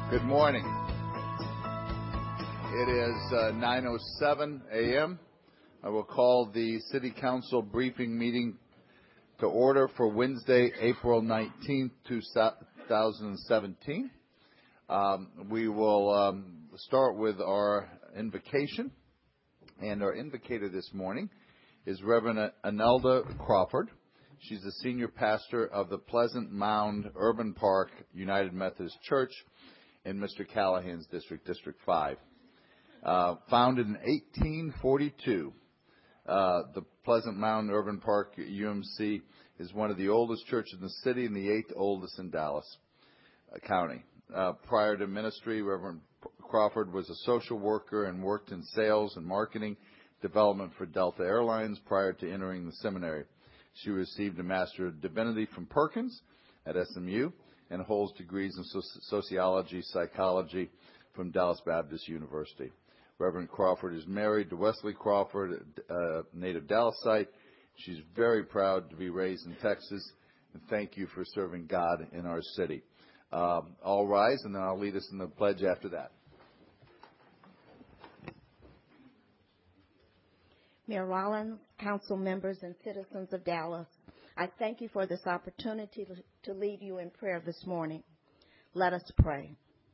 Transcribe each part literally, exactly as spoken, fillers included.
Good morning. It is uh, nine oh seven a.m. I will call the City Council briefing meeting to order for Wednesday, April nineteenth, two thousand seventeen. Um, we will um, start with our invocation, and our invocator this morning is Reverend Anelda Crawford. She's the senior pastor of the Pleasant Mound Urban Park United Methodist Church in Mister Callahan's district, District five. Uh, founded in eighteen forty-two, uh, the Pleasant Mound Urban Park U M C is one of the oldest churches in the city and the eighth oldest in Dallas uh, County. Uh, prior to ministry, Reverend Crawford was a social worker and worked in sales and marketing development for Delta Airlines prior to entering the seminary. She received a Master of Divinity from Perkins at S M U and holds degrees in sociology, psychology from Dallas Baptist University. Reverend Crawford is married to Wesley Crawford, a native Dallasite. She's very proud to be raised in Texas, and thank you for serving God in our city. Um, all rise, and then I'll lead us in the pledge after that. Mayor Rollins, council members, and citizens of Dallas, I thank you for this opportunity to lead you in prayer this morning. Let us pray.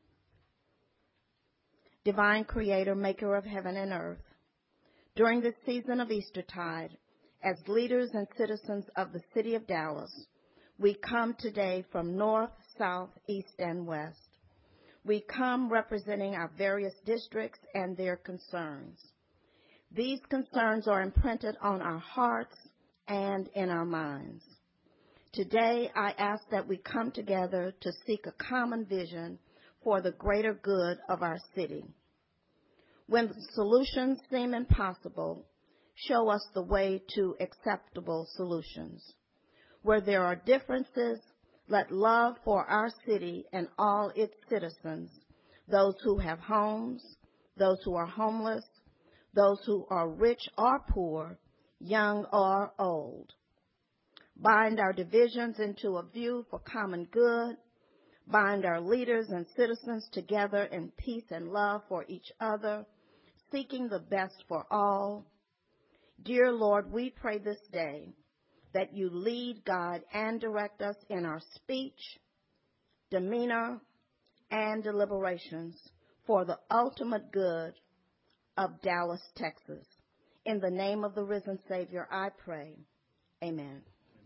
Divine Creator, Maker of heaven and earth, during this season of Eastertide, as leaders and citizens of the city of Dallas, we come today from north, south, east, and west. We come representing our various districts and their concerns. These concerns are imprinted on our hearts and in our minds. Today, I ask that we come together to seek a common vision for the greater good of our city. When solutions seem impossible, show us the way to acceptable solutions. Where there are differences, let love for our city and all its citizens, those who have homes, those who are homeless, those who are rich or poor, young or old. Bind our divisions into a view for common good. Bind our leaders and citizens together in peace and love for each other, seeking the best for all. Dear Lord, we pray this day that you lead, guide, and direct us in our speech, demeanor, and deliberations for the ultimate good of Dallas, Texas. In the name of the risen Savior, I pray. Amen.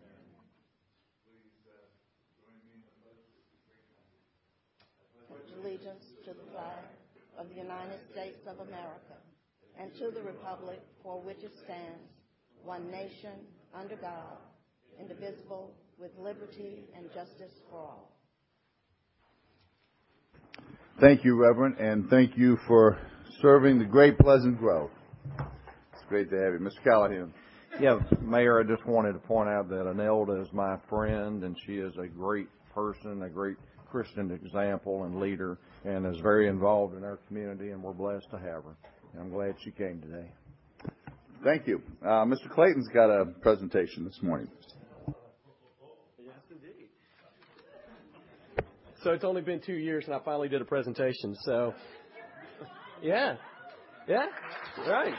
Pledge allegiance to the flag of the United States of America and to the republic for which it stands, one nation, under God, indivisible, with liberty and justice for all. Thank you, Reverend, and thank you for serving the great Pleasant Grove. It's great to have you. Mister Callahan. Yeah, Mayor, I just wanted to point out that Anelda is my friend, and she is a great person, a great Christian example and leader, and is very involved in our community, and we're blessed to have her. And I'm glad she came today. Thank you. Uh, Mister Clayton's got a presentation this morning. Yes, indeed. So it's only been two years, and I finally did a presentation, so... Yeah. Yeah. Right.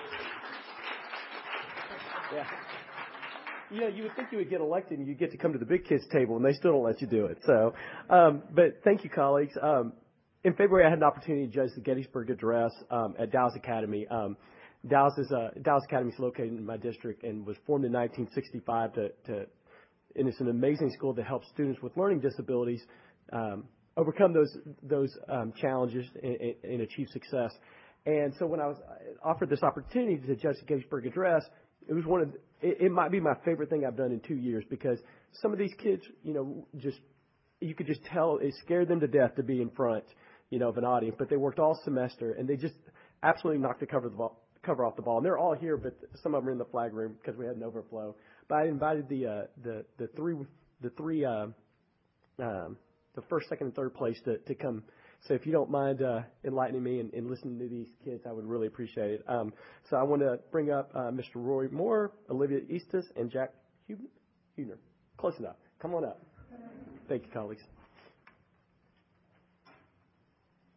Yeah. You know, you would think you would get elected and you get to come to the big kids table, and they still don't let you do it. So, um, but thank you, colleagues. Um, in February, I had an opportunity to judge the Gettysburg Address um, at Dallas Academy. Um, Dallas is uh, Dallas Academy is located in my district and was formed in nineteen sixty-five to, to and it's an amazing school that helps students with learning disabilities um, overcome those those um, challenges and, and achieve success. And so when I was offered this opportunity to judge the Gettysburg Address, it was one of the, it, it might be my favorite thing I've done in two years because some of these kids, you know, just you could just tell it scared them to death to be in front, you know, of an audience. But they worked all semester and they just absolutely knocked the cover of the ball, cover off the ball. And they're all here, but some of them are in the flag room because we had an overflow. But I invited the uh, the the three the three uh, um, the first, second, and third place to, to come. So if you don't mind uh, enlightening me and, and listening to these kids, I would really appreciate it. Um, so I want to bring up uh, Mister Roy Moore, Olivia Eastis, and Jack Hubner. Close enough. Come on up. Thank you, colleagues.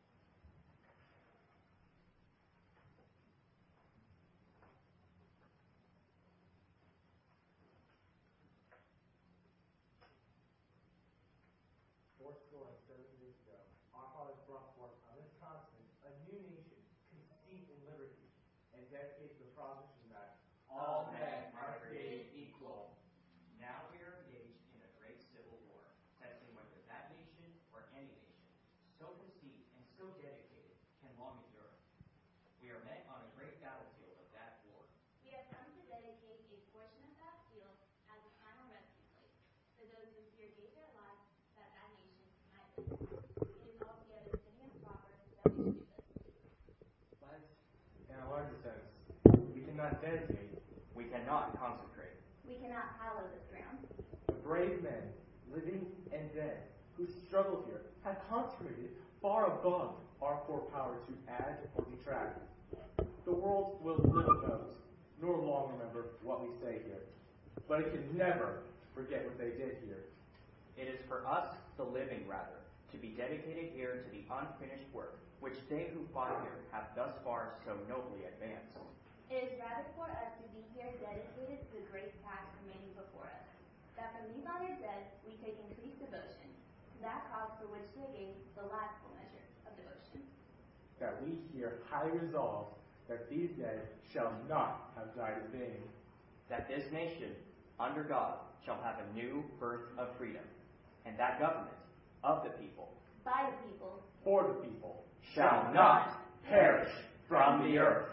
your day-to-day life that that nation might live. It is altogether fitting and proper that we should do this. But, in a larger sense, we cannot dedicate, we cannot consecrate. We cannot hallow this ground. The brave men, living and dead, who struggled here, have consecrated far above our core power to add or detract. The world will little note, nor long remember what we say here, but it can never forget what they did here. It is for us, the living rather, to be dedicated here to the unfinished work, which they who fought here have thus far so nobly advanced. It is rather for us to be here dedicated to the great task remaining before us, that from these honored dead we take increased devotion to that cause for which they gave the last full measure of devotion. That we here highly resolve that these dead shall not have died in vain. That this nation, under God, shall have a new birth of freedom, and that government, of the people, by the people, for the people, shall not perish from the earth.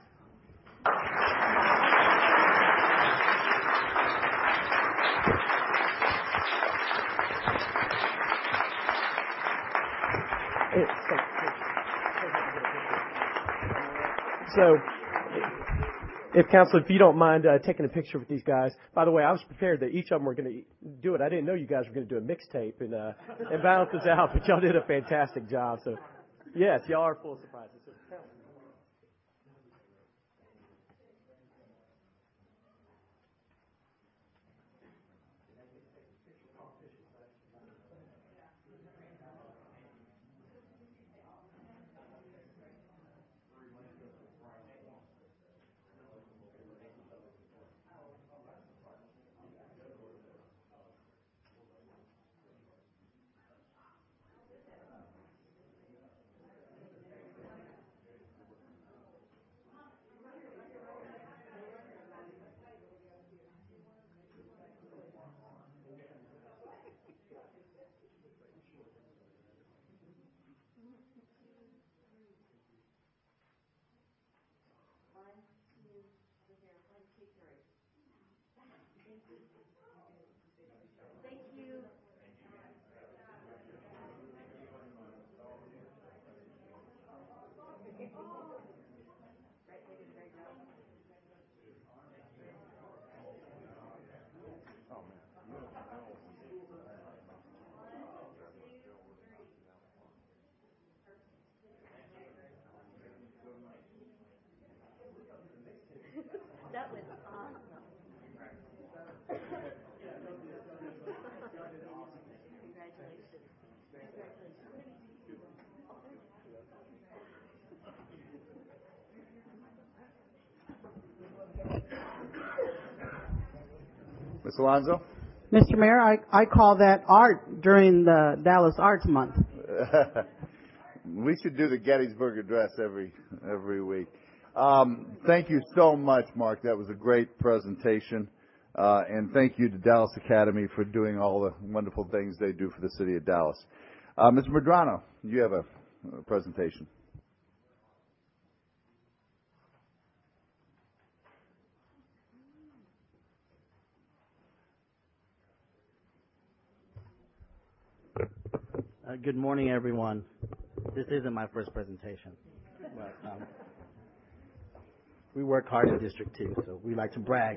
So, if Council, if you don't mind uh, taking a picture with these guys. By the way, I was prepared that each of them were going to do it. I didn't know you guys were going to do a mixtape and uh, and balance this out, but y'all did a fantastic job. So, yes, y'all are full of surprises. So, That was awesome. Congratulations. Miz Alonso? Mister Mayor, I, I call that art during the Dallas Arts Month. We should do the Gettysburg Address every every week. Um, thank you so much, Mark. That was a great presentation. Uh, and thank you to Dallas Academy for doing all the wonderful things they do for the city of Dallas. Uh, Mister Medrano, you have a, a presentation. Uh, good morning, everyone. This isn't my first presentation, but um, we work hard in District two, so we like to brag.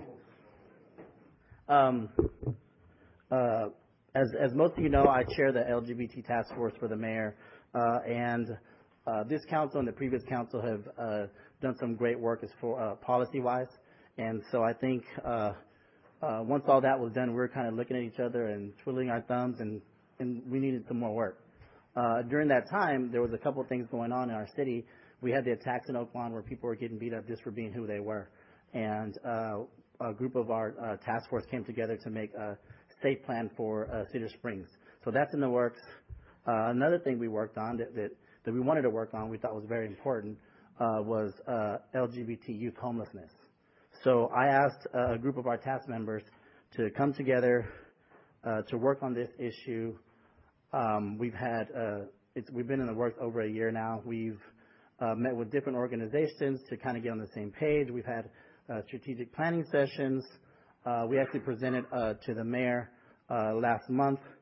Um, uh, as, as most of you know, I chair the L G B T task force for the mayor, uh, and uh, this council and the previous council have uh, done some great work as for uh, policy-wise, and so I think uh, uh, once all that was done, we were kind of looking at each other and twiddling our thumbs, and, and we needed some more work. Uh, during that time, there was a couple of things going on in our city. We had the attacks in Oakland where people were getting beat up just for being who they were. And uh, a group of our uh, task force came together to make a safe plan for uh, Cedar Springs. So that's in the works. Uh, another thing we worked on that, that, that we wanted to work on, we thought was very important, uh, was uh, L G B T youth homelessness. So I asked uh, a group of our task members to come together uh, to work on this issue. Um, we've had, uh, it's, we've been in the works over a year now. We've uh, met with different organizations to kind of get on the same page. We've had uh, strategic planning sessions. Uh, we actually presented uh, to the mayor uh, last month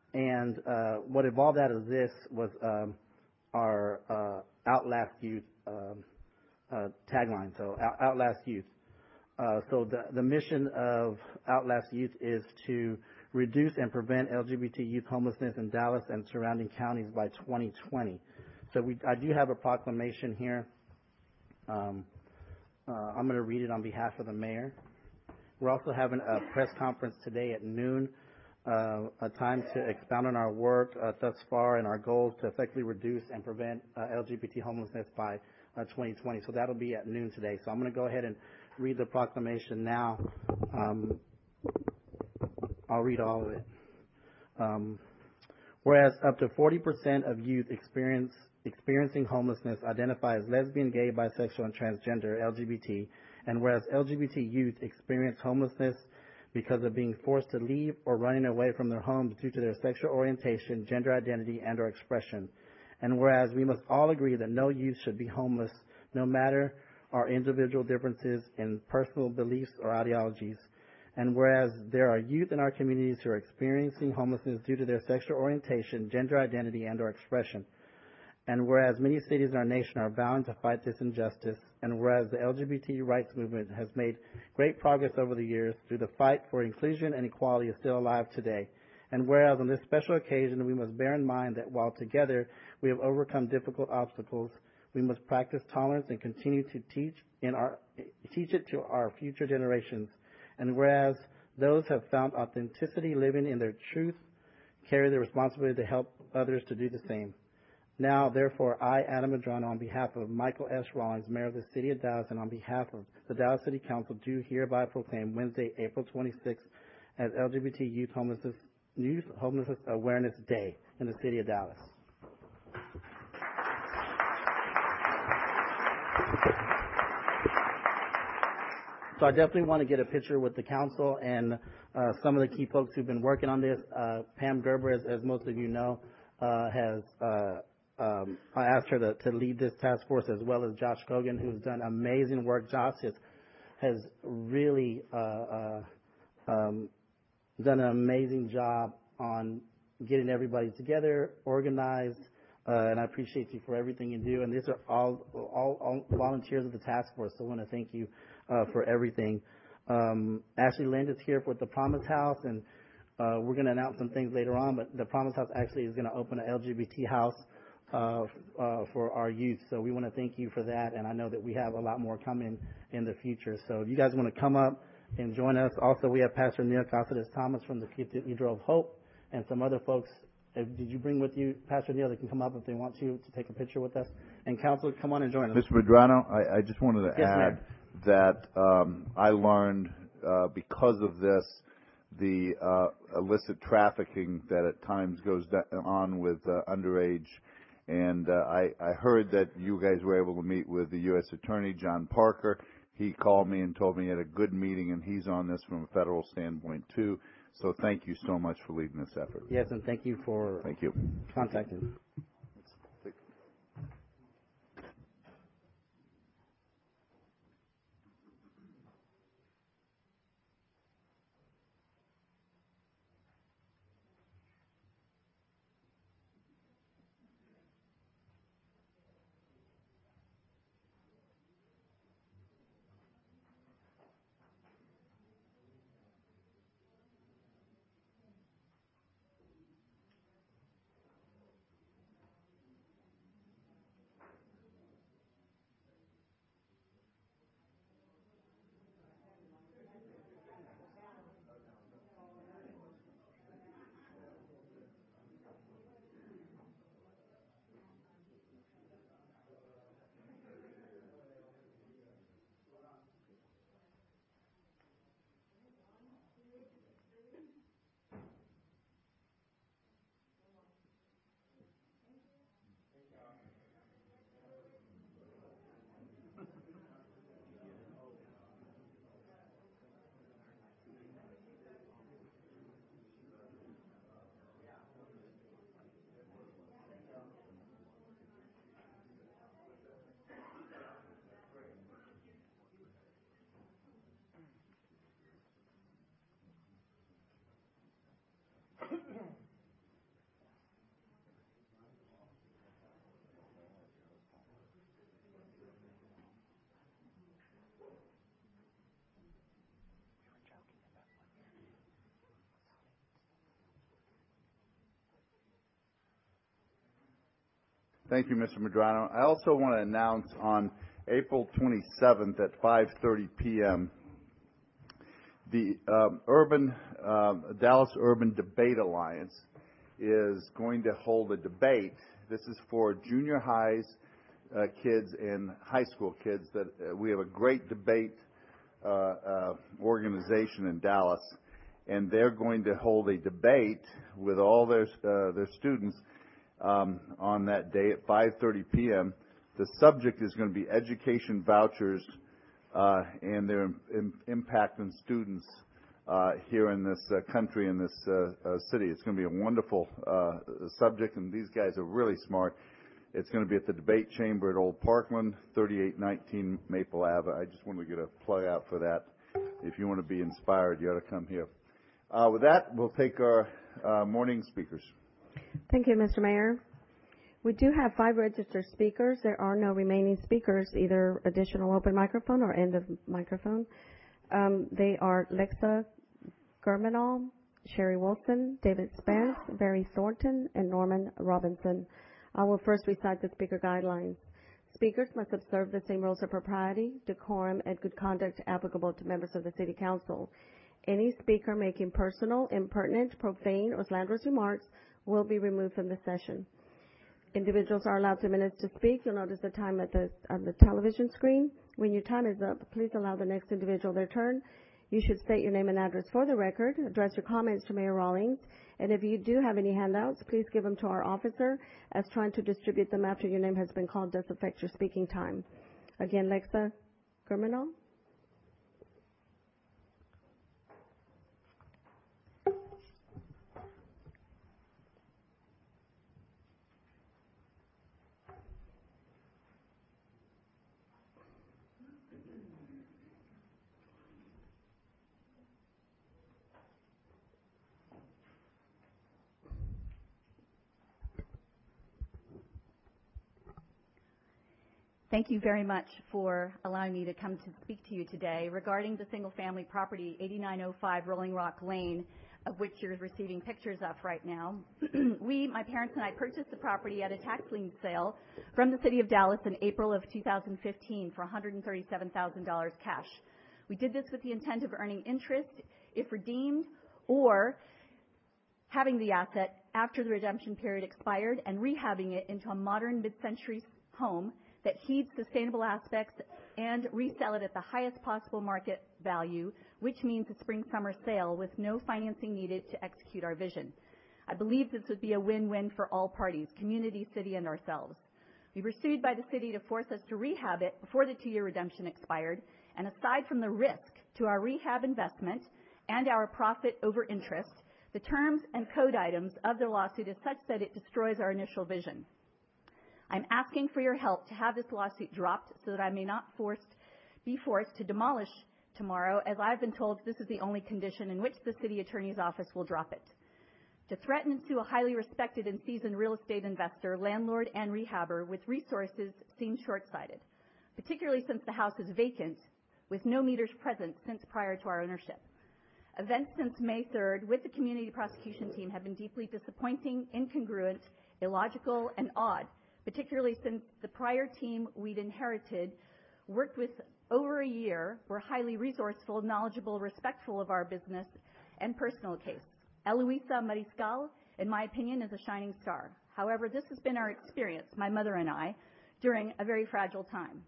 and uh, what evolved out of this was um, our uh, Outlast Youth um, uh, tagline, so Out- Outlast Youth. Uh, so the, the mission of Outlast Youth is to reduce and prevent L G B T youth homelessness in Dallas and surrounding counties by twenty twenty. So we, I do have a proclamation here. Um, uh, I'm going to read it on behalf of the mayor. We're also having a press conference today at noon, uh, a time to expound on our work uh, thus far and our goals to effectively reduce and prevent uh, L G B T homelessness by uh, twenty twenty. So that'll be at noon today. So I'm going to go ahead and read the proclamation now. Um, I'll read all of it. Um, whereas up to forty percent of youth experience, experiencing homelessness identify as lesbian, gay, bisexual, and transgender L G B T, and whereas L G B T youth experience homelessness because of being forced to leave or running away from their homes due to their sexual orientation, gender identity, and or expression. And whereas we must all agree that no youth should be homeless, no matter our individual differences in personal beliefs or ideologies. And whereas there are youth in our communities who are experiencing homelessness due to their sexual orientation, gender identity, and or expression. And whereas many cities in our nation are bound to fight this injustice, and whereas the L G B T rights movement has made great progress over the years through the fight for inclusion and equality is still alive today. And whereas on this special occasion we must bear in mind that while together we have overcome difficult obstacles, we must practice tolerance and continue to teach in our teach it to our future generations. And whereas those have found authenticity living in their truth, carry the responsibility to help others to do the same. Now, therefore, I, Adam Medrano, on behalf of Michael S. Rawlings, Mayor of the City of Dallas, and on behalf of the Dallas City Council, do hereby proclaim Wednesday, April twenty-sixth, as L G B T Youth Homelessness, Youth Homelessness Awareness Day in the City of Dallas. So I definitely want to get a picture with the council and uh, some of the key folks who've been working on this. Uh, Pam Gerber, as, as most of you know, uh, has uh, um, I asked her to, to lead this task force, as well as Josh Kogan, who's done amazing work. Josh has, has really uh, uh, um, done an amazing job on getting everybody together, organized, uh, and I appreciate you for everything you do. And these are all, all, all volunteers of the task force, so I want to thank you Uh, for everything. Um, Ashley Lind is here with the Promise House, and uh, we're going to announce some things later on, but the Promise House actually is going to open an L G B T house uh, uh, for our youth. So we want to thank you for that, and I know that we have a lot more coming in the future. So if you guys want to come up and join us. Also, we have Pastor Neil Casares Thomas from the Cathedral of Hope and some other folks. If, did you bring with you Pastor Neil? They can come up if they want to to take a picture with us. And council, come on and join us. Mister Medrano, I, I just wanted to Yes, add Mayor. that um, I learned uh, because of this the uh, illicit trafficking that at times goes on with uh, underage. And uh, I, I heard that you guys were able to meet with the U S Attorney, John Parker. He called me and told me he had a good meeting, and he's on this from a federal standpoint, too. So thank you so much for leading this effort. Yes, and thank you for Thank you. contacting. Thank you, Mister Medrano. I also want to announce on April twenty-seventh at five thirty p.m. the um, Urban um, Dallas Urban Debate Alliance is going to hold a debate. This is for junior highs uh, kids and high school kids. That uh, we have a great debate uh, uh, organization in Dallas, and they're going to hold a debate with all their uh, their students um, on that day at five thirty p.m. The subject is going to be education vouchers uh, and their im- impact on students uh, here in this uh, country, in this uh, uh, city. It's going to be a wonderful uh, subject, and these guys are really smart. It's going to be at the Debate Chamber at Old Parkland, thirty-eight nineteen Maple Avenue. I just want to get a plug out for that. If you want to be inspired, you ought to come here. Uh, with that, we'll take our uh, morning speakers. Thank you, Mister Mayor. We do have five registered speakers. There are no remaining speakers, either additional open microphone or end of microphone. Um, they are Lexa Germinal, Sherry Wilson, David Spence, Barry Thornton, and Norman Robinson. I will first recite the speaker guidelines. Speakers must observe the same rules of propriety, decorum, and good conduct applicable to members of the City Council. Any speaker making personal, impertinent, profane, or slanderous remarks will be removed from the session. Individuals are allowed two minutes to speak. You'll notice the time at the, on the television screen. When your time is up, please allow the next individual their turn. You should state your name and address for the record, address your comments to Mayor Rawlings, and if you do have any handouts, please give them to our officer, as trying to distribute them after your name has been called does affect your speaking time. Again, Lexa Germinal. Thank you very much for allowing me to come to speak to you today regarding the single-family property, eighty-nine oh five Rolling Rock Lane, of which you're receiving pictures of right now. We, my parents and I, purchased the property at a tax lien sale from the City of Dallas in April of two thousand fifteen for one hundred thirty-seven thousand dollars cash. We did this with the intent of earning interest if redeemed, or having the asset after the redemption period expired and rehabbing it into a modern mid-century home that heeds sustainable aspects, and resell it at the highest possible market value, which means a spring-summer sale with no financing needed to execute our vision. I believe this would be a win-win for all parties, community, city, and ourselves. We were sued by the city to force us to rehab it before the two-year redemption expired, and aside from the risk to our rehab investment and our profit over interest, the terms and code items of the lawsuit is such that it destroys our initial vision. I'm asking for your help to have this lawsuit dropped so that I may not forced, be forced to demolish tomorrow, as I've been told this is the only condition in which the city attorney's office will drop it. To threaten and sue a highly respected and seasoned real estate investor, landlord, and rehabber with resources seems short-sighted, particularly since the house is vacant with no meters present since prior to our ownership. Events since May third with the community prosecution team have been deeply disappointing, incongruent, illogical, and odd, particularly since the prior team we'd inherited worked with over a year, were highly resourceful, knowledgeable, respectful of our business and personal case. Eloisa Mariscal, in my opinion, is a shining star. However, this has been our experience, my mother and I, during a very fragile time.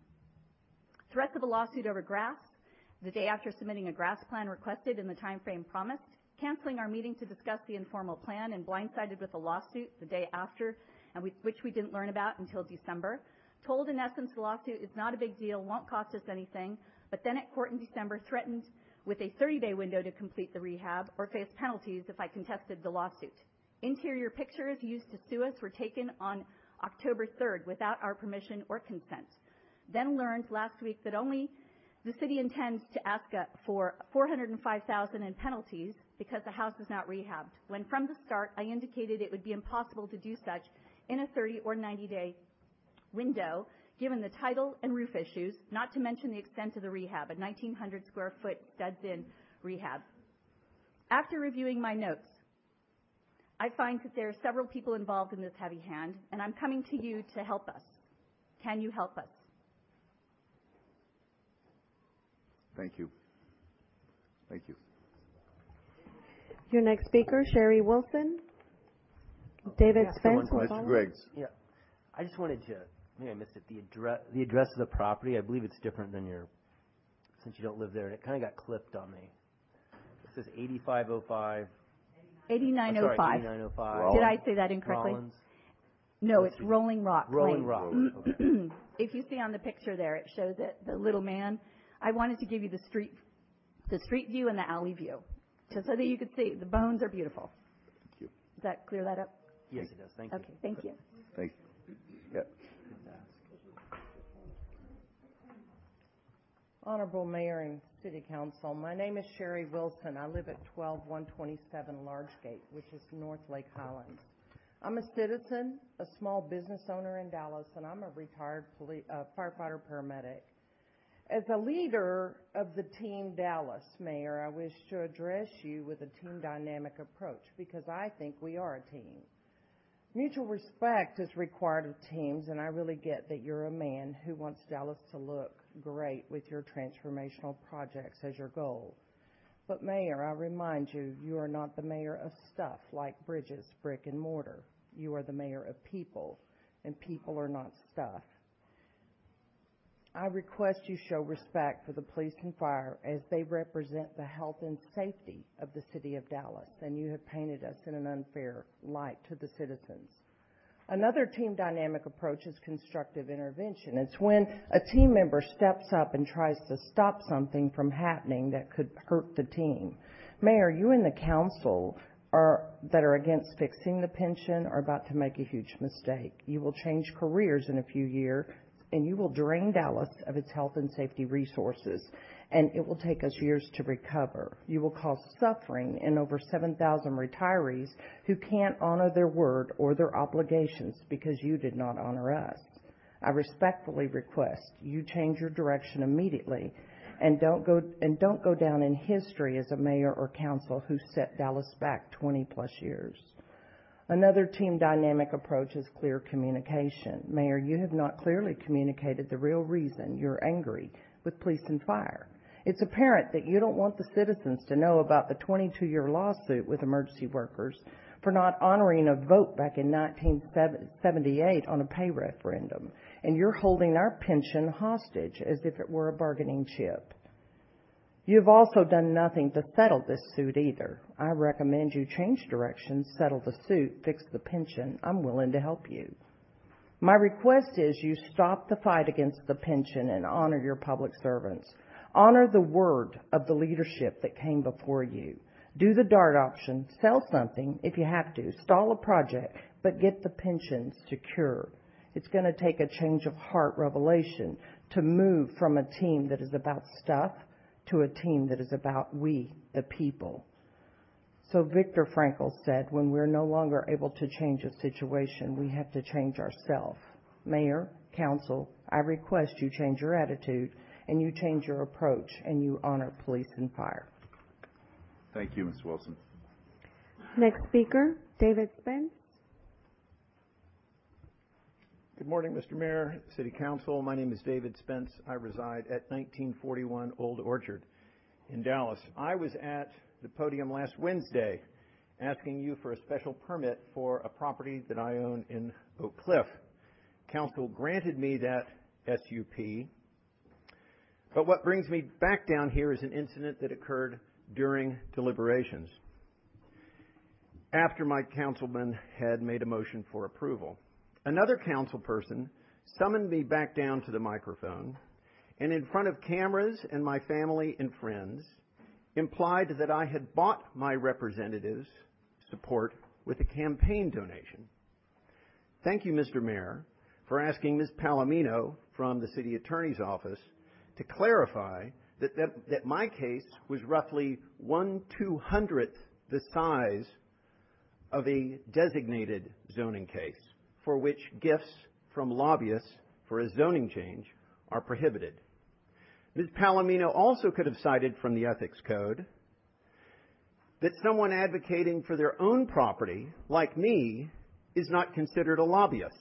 Threats of a lawsuit over grass, the day after submitting a grass plan requested in the time frame promised, canceling our meeting to discuss the informal plan and blindsided with a lawsuit the day after, and we, which we didn't learn about until December. Told in essence the lawsuit is not a big deal, won't cost us anything, but then at court in December threatened with a thirty-day window to complete the rehab or face penalties if I contested the lawsuit. Interior pictures used to sue us were taken on October third without our permission or consent. Then learned last week that only the city intends to ask for four hundred five thousand dollars in penalties because the house is not rehabbed, when from the start I indicated it would be impossible to do such in a thirty or ninety day window, given the title and roof issues, not to mention the extent of the rehab, a nineteen hundred square foot studs-in rehab. After reviewing my notes, I find that there are several people involved in this heavy hand, and I'm coming to you to help us. Can you help us? Thank you. Thank you. Your next speaker, Sherry Wilson. David Yeah, Spence. someone- Mister Griggs. Yeah. I just wanted to, maybe I missed it, the address, the address of the property. I believe it's different than your, since you don't live there, and it kind of got clipped on me. It says eighty-five oh five. eighty-nine oh five. eighty-nine oh five. Did I say that incorrectly? Rollins. No, Let's it's see. Rolling Rock Rolling Lane. Rock. Okay. If you see on the picture there, it shows it, the little man. I wanted to give you the street, the street view and the alley view, just so that you could see. The bones are beautiful. Thank you. Does that clear that up? Yes, it does. Thank you. Okay, thank you. Thank you. Yeah. Honorable Mayor and City Council, my name is Sherry Wilson. I live at twelve one twenty-seven Largegate, which is North Lake Highlands. I'm a citizen, a small business owner in Dallas, and I'm a retired poli- uh, firefighter paramedic. As a leader of the Team Dallas, Mayor, I wish to address you with a team dynamic approach because I think we are a team. Mutual respect is required of teams, and I really get that you're a man who wants Dallas to look great with your transformational projects as your goal. But Mayor, I remind you, you are not the mayor of stuff like bridges, brick, and mortar. You are the mayor of people, and people are not stuff. I request you show respect for the police and fire as they represent the health and safety of the city of Dallas, and you have painted us in an unfair light to the citizens. Another team dynamic approach is constructive intervention. It's when a team member steps up and tries to stop something from happening that could hurt the team. Mayor, you and the council are, that are against fixing the pension are about to make a huge mistake. You will change careers in a few years, and you will drain Dallas of its health and safety resources, and it will take us years to recover. You will cause suffering in over seven thousand retirees who can't honor their word or their obligations because you did not honor us. I respectfully request you change your direction immediately and don't go and don't go down in history as a mayor or council who set Dallas back twenty plus years. Another team dynamic approach is clear communication. Mayor, you have not clearly communicated the real reason you're angry with police and fire. It's apparent that you don't want the citizens to know about the twenty-two year lawsuit with emergency workers for not honoring a vote back in nineteen seventy-eight on a pay referendum. And you're holding our pension hostage as if it were a bargaining chip. You've also done nothing to settle this suit either. I recommend you change direction, settle the suit, fix the pension. I'm willing to help you. My request is you stop the fight against the pension and honor your public servants. Honor the word of the leadership that came before you. Do the DART option, sell something if you have to, stall a project, but get the pension secure. It's going to take a change of heart revelation to move from a team that is about stuff to a team that is about we, the people. So Viktor Frankl said, when we're no longer able to change a situation, we have to change ourselves. Mayor, council, I request you change your attitude and you change your approach and you honor police and fire. Thank you, Miz Wilson. Next speaker, David Spence. Good morning, Mister Mayor, City Council. My name is David Spence. I reside at nineteen forty-one Old Orchard in Dallas. I was at the podium last Wednesday asking you for a special permit for a property that I own in Oak Cliff. Council granted me that S U P, but what brings me back down here is an incident that occurred during deliberations after my councilman had made a motion for approval. Another council person summoned me back down to the microphone and in front of cameras and my family and friends implied that I had bought my representatives' support with a campaign donation. Thank you, Mister Mayor, for asking Miz Palomino from the City Attorney's Office to clarify that, that, that my case was roughly one two-hundredth the size of a designated zoning case, for which gifts from lobbyists for a zoning change are prohibited. Miz Palomino also could have cited from the Ethics Code that someone advocating for their own property, like me, is not considered a lobbyist.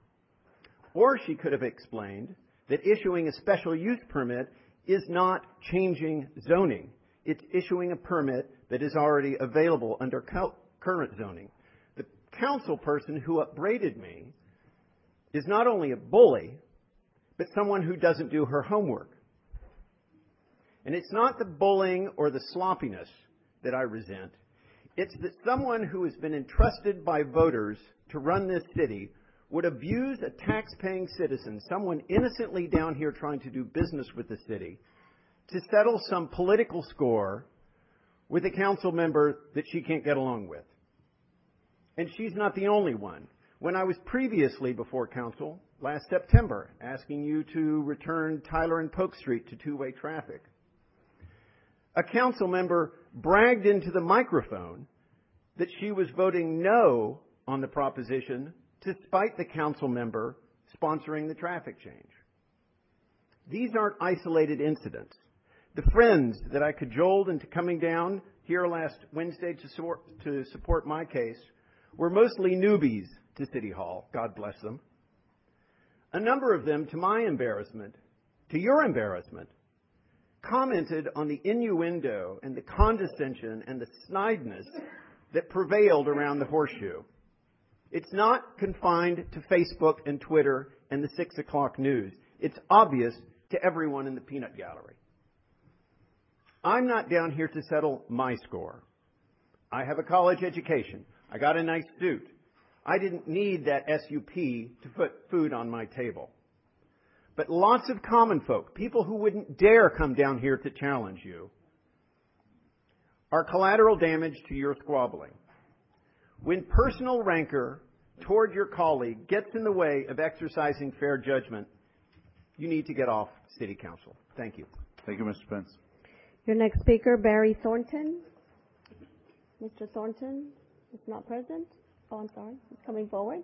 Or she could have explained that issuing a special use permit is not changing zoning. It's issuing a permit that is already available under current zoning. The council person who upbraided me is not only a bully, but someone who doesn't do her homework. And it's not the bullying or the sloppiness that I resent. It's that someone who has been entrusted by voters to run this city would abuse a tax-paying citizen, someone innocently down here trying to do business with the city, to settle some political score with a council member that she can't get along with. And she's not the only one. When I was previously before council last September asking you to return Tyler and Polk Street to two-way traffic, a council member bragged into the microphone that she was voting no on the proposition despite the council member sponsoring the traffic change. These aren't isolated incidents. The friends that I cajoled into coming down here last Wednesday to support, to support my case were mostly newbies to City Hall, God bless them. A number of them, to my embarrassment, to your embarrassment, commented on the innuendo and the condescension and the snideness that prevailed around the horseshoe. It's not confined to Facebook and Twitter and the six o'clock news. It's obvious to everyone in the peanut gallery. I'm not down here to settle my score. I have a college education. I got a nice suit. I didn't need that S U P to put food on my table. But lots of common folk, people who wouldn't dare come down here to challenge you, are collateral damage to your squabbling. When personal rancor toward your colleague gets in the way of exercising fair judgment, you need to get off City Council. Thank you. Thank you, Mister Pence. Your next speaker, Barry Thornton. Mister Thornton is not present. Oh, I'm sorry. He's coming forward.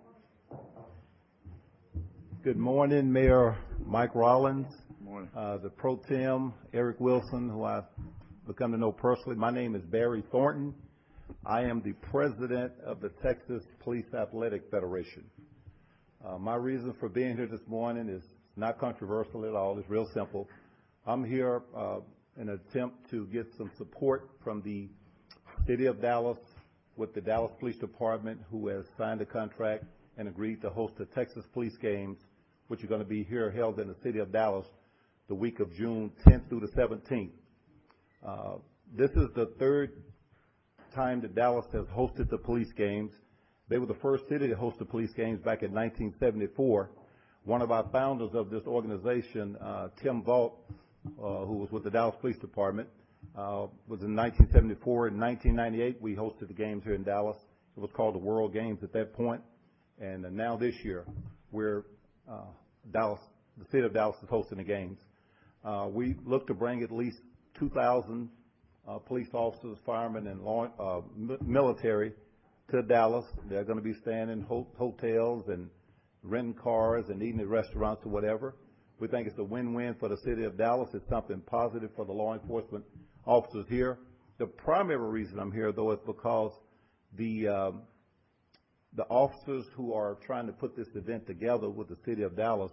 Good morning, Mayor Mike Rollins. Good morning. Uh, the Pro Tem, Eric Wilson, who I've become to know personally. My name is Barry Thornton. I am the president of the Texas Police Athletic Federation. Uh, my reason for being here this morning is not controversial at all. It's real simple. I'm here uh, in an attempt to get some support from the City of Dallas with the Dallas Police Department, who has signed a contract and agreed to host the Texas Police Games, which are going to be here held in the City of Dallas the week of June tenth through the seventeenth. Uh, this is the third time that Dallas has hosted the police games. They were the first city to host the police games back in nineteen seventy-four. One of our founders of this organization, uh, Tim Vault, uh, who was with the Dallas Police Department, uh, was in nineteen seventy-four. In nineteen ninety-eight, we hosted the games here in Dallas. It was called the World Games at that point. And uh, now this year, we're uh, Dallas, the city of Dallas is hosting the games. Uh, we look to bring at least two thousand uh, police officers, firemen, and law, uh, mi- military to Dallas. They're going to be staying in ho- hotels and renting cars and eating at restaurants or whatever. We think it's a win-win for the city of Dallas. It's something positive for the law enforcement officers here. The primary reason I'm here, though, is because the um, the officers who are trying to put this event together with the city of Dallas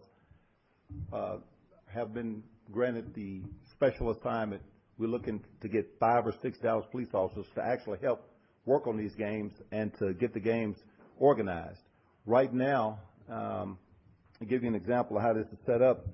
uh, have been granted the special assignment. We're looking to get five or six Dallas police officers to actually help work on these games and to get the games organized. Right now, um, I'll give you an example of how this is set up.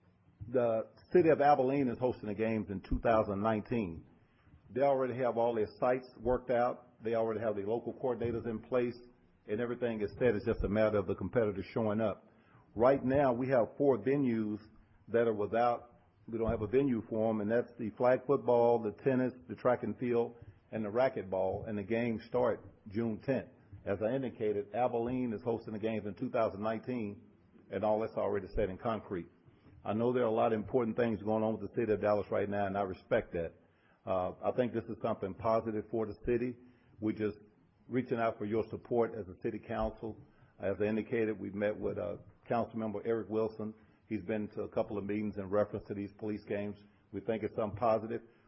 The city of Abilene is hosting the games in two thousand nineteen. They already have all their sites worked out. They already have the local coordinators in place, and everything is set. It's just a matter of the competitors showing up. Right now, we have four venues that are without, we don't have a venue for them, and that's the flag football, the tennis, the track and field, and the racquetball, and the games start June tenth. As I indicated, Abilene is hosting the games in two thousand nineteen, and all that's already set in concrete. I know there are a lot of important things going on with the city of Dallas right now, and I respect that. Uh, I think this is something positive for the city. We're just reaching out for your support as a city council. As I indicated, we've met with uh, Council Member Eric Wilson. He's been to a couple of meetings in reference to these police games. We think it's something positive.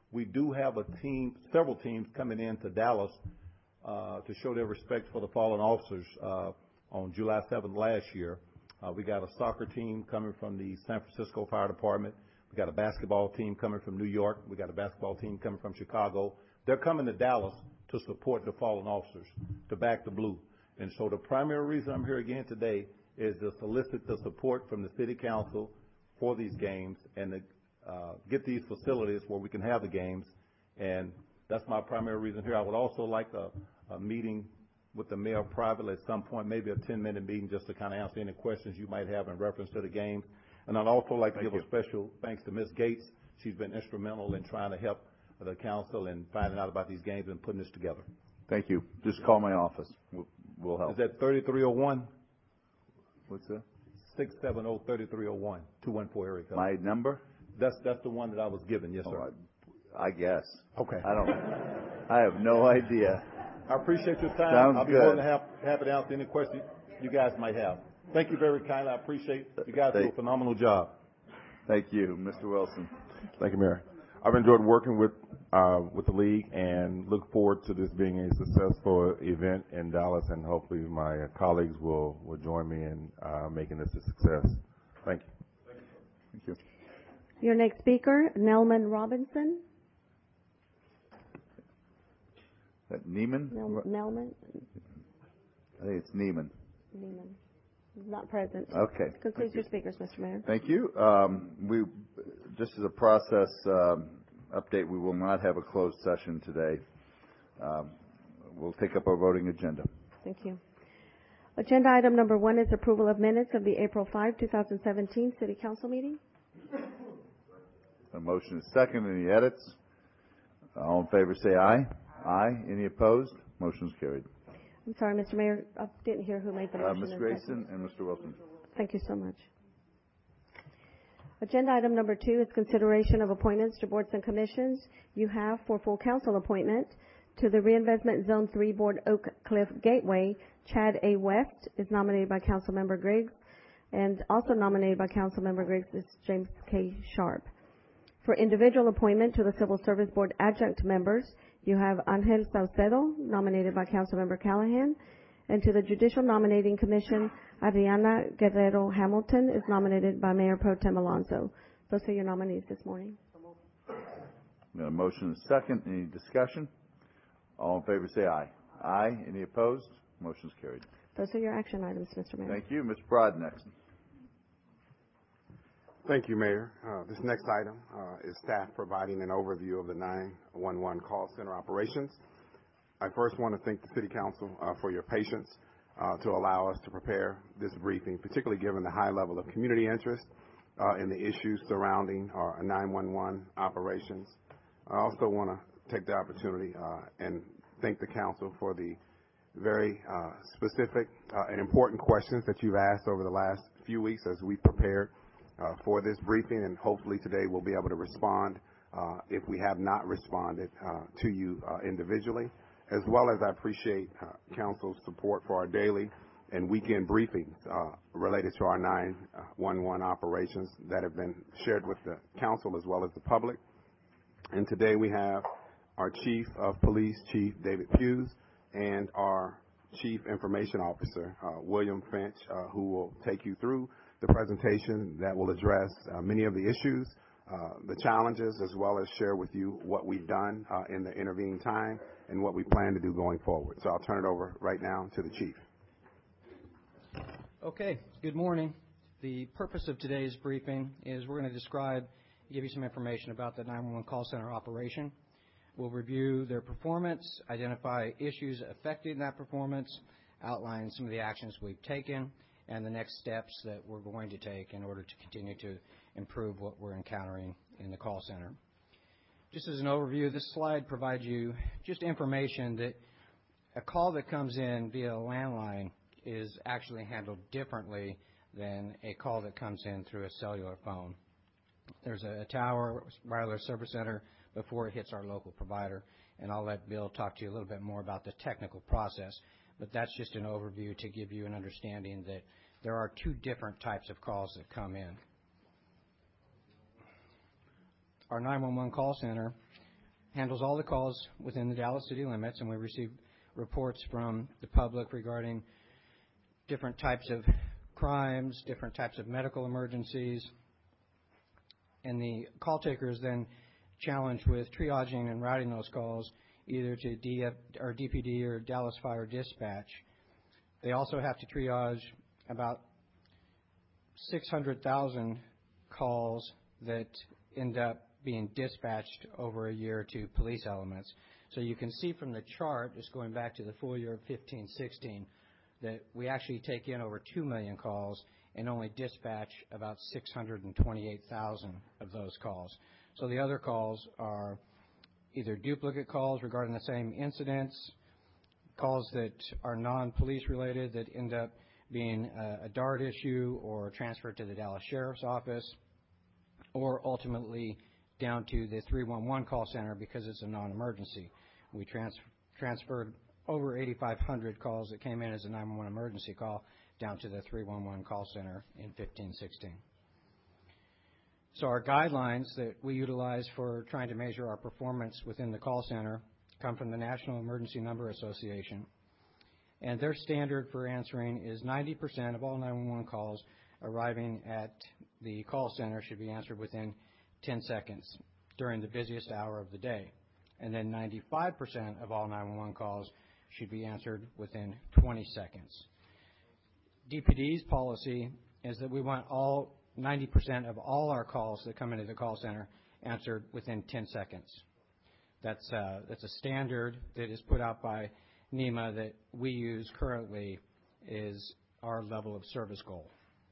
We do have a team, several teams coming into Dallas uh, to show their respect for the fallen officers uh, on July seventh last year. Uh, we got a soccer team coming from the San Francisco Fire Department. We got a basketball team coming from New York. We got a basketball team coming from Chicago. They're coming to Dallas to support the fallen officers, to back the blue. And so the primary reason I'm here again today is to solicit the support from the city council for these games and to uh, get these facilities where we can have the games. And that's my primary reason here. I would also like a, a meeting with the mayor privately at some point, maybe a ten-minute meeting just to kind of answer any questions you might have in reference to the games. And I'd also like to Thank give you. a special thanks to Miz Gates. She's been instrumental in trying to help the council in finding out about these games and putting this together. Thank you. Just call my office. We'll, we'll help. Is that thirty-three oh one? What's that? six seven zero, three three zero one, two one four area code. My number? That's, that's the one that I was given, yes, sir. Oh, I, I guess. Okay. I don't, I have no idea. I appreciate your time. Sounds I'll be good. more than happy, happy to answer any questions you guys might have. Thank you very kindly. I appreciate you guys do a phenomenal job. Thank you, Mister Wilson. Thank you, Mayor. I've enjoyed working with uh, with the league and look forward to this being a successful event in Dallas, and hopefully my colleagues will, will join me in uh, making this a success. Thank you. Thank you. Your next speaker, Nelman Robinson. That Neiman? Nel- Nelman? I think it's Neiman. Neiman. Not present. Okay. This concludes your speakers, Mister Mayor. Thank you. Um, we, just as a process um, update, we will not have a closed session today. Um, we'll take up our voting agenda. Thank you. Agenda item number one is approval of minutes of the April fifth, twenty seventeen City Council meeting. A motion is second. Any edits? All in favor say aye. Aye. Any opposed? Motion is carried. I'm sorry, Mister Mayor, I didn't hear who made the Uh, motion. Miz and Grayson second. and Mister Wilson. Thank you so much. Agenda item number two is consideration of appointments to boards and commissions. You have for full council appointment to the Reinvestment Zone three Board Oak Cliff Gateway, Chad A. West is nominated by Councilmember Griggs, and also nominated by Councilmember Griggs is James K. Sharp. For individual appointment to the Civil Service Board adjunct members, you have Angel Saucedo, nominated by Councilmember Callahan, and to the Judicial Nominating Commission, Adriana Guerrero Hamilton is nominated by Mayor Pro Tem Alonso. Those are your nominees this morning. Got a motion is second. Any discussion? All in favor say aye. Aye. Any opposed? Motion is carried. Those are your action items, Mister Mayor. Thank you. Mister Broad next. Thank you, Mayor. Uh, this next item uh, is staff providing an overview of the nine one one call center operations. I first want to thank the City Council uh, for your patience uh, to allow us to prepare this briefing, particularly given the high level of community interest uh, in the issues surrounding our nine one one operations. I also want to take the opportunity uh, and thank the Council for the very uh, specific uh, and important questions that you've asked over the last few weeks as we prepared Uh, for this briefing, and hopefully today we'll be able to respond uh, if we have not responded uh, to you uh, individually, as well as I appreciate uh, Council's support for our daily and weekend briefings uh, related to our nine one one operations that have been shared with the Council as well as the public. And today we have our Chief of Police, Chief David Hughes, and our Chief Information Officer, uh, William Finch, uh, who will take you through the presentation that will address uh, many of the issues, uh, the challenges, as well as share with you what we've done uh, in the intervening time and what we plan to do going forward. So I'll turn it over right now to the Chief. Okay, good morning. The purpose of today's briefing is we're going to describe, give you some information about the nine one one call center operation. We'll review their performance, identify issues affecting that performance, outline some of the actions we've taken, and the next steps that we're going to take in order to continue to improve what we're encountering in the call center. Just as an overview, this slide provides you just information that a call that comes in via a landline is actually handled differently than a call that comes in through a cellular phone. There's a tower wireless service center before it hits our local provider, and I'll let Bill talk to you a little bit more about the technical process. But that's just an overview to give you an understanding that there are two different types of calls that come in. Our nine one one call center handles all the calls within the Dallas city limits, and we receive reports from the public regarding different types of crimes, different types of medical emergencies, and the call taker is then challenged with triaging and routing those calls either to D F, or D P D or Dallas Fire Dispatch. They also have to triage about six hundred thousand calls that end up being dispatched over a year to police elements. So you can see from the chart, just going back to the full year of fifteen sixteen, that we actually take in over two million calls and only dispatch about six hundred twenty-eight thousand of those calls. So the other calls are either duplicate calls regarding the same incidents, calls that are non-police related that end up being a, a DART issue or transferred to the Dallas Sheriff's Office, or ultimately down to the three one one call center because it's a non-emergency. We trans- transferred over eighty-five hundred calls that came in as a nine one one emergency call down to the three one one call center in fifteen sixteen. So our guidelines that we utilize for trying to measure our performance within the call center come from the National Emergency Number Association. And their standard for answering is ninety percent of all nine one one calls arriving at the call center should be answered within ten seconds during the busiest hour of the day. And then ninety-five percent of all nine one one calls should be answered within twenty seconds. D P D's policy is that we want all ninety percent of all our calls that come into the call center answered within ten seconds. That's, uh, that's a standard that is put out by NEMA that we use currently is our level of service goal.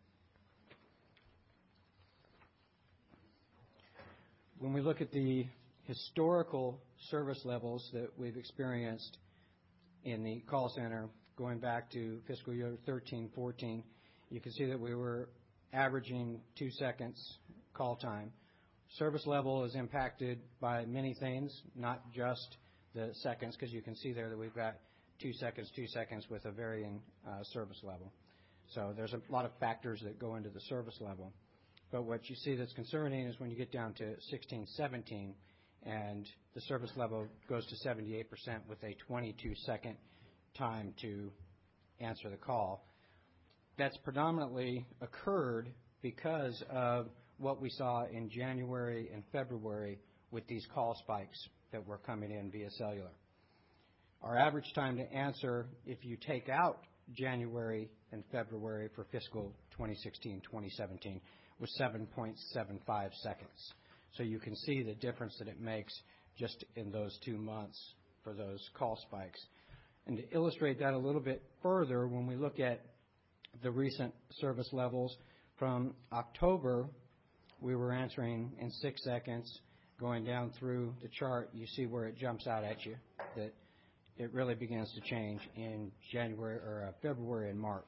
When we look at the historical service levels that we've experienced in the call center going back to fiscal year thirteen fourteen, you can see that we were averaging two seconds call time. Service level is impacted by many things, not just the seconds, because you can see there that we've got two seconds, two seconds with a varying uh, service level. So there's a lot of factors that go into the service level. But what you see that's concerning is when you get down to sixteen seventeen and the service level goes to seventy-eight percent with a twenty-two second time to answer the call. That's predominantly occurred because of what we saw in January and February with these call spikes that were coming in via cellular. Our average time to answer, if you take out January and February for fiscal twenty sixteen twenty seventeen, was seven point seven five seconds. So you can see the difference that it makes just in those two months for those call spikes. And to illustrate that a little bit further, when we look at the recent service levels from October, we were answering in six seconds. Going down through the chart, you see where it jumps out at you, that it really begins to change in January or uh, February and March.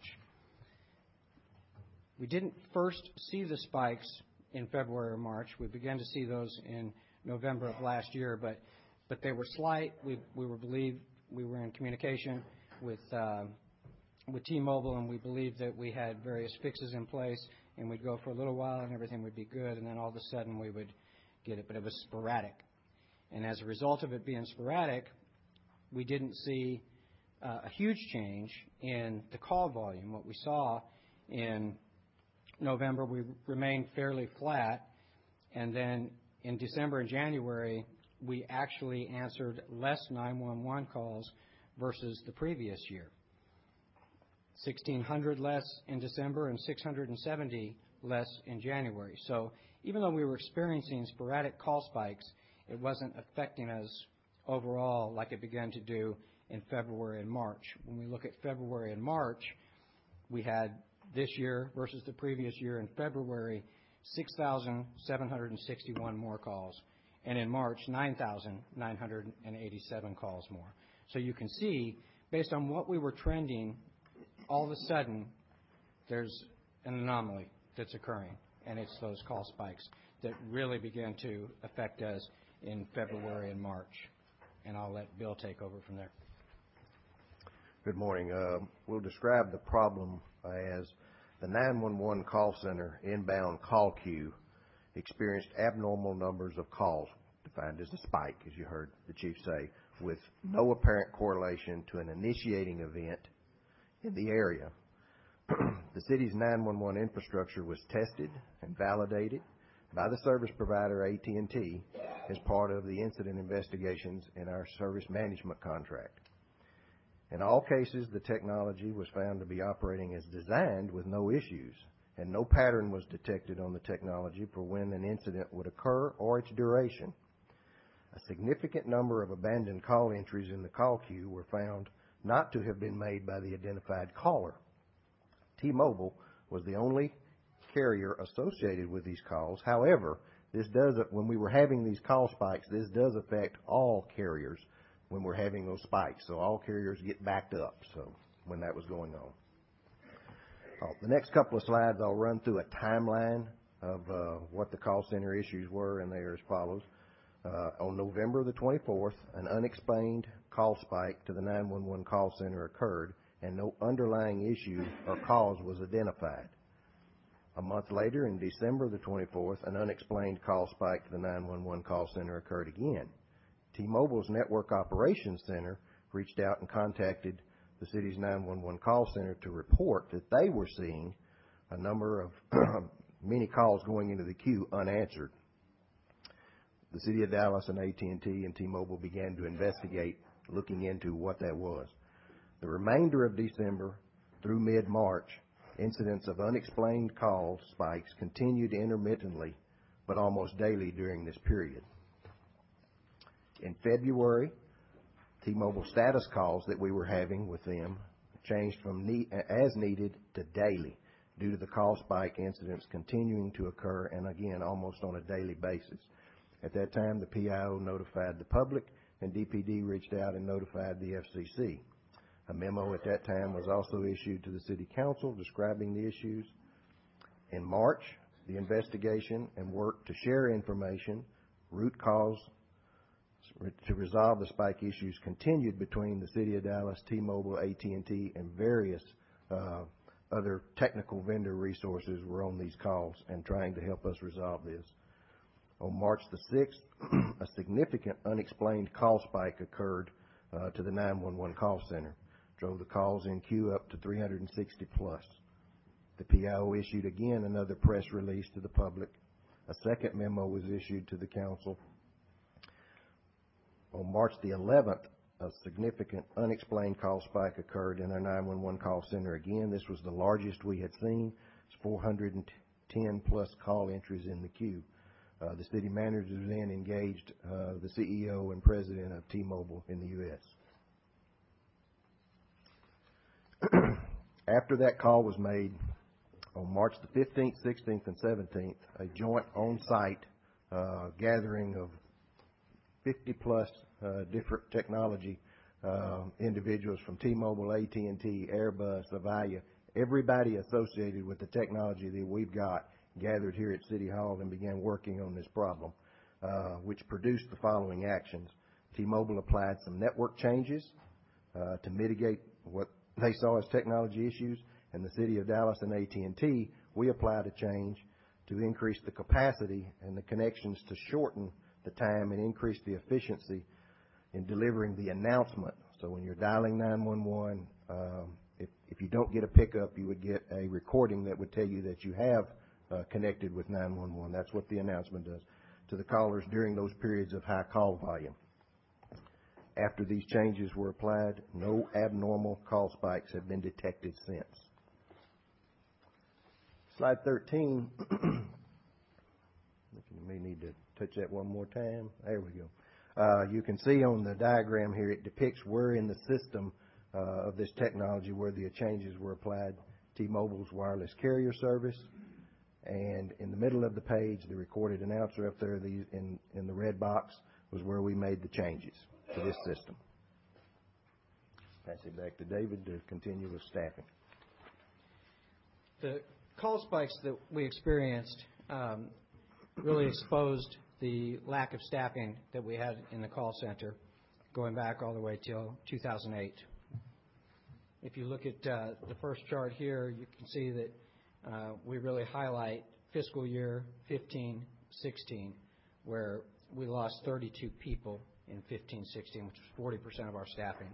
We didn't first see the spikes in February or March. We began to see those in November of last year, but but they were slight. We we were believed we were in communication with uh, with T-Mobile, and we believed that we had various fixes in place, and we'd go for a little while and everything would be good, and then all of a sudden we would get it, but it was sporadic. And as a result of it being sporadic, we didn't see uh, a huge change in the call volume. What we saw in November, we remained fairly flat, and then in December and January, we actually answered less nine one one calls versus the previous year. sixteen hundred less in December and six hundred seventy less in January. So even though we were experiencing sporadic call spikes, it wasn't affecting us overall like it began to do in February and March. When we look at February and March, we had this year versus the previous year in February, six thousand seven hundred sixty-one more calls, and in March, nine thousand nine hundred eighty-seven calls more. So you can see, based on what we were trending, all of a sudden, there's an anomaly that's occurring, and it's those call spikes that really began to affect us in February and March. And I'll let Bill take over from there. Good morning. Uh, we'll describe the problem as the nine one one call center inbound call queue experienced abnormal numbers of calls. defined as a spike, as you heard the chief say, with no apparent correlation to an initiating event in the area. The city's nine one one infrastructure was tested and validated by the service provider A T and T as part of the incident investigations in our service management contract. In all cases, the technology was found to be operating as designed with no issues, and no pattern was detected on the technology for when an incident would occur or its duration. A significant number of abandoned call entries in the call queue were found not to have been made by the identified caller. T-Mobile was the only carrier associated with these calls. However, this does, when we were having these call spikes, this does affect all carriers when we're having those spikes. So all carriers get backed up, so when that was going on. Oh, the next couple of slides, I'll run through a timeline of uh, what the call center issues were, and they are as follows. Uh, on November the twenty-fourth, an unexplained call spike to the nine one one call center occurred, and no underlying issue or cause was identified. A month later, in December the twenty-fourth, an unexplained call spike to the nine one one call center occurred again. T-Mobile's Network Operations Center reached out and contacted the city's nine one one call center to report that they were seeing a number of many calls going into the queue unanswered. The city of Dallas and A T and T and T-Mobile began to investigate, looking into what that was. The remainder of December through mid-March, incidents of unexplained call spikes continued intermittently, but almost daily during this period. In February, T-Mobile status calls that we were having with them changed from need, as needed to daily due to the call spike incidents continuing to occur, and again, almost on a daily basis. At that time, the P I O notified the public, and D P D reached out and notified the F C C. A memo at that time was also issued to the City Council describing the issues. In March, the investigation and work to share information, root cause to resolve the spike issues continued between the City of Dallas, T-Mobile, A T and T, and various uh, other technical vendor resources were on these calls and trying to help us resolve this. On March the sixth, a significant unexplained call spike occurred uh, to the nine one one call center, drove the calls in queue up to three hundred sixty plus. The P I O issued again another press release to the public. A second memo was issued to the council. On March the eleventh, a significant unexplained call spike occurred in our nine one one call center again. This was the largest we had seen. It's four hundred ten plus call entries in the queue. Uh, the city manager then engaged uh, the C E O and president of T-Mobile in the U S After that call was made, on March the fifteenth, sixteenth, and seventeenth, a joint on-site uh, gathering of fifty plus uh, different technology uh, individuals from T-Mobile, A T and T, Airbus, Avaya, everybody associated with the technology that we've got gathered here at City Hall and began working on this problem, uh, which produced the following actions. T-Mobile applied some network changes uh, to mitigate what they saw as technology issues, and the City of Dallas and A T and T, we applied a change to increase the capacity and the connections to shorten the time and increase the efficiency in delivering the announcement. So when you're dialing nine one one, um, if, if you don't get a pickup, you would get a recording that would tell you that you have uh, connected with nine one one. That's what the announcement does to the callers during those periods of high call volume. After these changes were applied, no abnormal call spikes have been detected since. Slide thirteen. You may need to touch that one more time. There we go. Uh, you can see on the diagram here, it depicts where in the system uh, of this technology where the changes were applied. T-Mobile's wireless carrier service, and in the middle of the page, the recorded announcer up there the, in, in the red box was where we made the changes to this system. Pass it back to David to continue with staffing. The call spikes that we experienced um, really exposed the lack of staffing that we had in the call center going back all the way till two thousand eight. If you look at uh, the first chart here, you can see that uh, we really highlight fiscal year fifteen sixteen, where we lost thirty-two people in fifteen sixteen, which was forty percent of our staffing.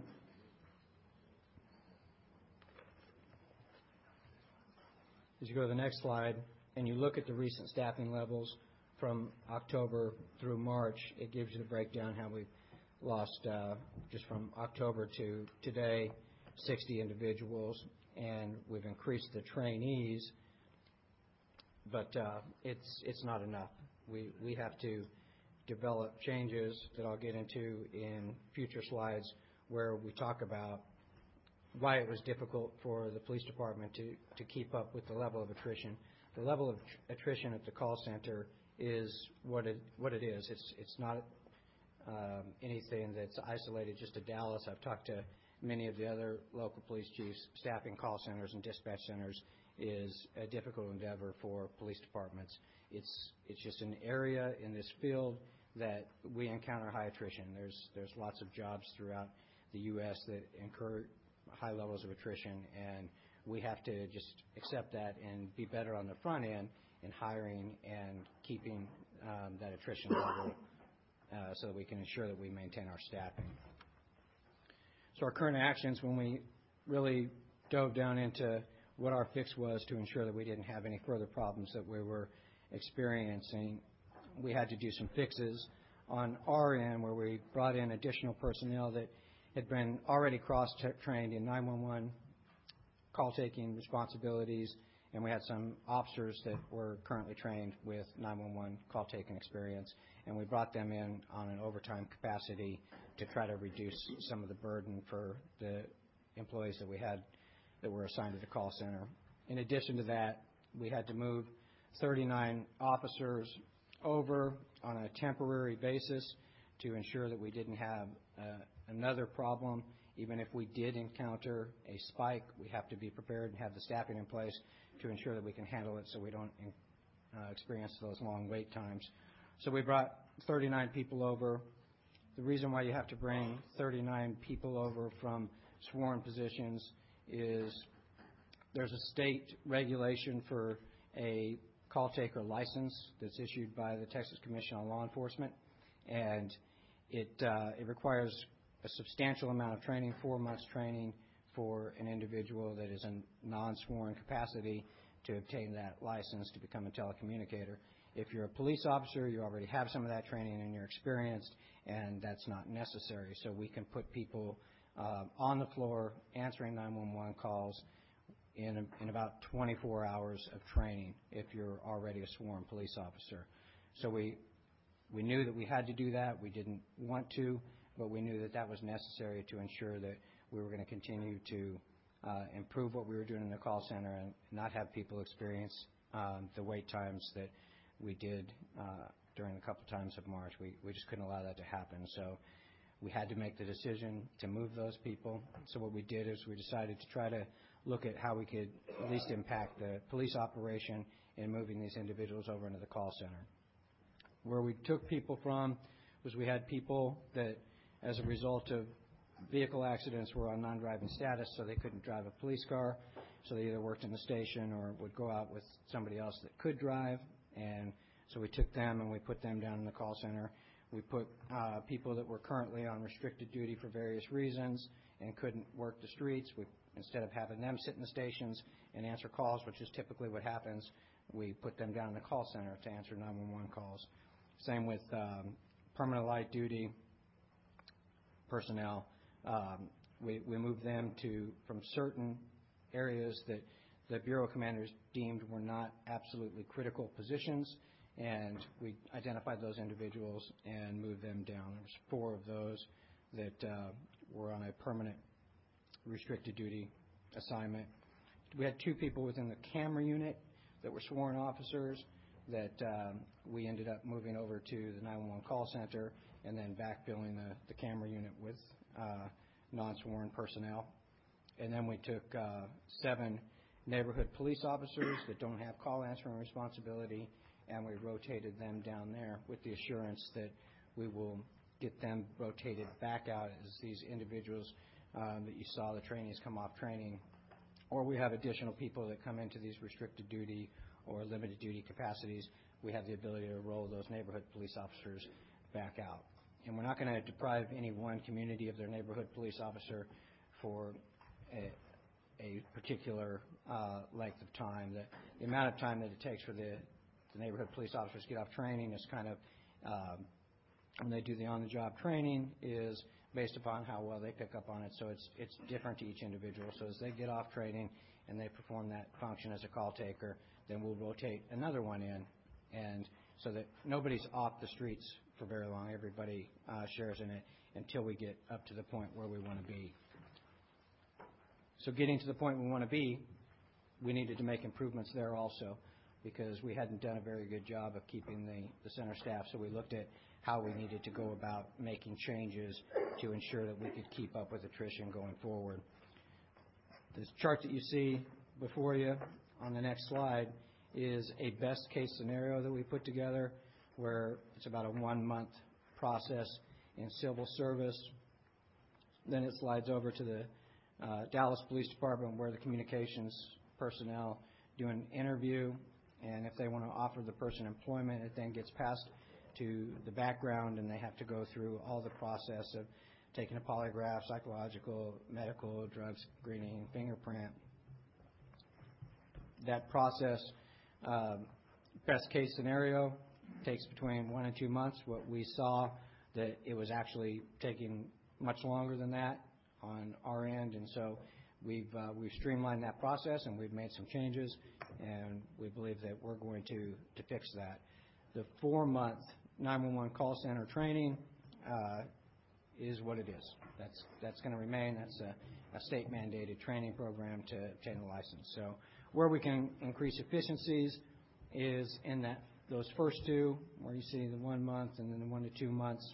As you go to the next slide and you look at the recent staffing levels from October through March, it gives you the breakdown how we've lost, uh, just from October to today, sixty individuals, and we've increased the trainees, but uh, it's it's not enough. We we have to develop changes that I'll get into in future slides where we talk about why it was difficult for the police department to, to keep up with the level of attrition. The level of attrition at the call center is what it what it is. It's it's not um, anything that's isolated just to Dallas. I've talked to many of the other local police chiefs. Staffing call centers and dispatch centers is a difficult endeavor for police departments. It's it's just an area in this field that we encounter high attrition. There's there's lots of jobs throughout the U S that incur high levels of attrition, and we have to just accept that and be better on the front end in hiring and keeping um, that attrition level uh, so that we can ensure that we maintain our staffing. So our current actions, when we really dove down into what our fix was to ensure that we didn't have any further problems that we were experiencing, we had to do some fixes on our end where we brought in additional personnel that had been already cross-trained in nine one one call-taking responsibilities, and we had some officers that were currently trained with nine one one call-taking experience, and we brought them in on an overtime capacity to try to reduce some of the burden for the employees that we had that were assigned to the call center. In addition to that, we had to move thirty-nine officers over on a temporary basis to ensure that we didn't have uh, another problem. Even if we did encounter a spike, we have to be prepared and have the staffing in place to ensure that we can handle it so we don't uh, experience those long wait times. So we brought thirty-nine people over. The reason why you have to bring thirty-nine people over from sworn positions is there's a state regulation for a call taker license that's issued by the Texas Commission on Law Enforcement, and it uh, it requires a substantial amount of training, four months training for an individual that is in non-sworn capacity to obtain that license to become a telecommunicator. If you're a police officer, you already have some of that training and you're experienced, and that's not necessary. So we can put people uh, on the floor answering nine one one calls in, in about twenty-four hours of training if you're already a sworn police officer. So we we knew that we had to do that. We didn't want to, but we knew that that was necessary to ensure that we were going to continue to uh, improve what we were doing in the call center and not have people experience um, the wait times that we did uh, during a couple times of March. We, we just couldn't allow that to happen. So we had to make the decision to move those people. So what we did is we decided to try to look at how we could at least impact the police operation in moving these individuals over into the call center. Where we took people from was we had people that, as a result of vehicle accidents, were on non-driving status, so they couldn't drive a police car. So they either worked in the station or would go out with somebody else that could drive. And so we took them and we put them down in the call center. We put uh, people that were currently on restricted duty for various reasons and couldn't work the streets. We, instead of having them sit in the stations and answer calls, which is typically what happens, we put them down in the call center to answer nine one one calls. Same with um, permanent light duty personnel. Um, we, we moved them to from certain areas that the Bureau commanders deemed were not absolutely critical positions, and we identified those individuals and moved them down. There was four of those that uh, were on a permanent restricted duty assignment. We had two people within the camera unit that were sworn officers that um, we ended up moving over to the nine one one call center and then backfilling the, the camera unit with uh, non-sworn personnel. And then we took uh, seven neighborhood police officers that don't have call answering responsibility, and we rotated them down there with the assurance that we will get them rotated back out as these individuals um, that you saw the trainees come off training, or we have additional people that come into these restricted duty or limited duty capacities. We have the ability to roll those neighborhood police officers back out. And we're not going to deprive any one community of their neighborhood police officer for a, a particular uh, length of time. The, the amount of time that it takes for the, the neighborhood police officers to get off training is kind of, um, when they do the on-the-job training, is based upon how well they pick up on it. So it's it's different to each individual. So as they get off training and they perform that function as a call taker, then we'll rotate another one in, and so that nobody's off the streets for very long. Everybody uh, shares in it until we get up to the point where we want to be. So getting to the point we want to be, we needed to make improvements there also, because we hadn't done a very good job of keeping the, the center staff. So we looked at how we needed to go about making changes to ensure that we could keep up with attrition going forward. This chart that you see before you on the next slide is a best case scenario that we put together, where it's about a one month process in civil service. Then it slides over to the uh, Dallas Police Department, where the communications personnel do an interview, and if they want to offer the person employment, it then gets passed to the background, and they have to go through all the process of taking a polygraph, psychological, medical, drug screening, fingerprint. That process, um, best case scenario, takes between one and two months. What we saw that it was actually taking much longer than that on our end, and so we've uh, we've streamlined that process, and we've made some changes, and we believe that we're going to to fix that. The four month nine one one call center training uh, is what it is. That's that's going to remain. That's a, a state mandated training program to obtain a license. So where we can increase efficiencies is in that those first two, where you see the one month and then the one to two months.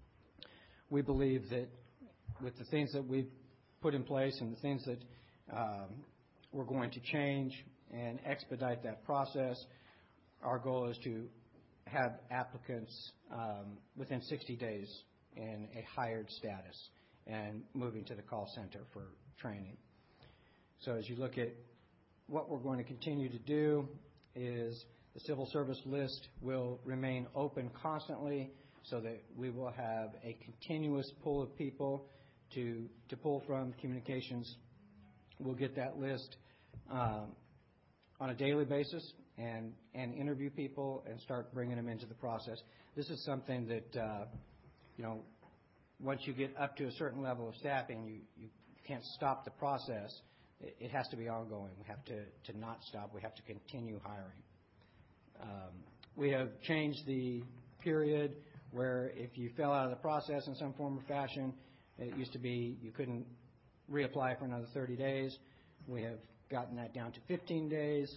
We believe that with the things that we've put in place and the things that um, we're going to change and expedite that process, our goal is to have applicants um, within sixty days in a hired status and moving to the call center for training. So as you look at what we're going to continue to do is the civil service list will remain open constantly so that we will have a continuous pool of people to, to pull from. Communications will get that list um, on a daily basis and, and interview people and start bringing them into the process. This is something that, uh, you know, once you get up to a certain level of staffing, you, you can't stop the process. It, it has to be ongoing. We have to, to not stop. We have to continue hiring. Um, we have changed the period where if you fell out of the process in some form or fashion, it used to be you couldn't reapply for another thirty days. We have gotten that down to fifteen days.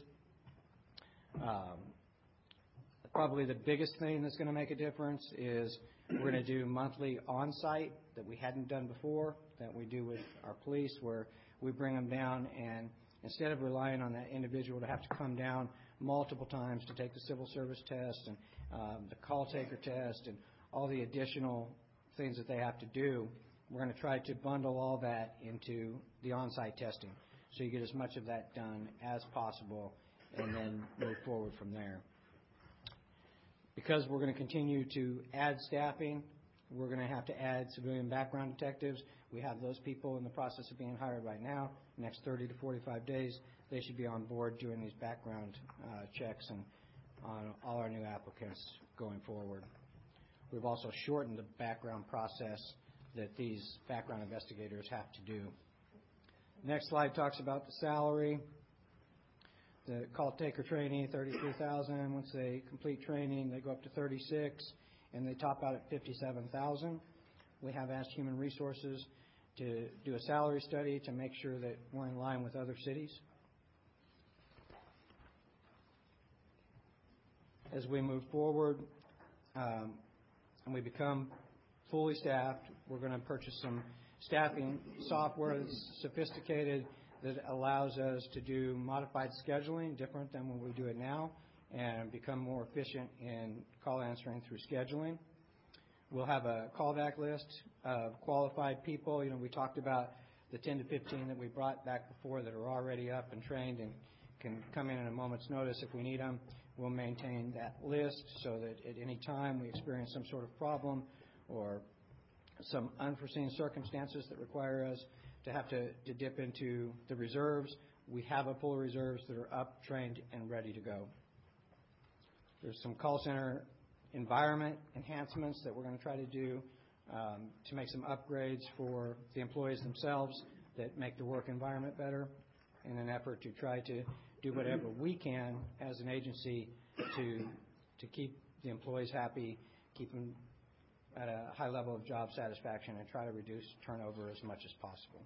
Um, probably the biggest thing that's going to make a difference is we're going to do monthly on-site that we hadn't done before, that we do with our police, where we bring them down, and instead of relying on that individual to have to come down multiple times to take the civil service test and um, the call taker test and all the additional things that they have to do, we're going to try to bundle all that into the on-site testing, so you get as much of that done as possible and then move forward from there. Because we're going to continue to add staffing, we're going to have to add civilian background detectives. We have those people in the process of being hired right now. Next thirty to forty-five days, they should be on board doing these background uh, checks and on all our new applicants going forward. We've also shortened the background process that these background investigators have to do. Next slide talks about the salary. The call taker trainee, thirty-three thousand dollars. Once they complete training, they go up to thirty-six, and they top out at fifty-seven thousand dollars. We have asked Human Resources to do a salary study to make sure that we're in line with other cities. As we move forward um, and we become fully staffed, we're going to purchase some staffing software that's sophisticated, that allows us to do modified scheduling, different than when we do it now, and become more efficient in call answering through scheduling. We'll have a callback list of qualified people. You know, we talked about the ten to fifteen that we brought back before that are already up and trained and can come in at a moment's notice if we need them. We'll maintain that list so that at any time we experience some sort of problem or some unforeseen circumstances that require us to have to, to dip into the reserves, we have a pool of reserves that are up, trained, and ready to go. There's some call center environment enhancements that we're going to try to do um, to make some upgrades for the employees themselves that make the work environment better in an effort to try to do whatever we can as an agency to to keep the employees happy, keep them at a high level of job satisfaction, and try to reduce turnover as much as possible.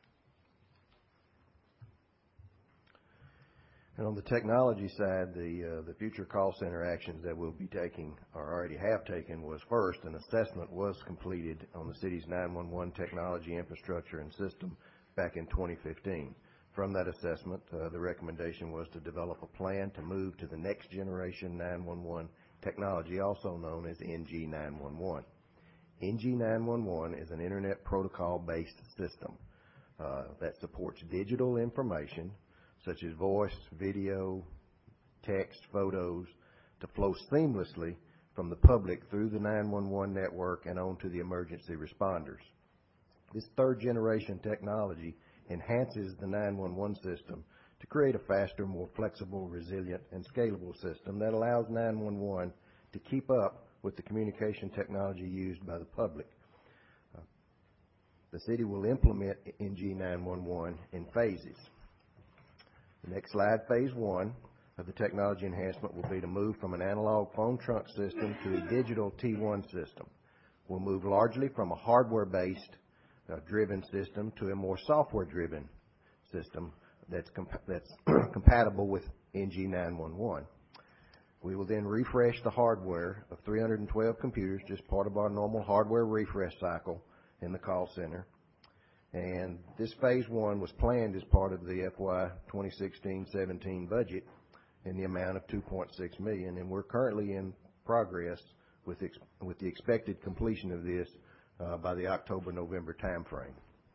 And on the technology side, the uh, the future call center actions that we'll be taking, or already have taken, was first, an assessment was completed on the city's nine one one technology infrastructure and system back in twenty fifteen. From that assessment, uh, the recommendation was to develop a plan to move to the next generation nine one one technology, also known as N G nine one one. N G nine one one is an Internet protocol-based system uh, that supports digital information such as voice, video, text, photos, to flow seamlessly from the public through the nine one one network and on to the emergency responders. This third-generation technology enhances the nine one one system to create a faster, more flexible, resilient, and scalable system that allows nine one one to keep up with the communication technology used by the public. Uh, the city will implement N G nine one one in phases. The next slide, phase one of the technology enhancement will be to move from an analog phone trunk system to a digital T one system. We'll move largely from a hardware-based uh, driven system to a more software-driven system that's, comp- that's compatible with N G nine one one. We will then refresh the hardware of three hundred twelve computers, just part of our normal hardware refresh cycle in the call center. And this phase one was planned as part of the F Y twenty sixteen seventeen budget in the amount of two point six million dollars, and we're currently in progress with ex- with the expected completion of this uh, by the October-November timeframe.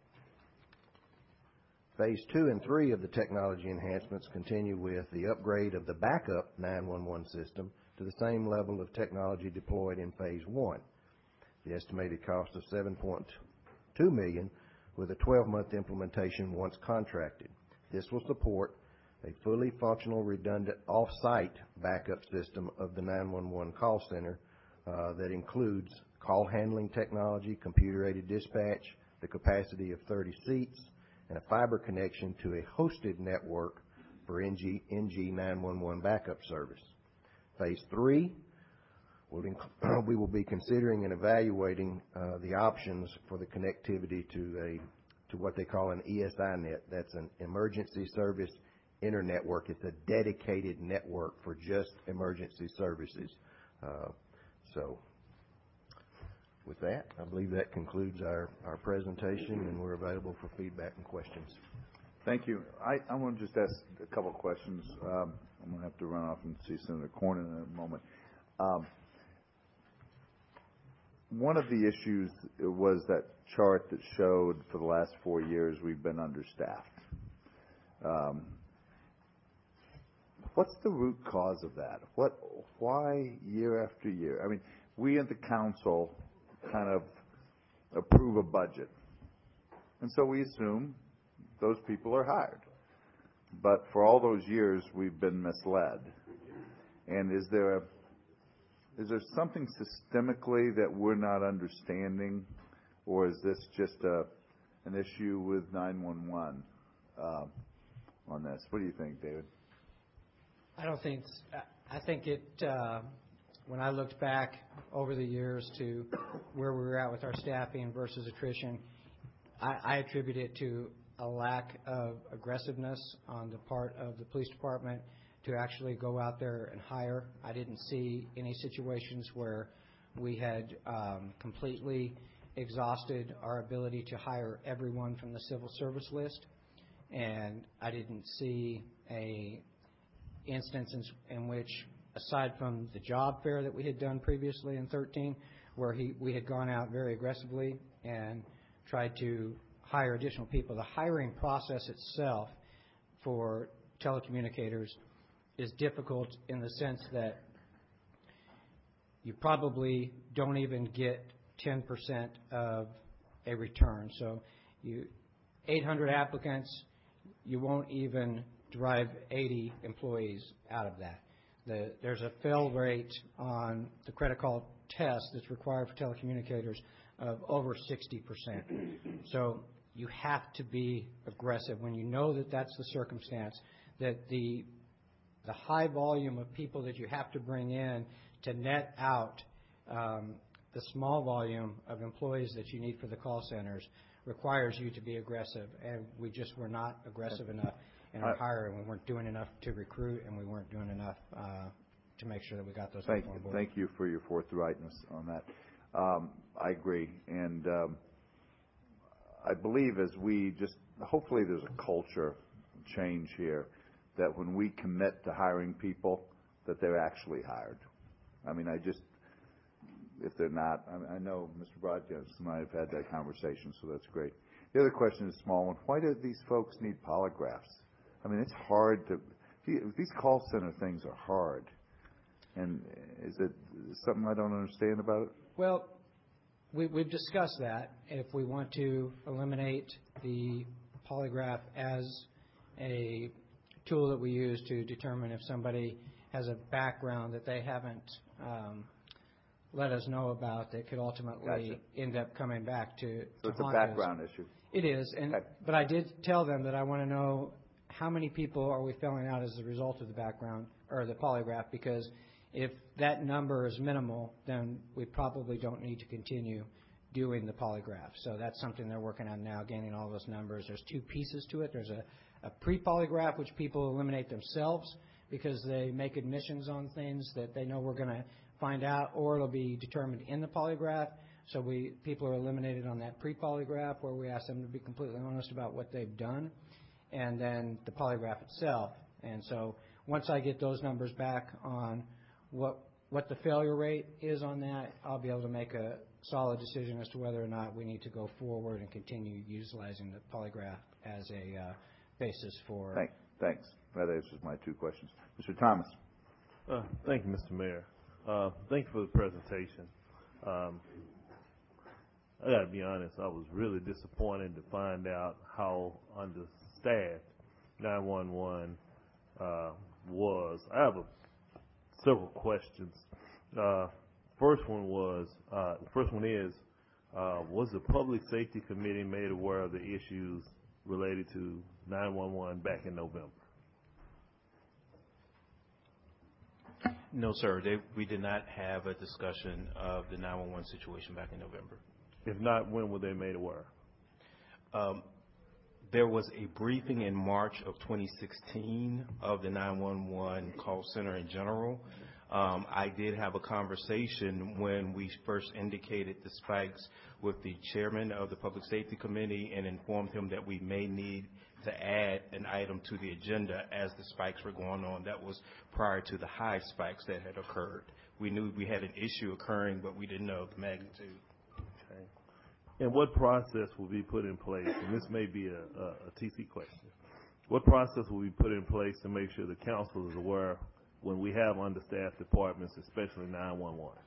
Phase two and three of the technology enhancements continue with the upgrade of the backup nine one one system to the same level of technology deployed in phase one. The estimated cost of seven point two million dollars with a twelve-month implementation once contracted. This will support a fully functional, redundant, off-site backup system of the nine one one call center uh, that includes call handling technology, computer-aided dispatch, the capacity of thirty seats, and a fiber connection to a hosted network for N G nine one one backup service. Phase three, will inc- we will be considering and evaluating uh, the options for the connectivity to a to what they call an E S I net. That's an emergency service internetwork. It's a dedicated network for just emergency services. Uh, so with that, I believe that concludes our, our presentation, and we're available for feedback and questions. Thank you. I, I want to just ask a couple of questions. Um, I'm going to have to run off and see Senator Cornyn in a moment. Um, one of the issues was that chart that showed for the last four years we've been understaffed. Um, what's the root cause of that? What, why year after year? I mean, we at the council kind of approve a budget, and so we assume those people are hired. But for all those years, we've been misled. And is there a, is there something systemically that we're not understanding, or is this just a an issue with nine one one uh, on this? What do you think, David? I don't think. I think it. Uh, when I looked back over the years to where we were at with our staffing versus attrition, I, I attribute it to a lack of aggressiveness on the part of the police department to actually go out there and hire. I didn't see any situations where we had um, completely exhausted our ability to hire everyone from the civil service list, and I didn't see a instance in, in which, aside from the job fair that we had done previously in thirteen, where he, we had gone out very aggressively and tried to hire additional people. The hiring process itself for telecommunicators is difficult in the sense that you probably don't even get ten percent of a return. So you eight hundred applicants, you won't even drive eighty employees out of that. The, there's a fail rate on the credit call test that's required for telecommunicators of over sixty percent. So you have to be aggressive when you know that that's the circumstance, that the the high volume of people that you have to bring in to net out um, the small volume of employees that you need for the call centers requires you to be aggressive, and we just were not aggressive enough in our hiring. We weren't doing enough to recruit, and we weren't doing enough uh, to make sure that we got those thank, people on board. Thank you for your forthrightness on that. Um, I agree, and um, I believe as we just, hopefully there's a culture change here, that when we commit to hiring people, that they're actually hired. I mean, I just, if they're not, I, I know Mister Broadcast and I have had that conversation, so that's great. The other question is a small one. Why do these folks need polygraphs? I mean, it's hard to, these call center things are hard. And is it something I don't understand about it? Well, we, we've discussed that. If we want to eliminate the polygraph as a tool that we use to determine if somebody has a background that they haven't um, let us know about that could ultimately Gotcha. end up coming back to, So to it's a haunt background us. issue. It is, and Okay. but I did tell them that I want to know how many people are we filling out as a result of the background or the polygraph, because if that number is minimal, then we probably don't need to continue doing the polygraph. So that's something they're working on now, gaining all those numbers. There's two pieces to it. There's a, a pre-polygraph, which people eliminate themselves because they make admissions on things that they know we're going to find out, or it'll be determined in the polygraph. So we people are eliminated on that pre-polygraph, where we ask them to be completely honest about what they've done, and then the polygraph itself. And so once I get those numbers back on what what the failure rate is on that, I'll be able to make a solid decision as to whether or not we need to go forward and continue utilizing the polygraph as a uh, basis for. Thank, thanks. That answers my two questions. Mister Thomas. Uh, thank you, Mister Mayor. Uh, thank you for the presentation. Um, I got to be honest, I was really disappointed to find out how understaffed nine one one uh, was. I have a, several questions. Uh, first one was, uh, first one is, uh, was the Public Safety Committee made aware of the issues related to nine one one back in November? No, sir. They, we did not have a discussion of the nine one one situation back in November. If not, when were they made aware? Um, there was a briefing in March of twenty sixteen of the nine one one call center in general. Um, I did have a conversation when we first indicated the spikes with the chairman of the Public Safety Committee and informed him that we may need to add an item to the agenda as the spikes were going on. That was prior to the high spikes that had occurred. We knew we had an issue occurring, but we didn't know the magnitude. Okay. And what process will be put in place, and this may be a, a, a T C question, what process will be put in place to make sure the council is aware when we have understaffed departments, especially nine one one?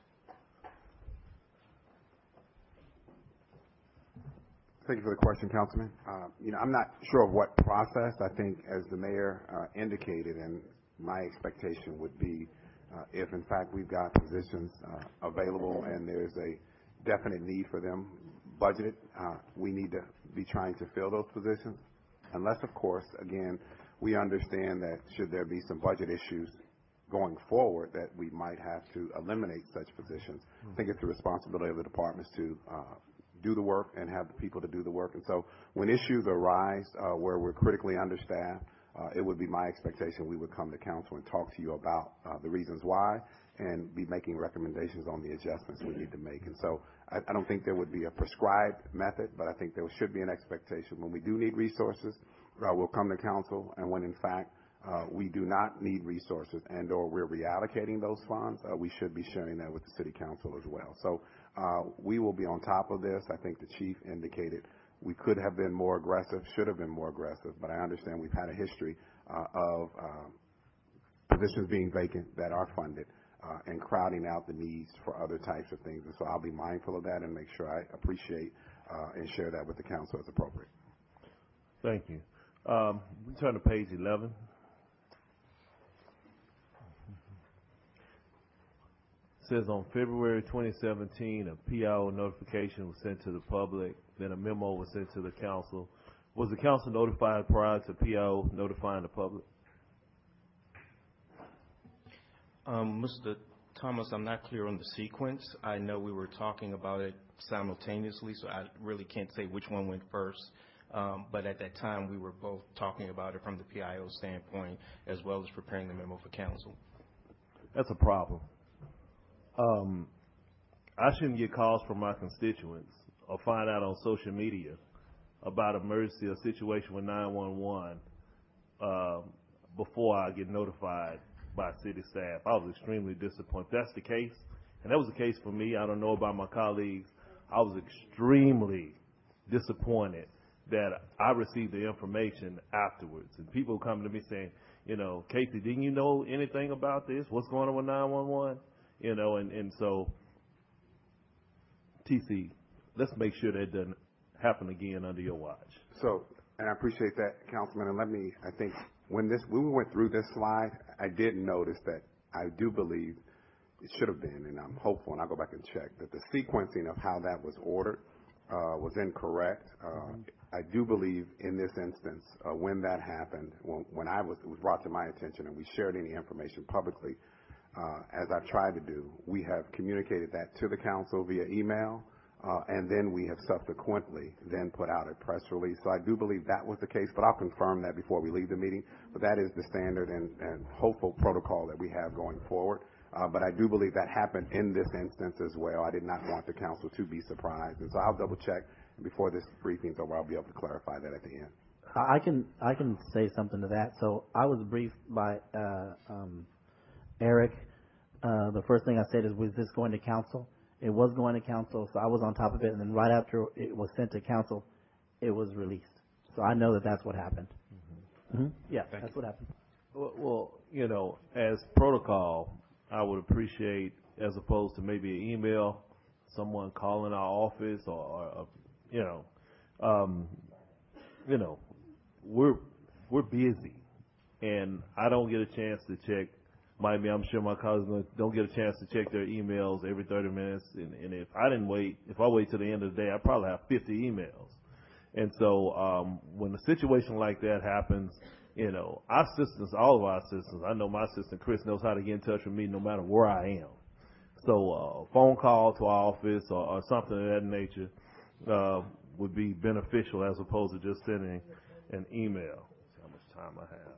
Thank you for the question, Councilman. Uh, you know, I'm not sure of what process. I think, as the mayor uh, indicated, and my expectation would be, uh, if in fact we've got positions uh, available and there's a definite need for them budgeted, uh, we need to be trying to fill those positions. Unless, of course, again, we understand that should there be some budget issues going forward, that we might have to eliminate such positions. I think it's the responsibility of the departments to uh, do the work and have the people to do the work. And so when issues arise uh, where we're critically understaffed, uh, it would be my expectation we would come to council and talk to you about uh, the reasons why and be making recommendations on the adjustments we need to make. And so I, I don't think there would be a prescribed method, but I think there should be an expectation when we do need resources, uh, we'll come to council, and when in fact uh, we do not need resources and or we're reallocating those funds, uh, we should be sharing that with the city council as well. So uh, we will be on top of this. I think the chief indicated We could have been more aggressive, should have been more aggressive, but I understand we've had a history uh, of uh, positions being vacant that are funded uh, and crowding out the needs for other types of things. And so I'll be mindful of that and make sure I appreciate uh, and share that with the council as appropriate. Thank you. Um, we turn to page eleven. It says on February twenty seventeen, a P I O notification was sent to the public, then a memo was sent to the council. Was the council notified prior to P I O notifying the public? Um, Mister Thomas, I'm not clear on the sequence. I know we were talking about it simultaneously, so I really can't say which one went first. Um, but at that time, we were both talking about it from the P I O standpoint, as well as preparing the memo for council. That's a problem. Um, I shouldn't get calls from my constituents or find out on social media about emergency or situation with nine one one uh, before I get notified by city staff. I was extremely disappointed. If that's the case, and that was the case for me, I don't know about my colleagues, I was extremely disappointed that I received the information afterwards. And people come to me saying, you know, Casey, didn't you know anything about this? What's going on with nine one one? You know, and, and so, T C, let's make sure that doesn't happen again under your watch. So, and I appreciate that, Councilman. And let me, I think, when this, when we went through this slide, I did notice that I do believe it should have been, and I'm hopeful, and I'll go back and check, that the sequencing of how that was ordered uh, was incorrect. Uh, mm-hmm. I do believe in this instance, uh, when that happened, when, when I was, it was brought to my attention and we shared any information publicly, uh, as I've tried to do, we have communicated that to the council via email, uh, and then we have subsequently then put out a press release. So I do believe that was the case, but I'll confirm that before we leave the meeting. But that is the standard and, and hopeful protocol that we have going forward. Uh, but I do believe that happened in this instance as well. I did not want the council to be surprised. And so I'll double check. Before this briefing's over, I'll be able to clarify that at the end. I can I can say something to that. So I was briefed by uh, um, Eric. Uh, the first thing I said is, was this going to council? It was going to council, so I was on top of it. And then right after it was sent to council, it was released. So I know that that's what happened. Mm-hmm. Mm-hmm. Yeah, Thank that's you. what happened. Well, well, you know, as protocol, I would appreciate, as opposed to maybe an email, someone calling our office or, or you know, um, you know, we're we're busy, and I don't get a chance to check. Might be, I'm sure my colleagues don't get a chance to check their emails every thirty minutes. And, and if I didn't wait, if I wait till the end of the day, I probably have fifty emails. And so um, when a situation like that happens, you know, our assistants, all of our assistants, I know my assistant Chris knows how to get in touch with me no matter where I am. So a uh, phone call to our office or, or something of that nature uh, would be beneficial as opposed to just sending an email. Let's see how much time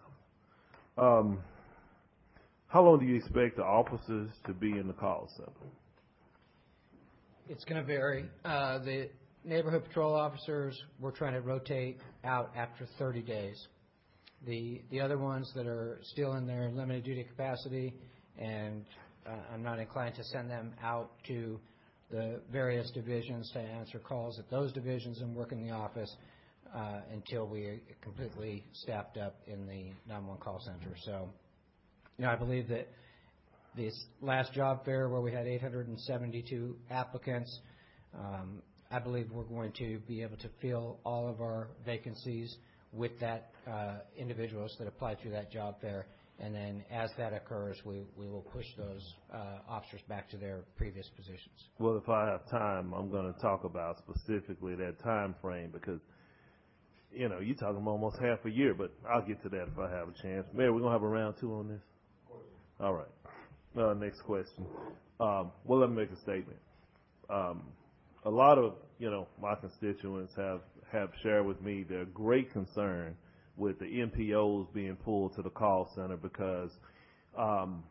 I have. Um, how long do you expect the officers to be in the call center? It's going to vary. Uh, the neighborhood patrol officers, we're trying to rotate out after thirty days. The the other ones that are still in their limited duty capacity, and uh, I'm not inclined to send them out to the various divisions to answer calls at those divisions and work in the office uh, until we are completely staffed up in the nine one one call center. So, you know, I believe that this last job fair where we had eight hundred seventy-two applicants, um, I believe we're going to be able to fill all of our vacancies with that uh, individuals that apply through that job fair. And then as that occurs, we, we will push those uh, officers back to their previous positions. Well, if I have time, I'm going to talk about specifically that time frame because, you know, you're talking about almost half a year, but I'll get to that if I have a chance. Mayor, we're going to have a round two on this? Of course. All right. Uh, next question. Um, well, let me make a statement. Um, a lot of, you know, my constituents have, have shared with me their great concern with the N P Os being pulled to the call center because um,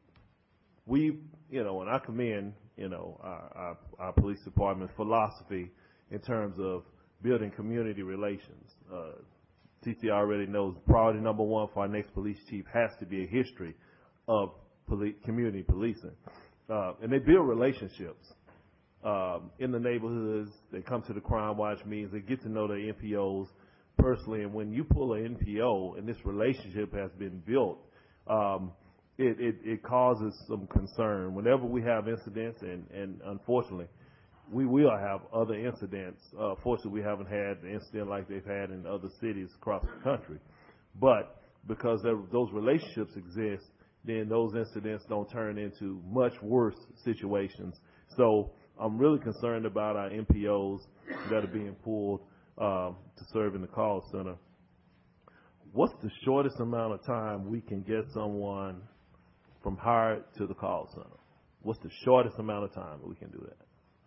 we, you know, and I commend, you know, our, our, our police department's philosophy in terms of building community relations. Uh, T C already knows priority number one for our next police chief has to be a history of poli- community policing. Uh, and they build relationships um, in the neighborhoods. They come to the Crime Watch meetings. They get to know the N P Os personally. And when you pull an N P O and this relationship has been built, um, it, it, it causes some concern. Whenever we have incidents, and, and unfortunately, we will have other incidents. Uh, fortunately, we haven't had an incident like they've had in other cities across the country. But because there, those relationships exist, then those incidents don't turn into much worse situations. So I'm really concerned about our N P Os that are being pulled um, to serve in the call center. What's the shortest amount of time we can get someone from hired to the call center? What's the shortest amount of time that we can do that?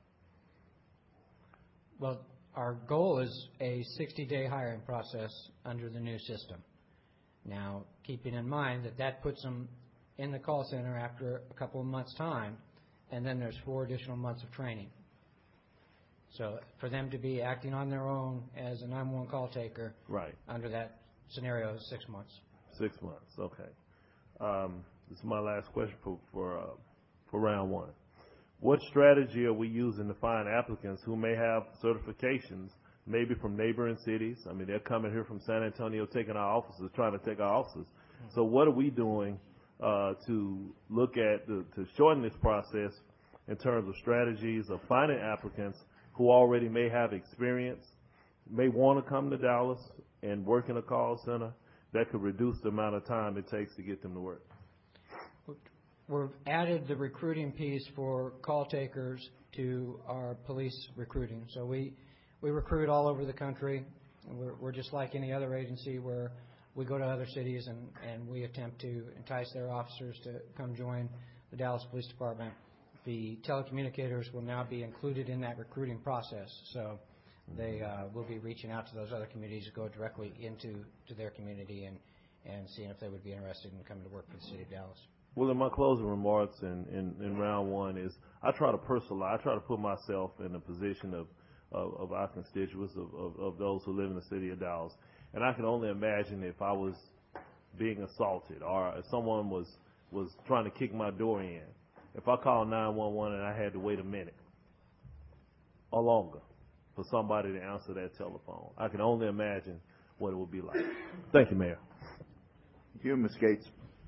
Well, our goal is a sixty-day hiring process under the new system. Now, keeping in mind that that puts them in the call center after a couple of months' time, and then there's four additional months of training. So for them to be acting on their own as a nine one one call taker, right, under that scenario is six months. Six months, okay. Um, this is my last question for for, uh, for round one. What strategy are we using to find applicants who may have certifications, maybe from neighboring cities? I mean, they're coming here from San Antonio, taking our offices, trying to take our offices. Mm-hmm. So what are we doing uh, to look at, the, to shorten this process in terms of strategies of finding applicants who already may have experience, may want to come to Dallas and work in a call center, that could reduce the amount of time it takes to get them to work? We've added the recruiting piece for call takers to our police recruiting. So we, we recruit all over the country. We're, we're just like any other agency where we go to other cities and, and we attempt to entice their officers to come join the Dallas Police Department. The telecommunicators will now be included in that recruiting process. So they uh, will be reaching out to those other communities to go directly into to their community and, and seeing if they would be interested in coming to work for the city of Dallas. Well, in my closing remarks in, in, in round one is I try to personalize, I try to put myself in the position of, of, of our constituents, of, of, of those who live in the city of Dallas. And I can only imagine if I was being assaulted or if someone was, was trying to kick my door in. If I called nine one one and I had to wait a minute or longer for somebody to answer that telephone, I can only imagine what it would be like. Thank you, Mayor. Thank you, Miz Gates.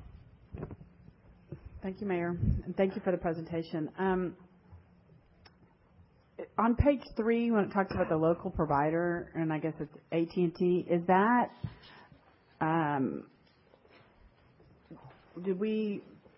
Thank you, Mayor, and thank you for the presentation. Um, on page three, when it talks about the local provider, and I guess it's A T and T, is that, um, did we,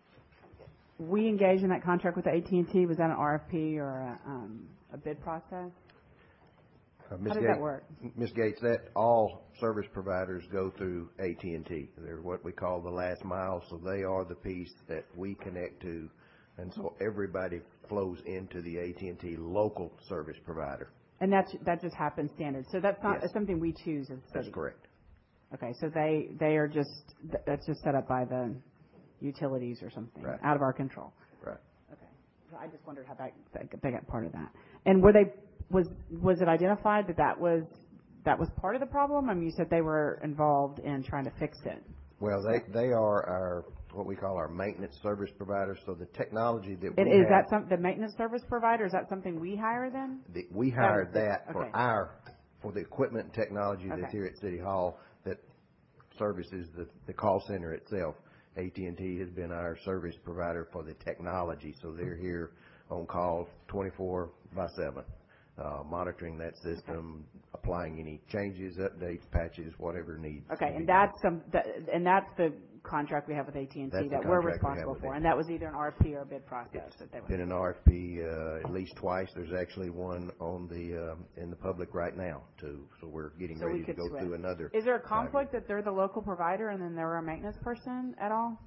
we engage in that contract with A T and T? Was that an R F P or a, um, a bid process? Uh, How does Gates, that work? Miz Gates, that all service providers go through A T and T. They're what we call the last mile, so they are the piece that we connect to, and so everybody flows into the A T and T local service provider. And that's, that just happens standard. So that's not Yes. something we choose as a city. That's correct. Okay, so they, they are just, that's just set up by the utilities or something, right. out of our control. Right. Okay. So I just wondered how that, they got part of that. And were they, was, was it identified that that was, that was part of the problem? I mean, you said they were involved in trying to fix it. Well, they, they are our, what we call our maintenance service providers. So the technology that we and have. Is that some, the maintenance service provider, is that something we hire then? The, we hired that, that for okay. our, for the equipment and technology okay. that's here at City Hall that services the, the call center itself. A T and T has been our service provider for the technology, so they're here on call twenty-four by seven, uh, monitoring that system, applying any changes, updates, patches, whatever needs. Okay, and that's some, that, and that's the contract we have with A T and T that we're responsible we for, and that was either an R F P or a bid process. Yes. That they were Been an R F P uh, at least twice. There's actually one on the um, in the public right now too. So we're getting so ready we to go switch. through another. Is there a conflict that they're the local provider and then they're a maintenance person at all?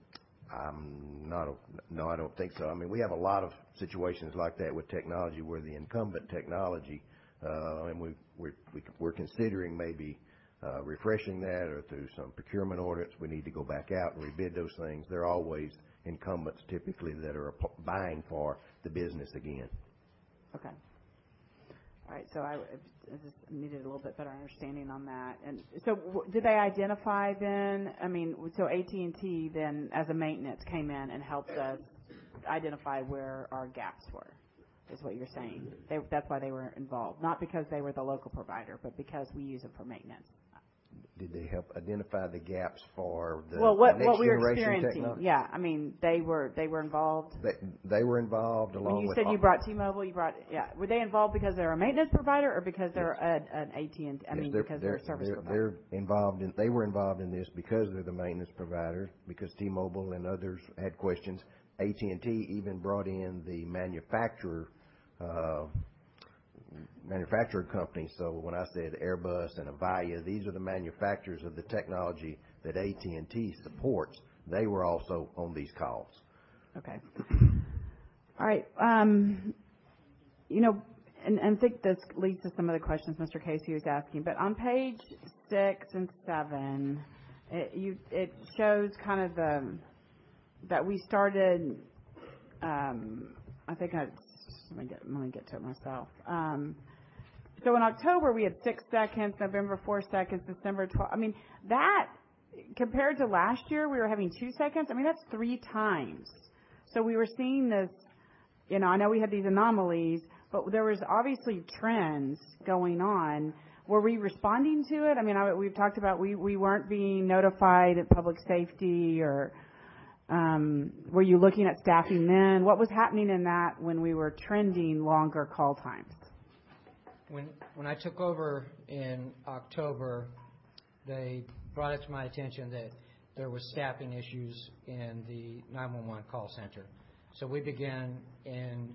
I'm not. A, no, I don't think so. I mean, we have a lot of situations like that with technology where the incumbent technology, uh, and we we're, we, we're considering maybe uh, refreshing that, or through some procurement ordinance, we need to go back out and rebid those things. They're always incumbents, typically, that are buying for the business again. Okay. All right. So I, I just needed a little bit better understanding on that. And so, w- did they identify then? I mean, so A T and T then, as a maintenance, came in and helped us identify where our gaps were. is what you're saying. They, that's why they were involved, not because they were the local provider, but because we use them for maintenance. Did they help identify the gaps for the well, what, next what we were generation experiencing, technology? yeah. I mean, they were they were involved. They, they were involved along When you with said all- you brought T-Mobile, you brought yeah. Were they involved because they're a maintenance provider or because they're Yes. a, an A T and I Yes, mean they're, because they're, they're a service they're, provider? They're involved in. They were involved in this because they're the maintenance provider. Because T-Mobile and others had questions. A T and T even brought in the manufacturer, uh, manufacturer company. So when I said Airbus and Avaya, these are the manufacturers of the technology that A T and T supports. They were also on these calls. Okay. All right. Um, you know, and, and I think this leads to some of the questions Mister Casey was asking. But on page six and seven, it, you, it shows kind of the that we started. Um, I think I let me get let me get to it myself. Um, so in October we had six seconds, November four seconds, December twelve. I mean that compared to last year we were having two seconds. I mean that's three times. So we were seeing this. You know, I know we had these anomalies, but there was obviously trends going on. Were we responding to it? I mean, I, we've talked about we, we weren't being notified at public safety, or um, were you looking at staffing then? What was happening in that when we were trending longer call times? When when I took over in October, they brought it to my attention that there was staffing issues in the nine one one call center. So we began in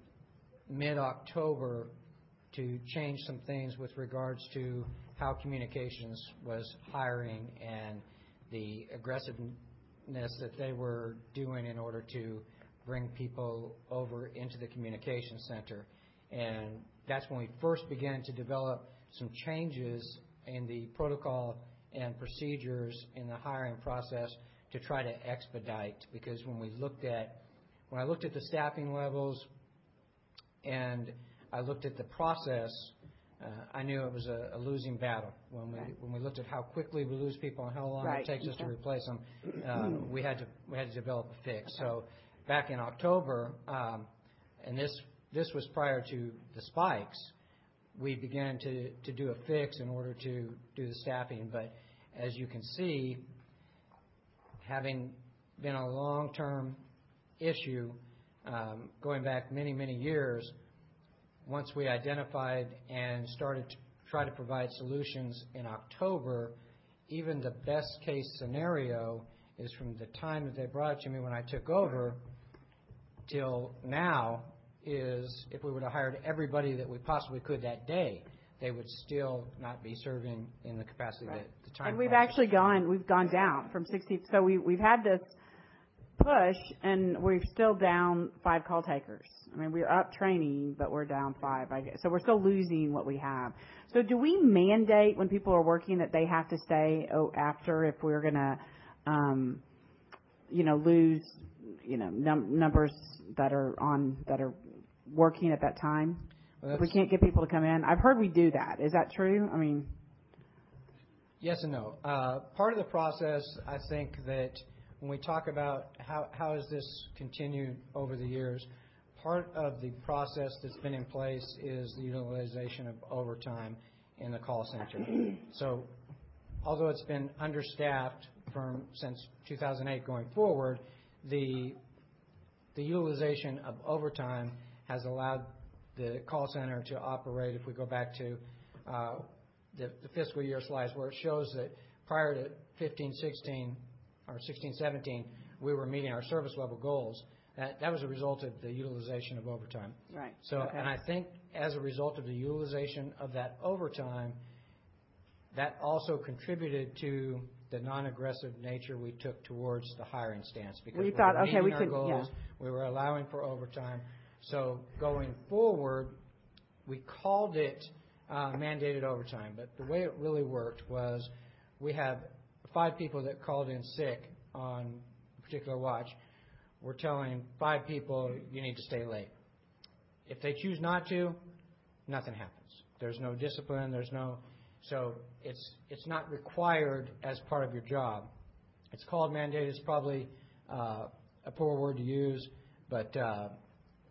mid-October to change some things with regards to how communications was hiring and the aggressiveness that they were doing in order to bring people over into the communication center. And that's when we first began to develop some changes in the protocol and procedures in the hiring process to try to expedite, because when we looked at When I looked at the staffing levels and I looked at the process, uh, I knew it was a, a losing battle. When we Right. when we looked at how quickly we lose people and how long Right. it takes us to Okay. replace them, uh, we had to we had to develop a fix. So back in October, um, and this this was prior to the spikes, we began to to do a fix in order to do the staffing. But as you can see, having been a long-term issue um, going back many, many years, once we identified and started to try to provide solutions in October, even the best case scenario is from the time that they brought it to me when I took over till now is if we would have hired everybody that we possibly could that day, they would still not be serving in the capacity Right. that the time. And we've process. actually gone we've gone down from sixty. So we we've had this push, and we're still down five call takers. I mean, we're up training, but we're down five. I guess. So we're still losing what we have. So do we mandate when people are working that they have to stay oh, after if we're going to, um, you know, lose, you know, num- numbers that are on that are working at that time? Well, if we can't get people to come in, I've heard we do that. Is that true? I mean, yes and no. Uh, part of the process, I think that when we talk about how, how has this continued over the years, part of the process that's been in place is the utilization of overtime in the call center. So although it's been understaffed from since two thousand eight going forward, the, the utilization of overtime has allowed the call center to operate, if we go back to uh, the, the fiscal year slides where it shows that prior to fifteen sixteen, or sixteen seventeen, we were meeting our service level goals. That, that was a result of the utilization of overtime. Right. So, Okay. and I think as a result of the utilization of that overtime, that also contributed to the non-aggressive nature we took towards the hiring stance. Because We we thought, were okay, we meeting our could- goals, yeah. we were allowing for overtime. So going forward, we called it uh, mandated overtime. But the way it really worked was we have five people that called in sick on a particular watch. We're telling five people, you need to stay late. If they choose not to, nothing happens. There's no discipline. There's no, so it's it's not required as part of your job. It's called mandated. It's probably uh, a poor word to use, but uh,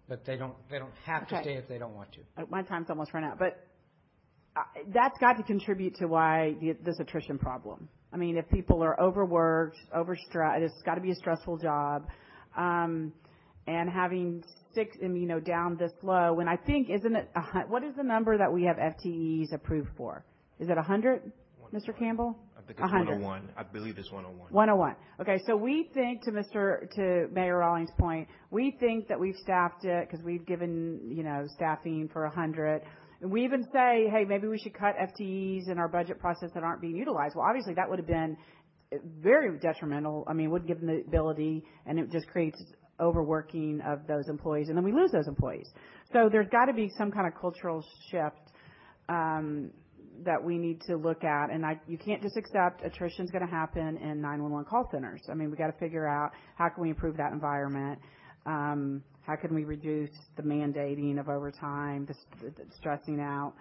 but they don't they don't have to Okay. stay if they don't want to. Uh, My time's almost run out, but uh, that's got to contribute to why the, this attrition problem. I mean, if people are overworked, overstressed, it's got to be a stressful job, um, and having six, I mean, you know, down this low. When I think, isn't it? A, hun- what is the number that we have F T Es approved for? Is it a hundred, Mister Campbell? I think it's one oh one. I believe it's one oh one. one oh one. Okay, so we think, to Mister to Mayor Rawlings' point, we think that we've staffed it because we've given, you know, staffing for one hundred. And we even say, hey, maybe we should cut F T Es in our budget process that aren't being utilized. Well, obviously that would have been very detrimental. I mean, it would give them the ability, and it just creates overworking of those employees, and then we lose those employees. So there's got to be some kind of cultural shift um, that we need to look at, and I, you can't just accept attrition's going to happen in nine one one call centers. I mean, we got to figure out how can we improve that environment. Um, how can we reduce the mandating of overtime, the, the, the stressing out?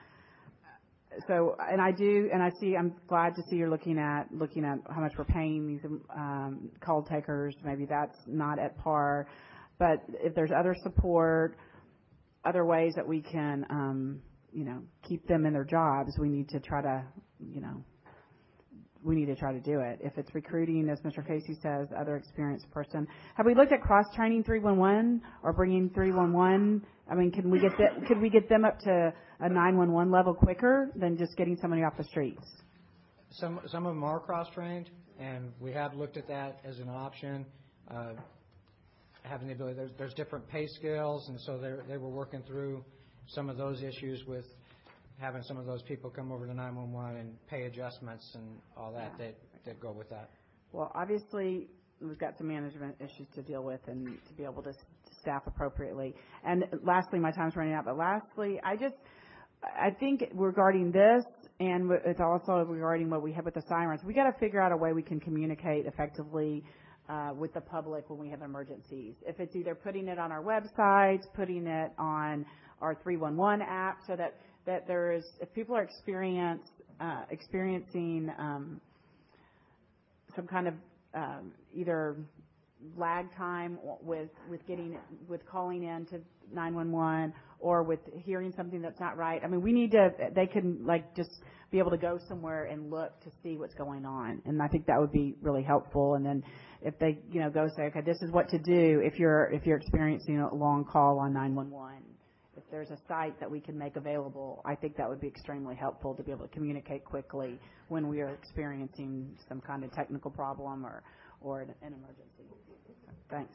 So, and I do, and I see. I'm glad to see you're looking at looking at how much we're paying these um, call takers. Maybe that's not at par, but if there's other support, other ways that we can, um, you know, keep them in their jobs, we need to try to, you know, we need to try to do it. If it's recruiting, as Mister Casey says, other experienced person. Have we looked at cross-training three one one or bringing three one one? I mean, can we get the, could we get them up to a nine one one level quicker than just getting somebody off the streets? Some some of them are cross-trained, and we have looked at that as an option. Uh, having the ability, there's, there's different pay scales, and so they they were working through some of those issues with having some of those people come over to nine one one and pay adjustments and all that that, that go with that. Well, obviously, we've got some management issues to deal with and to be able to staff appropriately. And lastly, my time's running out, but lastly, I just, I think regarding this, and it's also regarding what we have with the sirens, we got to figure out a way we can communicate effectively uh, with the public when we have emergencies. If it's either putting it on our websites, putting it on our three one one app, so that that there is, if people are experience, uh, experiencing um, some kind of um, either lag time with with getting with calling in to nine one one or with hearing something that's not right. I mean, we need to. They can like just be able to go somewhere and look to see what's going on, and I think that would be really helpful. And then if they, you know, go say, okay, this is what to do if you're if you're experiencing a long call on nine one one. If there's a site that we can make available, I think that would be extremely helpful to be able to communicate quickly when we are experiencing some kind of technical problem or, or an, an emergency. Thanks.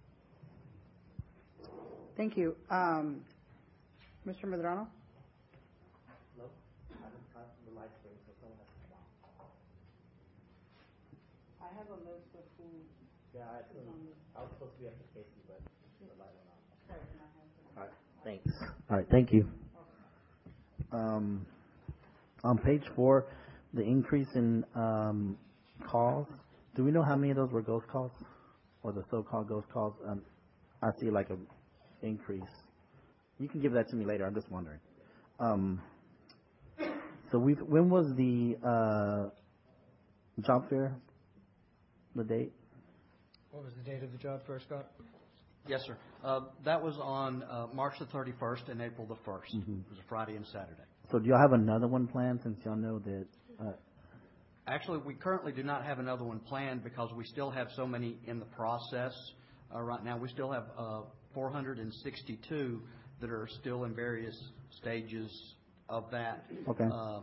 Thank you. Um, Mister Medrano? Hello? I haven't got the light screen, so someone has to come on. I have a list of who. Yeah, I, I was supposed to be after Casey, but the light went off. Okay. All right. Thanks. All right, thank you. Um, on page four, the increase in um, calls, do we know how many of those were ghost calls or the so-called ghost calls? Um, I see like a increase. You can give that to me later. I'm just wondering. Um, so we when was the uh, job fair, the date? What was the date of the job fair, Scott? Yes, sir. Uh, that was on uh, March the thirty-first and April the first. Mm-hmm. It was a Friday and Saturday. So do y'all have another one planned since y'all know that? Uh, Actually, we currently do not have another one planned because we still have so many in the process uh, right now. We still have uh, four hundred sixty-two that are still in various stages of that. Okay. Uh,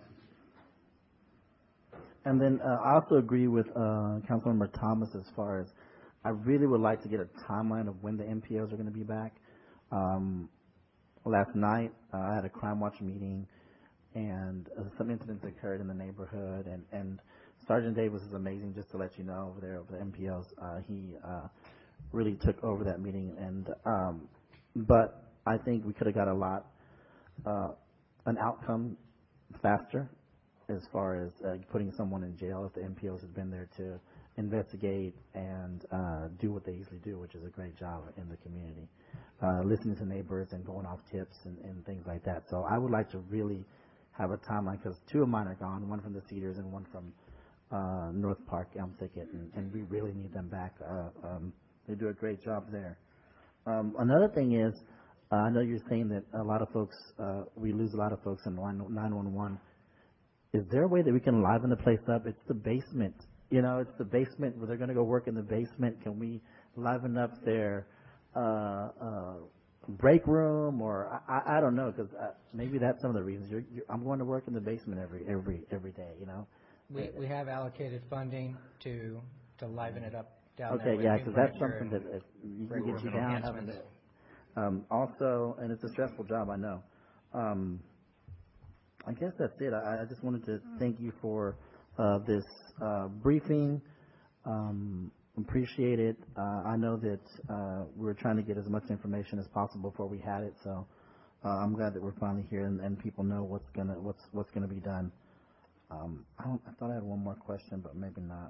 and then uh, I also agree with uh, Councilmember Thomas as far as I really would like to get a timeline of when the M P Os are going to be back. Um, last night, uh, I had a crime watch meeting, and uh, some incidents occurred in the neighborhood, and, and Sergeant Davis is amazing, just to let you know, over there, over the M P Os. Uh, he uh, really took over that meeting, and um, but I think we could have got a lot, uh, an outcome faster as far as uh, putting someone in jail if the M P Os had been there to investigate and uh, do what they usually do, which is a great job in the community, uh, listening to neighbors and going off tips and, and things like that. So I would like to really have a timeline because two of mine are gone, one from the Cedars and one from uh, North Park, Elm Thicket, and, and we really need them back. Uh, um, they do a great job there. Um, another thing is Uh, I know you're saying that a lot of folks, uh, we lose a lot of folks in nine one one. Is there a way that we can liven the place up? It's the basement. You know, it's the basement where they're going to go work in the basement. Can we liven up their uh, uh, break room, or I, I don't know, because uh, maybe that's some of the reasons. You're, you're, I'm going to work in the basement every every every day. You know. We we have allocated funding to to liven it up down okay, there. yeah, because that's something that uh, you can get you down. Having enhancements. it. Um, also, and it's a stressful job, I know. Um, I guess that's it. I, I just wanted to thank you for uh, this uh, briefing. Um, appreciate it. Uh, I know that uh, we were trying to get as much information as possible before we had it, so uh, I'm glad that we're finally here and, and people know what's gonna what's what's gonna be done. Um, I, don't, I thought I had one more question, but maybe not.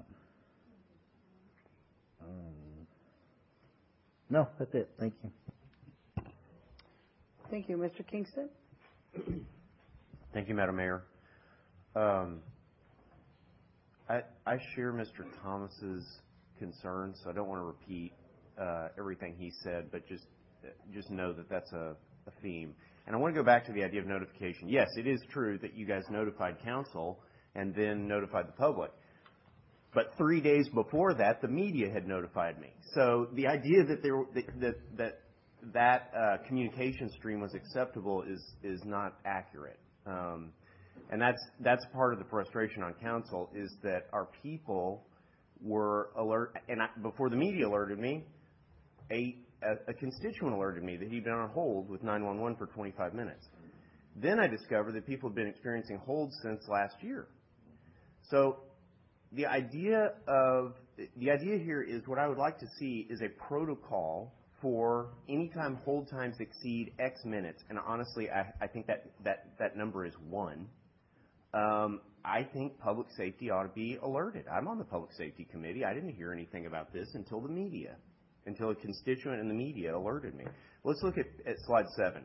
Um, no, that's it. Thank you. Thank you. Mister Kingston? Thank you, Madam Mayor. Um, I, I share Mister Thomas's concerns, so I don't want to repeat uh, everything he said, but just just know that that's a, a theme. And I want to go back to the idea of notification. Yes, it is true that you guys notified council and then notified the public. But three days before that, the media had notified me. So the idea that there that that, that that uh, communication stream was acceptable is is not accurate, um, and that's that's part of the frustration on council is that our people were alert, and I, before the media alerted me, a, a a constituent alerted me that he'd been on hold with nine one one for twenty-five minutes. Then I discovered that people had been experiencing holds since last year. So the idea of the idea here is what I would like to see is a protocol for anytime hold times exceed X minutes, and honestly, I, I think that, that, that number is one. Um, I think public safety ought to be alerted. I'm on the public safety committee. I didn't hear anything about this until the media, until a constituent in the media alerted me. Let's look at, at slide seven.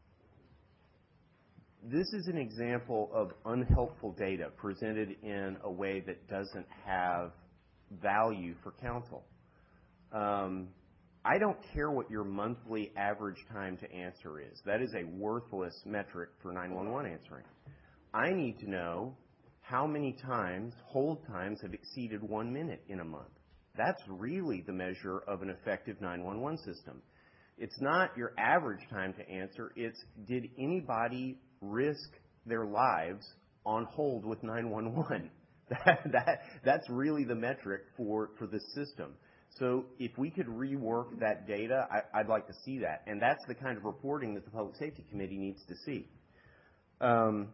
This is an example of unhelpful data presented in a way that doesn't have value for council. Um, I don't care what your monthly average time to answer is. That is a worthless metric for nine one one answering. I need to know how many times hold times have exceeded one minute in a month. That's really the measure of an effective nine one one system. It's not your average time to answer. It's did anybody risk their lives on hold with nine one one? That, that, that's really the metric for, for this system. So if we could rework that data, I, I'd like to see that. And that's the kind of reporting that the Public Safety Committee needs to see. Um,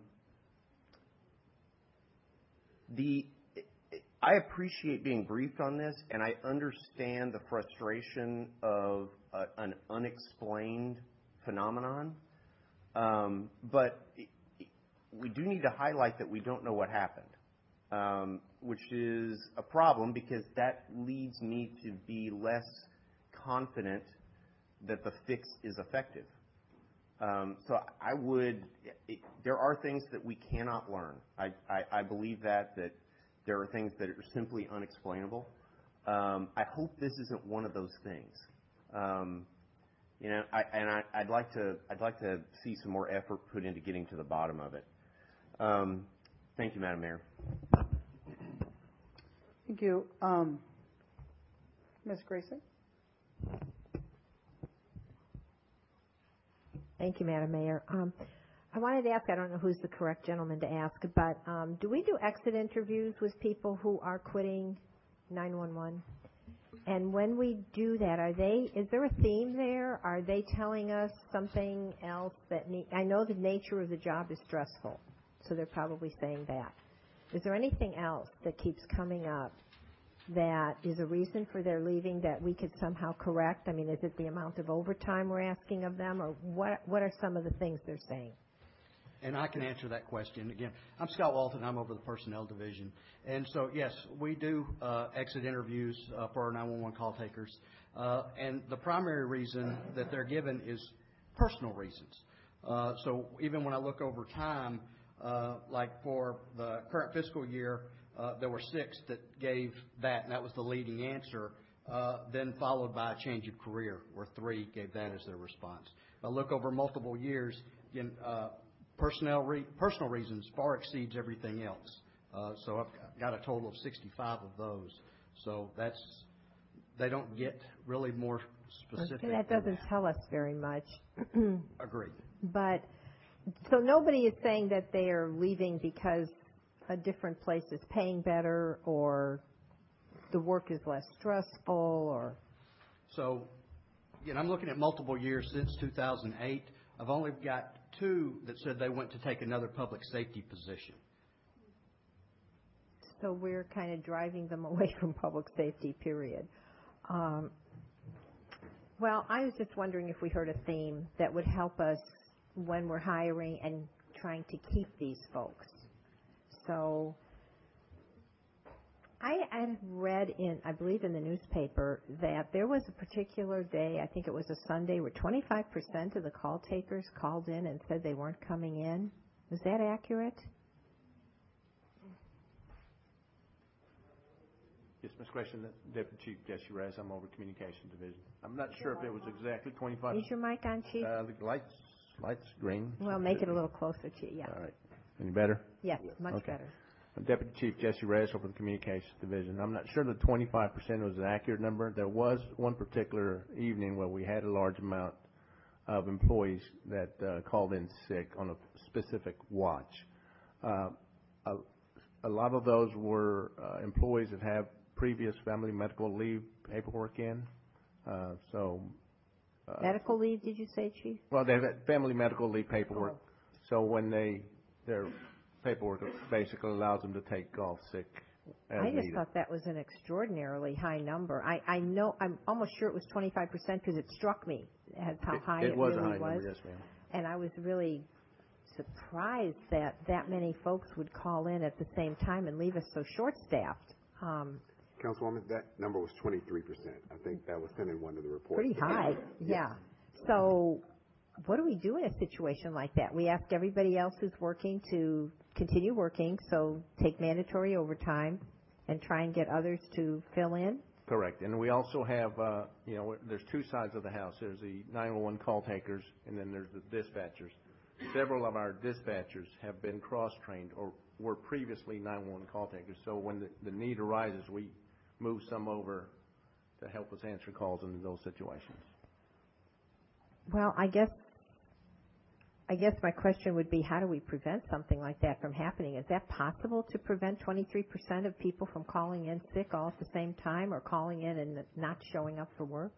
the, I appreciate being briefed on this, and I understand the frustration of a, an unexplained phenomenon. Um, but it, it, we do need to highlight that we don't know what happened. Um, which is a problem because that leads me to be less confident that the fix is effective. Um, so I would, it, there are things that we cannot learn. I, I, I believe that, that there are things that are simply unexplainable. Um, I hope this isn't one of those things. Um, you know, I, and I, I'd like to, I'd like to see some more effort put into getting to the bottom of it. Um, thank you, Madam Mayor. Thank you. Um, Miz Grayson? Thank you, Madam Mayor. Um, I wanted to ask, I don't know who's the correct gentleman to ask, but um, do we do exit interviews with people who are quitting nine one one? And when we do that, are they, is there a theme there? Are they telling us something else that, ne- I know the nature of the job is stressful, so they're probably saying that. Is there anything else that keeps coming up that is a reason for their leaving that we could somehow correct? I mean, is it the amount of overtime we're asking of them, or what What are some of the things they're saying? And I can answer that question. Again, I'm Scott Walton. I'm over the Personnel Division. And so, yes, we do uh, exit interviews uh, for our nine one one call takers. Uh, and the primary reason that they're given is personal reasons. Uh, so even when I look over time, Uh, like for the current fiscal year, uh, there were six that gave that, and that was the leading answer, uh, then followed by a change of career, where three gave that as their response. if I look over multiple years, again, uh, personnel re- personal reasons far exceeds everything else. Uh, so I've got a total of sixty-five of those. So that's, they don't get really more specific. That doesn't tell us very much. Agreed. But, so nobody is saying that they are leaving because a different place is paying better or the work is less stressful or? So, again, I'm looking at multiple years since two thousand eight. I've only got two that said they went to take another public safety position. So we're kind of driving them away from public safety, period. Um, well, I was just wondering if we heard a theme that would help us when we're hiring and trying to keep these folks. So I had read in, I believe in the newspaper, that there was a particular day, I think it was a Sunday, where twenty-five percent of the call takers called in and said they weren't coming in. Is that accurate? Yes, Miz Grayson, Deputy Chief Jesse Reyes, I'm over Communications Division. I'm not sure if it was exactly twenty-five. Is your mic on, Chief? Uh, the lights, lights green. Well, make it a little closer to you, yeah. All right. Any better? Yes, much Okay. better. I'm Deputy Chief Jesse Reyes over the Communications Division. I'm not sure the twenty-five percent was an accurate number. There was one particular evening where we had a large amount of employees that uh, called in sick on a specific watch. Uh, a, a lot of those were uh, employees that have previous family medical leave paperwork in. Uh, so, uh, Medical leave, did you say, Chief? well, they have that family medical leave paperwork. So when they their paperwork basically allows them to take off sick as I just needed. thought that was an extraordinarily high number. I, I know, I'm almost sure it was twenty-five percent because it struck me as how high it, it was really a high was. number, yes, ma'am. And I was really surprised that that many folks would call in at the same time and leave us so short-staffed. Um, Councilwoman, that number was twenty-three percent. I think that was sent in one of the reports. Pretty high, yeah. So what do we do in a situation like that? We ask everybody else who's working to continue working, so take mandatory overtime and try and get others to fill in? Correct. And we also have, uh, you know, there's two sides of the house. There's the nine one one call takers, and then there's the dispatchers. Several of our dispatchers have been cross-trained or were previously nine one one call takers. So when the, the need arises, we move some over to help us answer calls in those situations. Well, I guess I guess my question would be, how do we prevent something like that from happening? Is that possible to prevent twenty-three percent of people from calling in sick all at the same time or calling in and not showing up for work?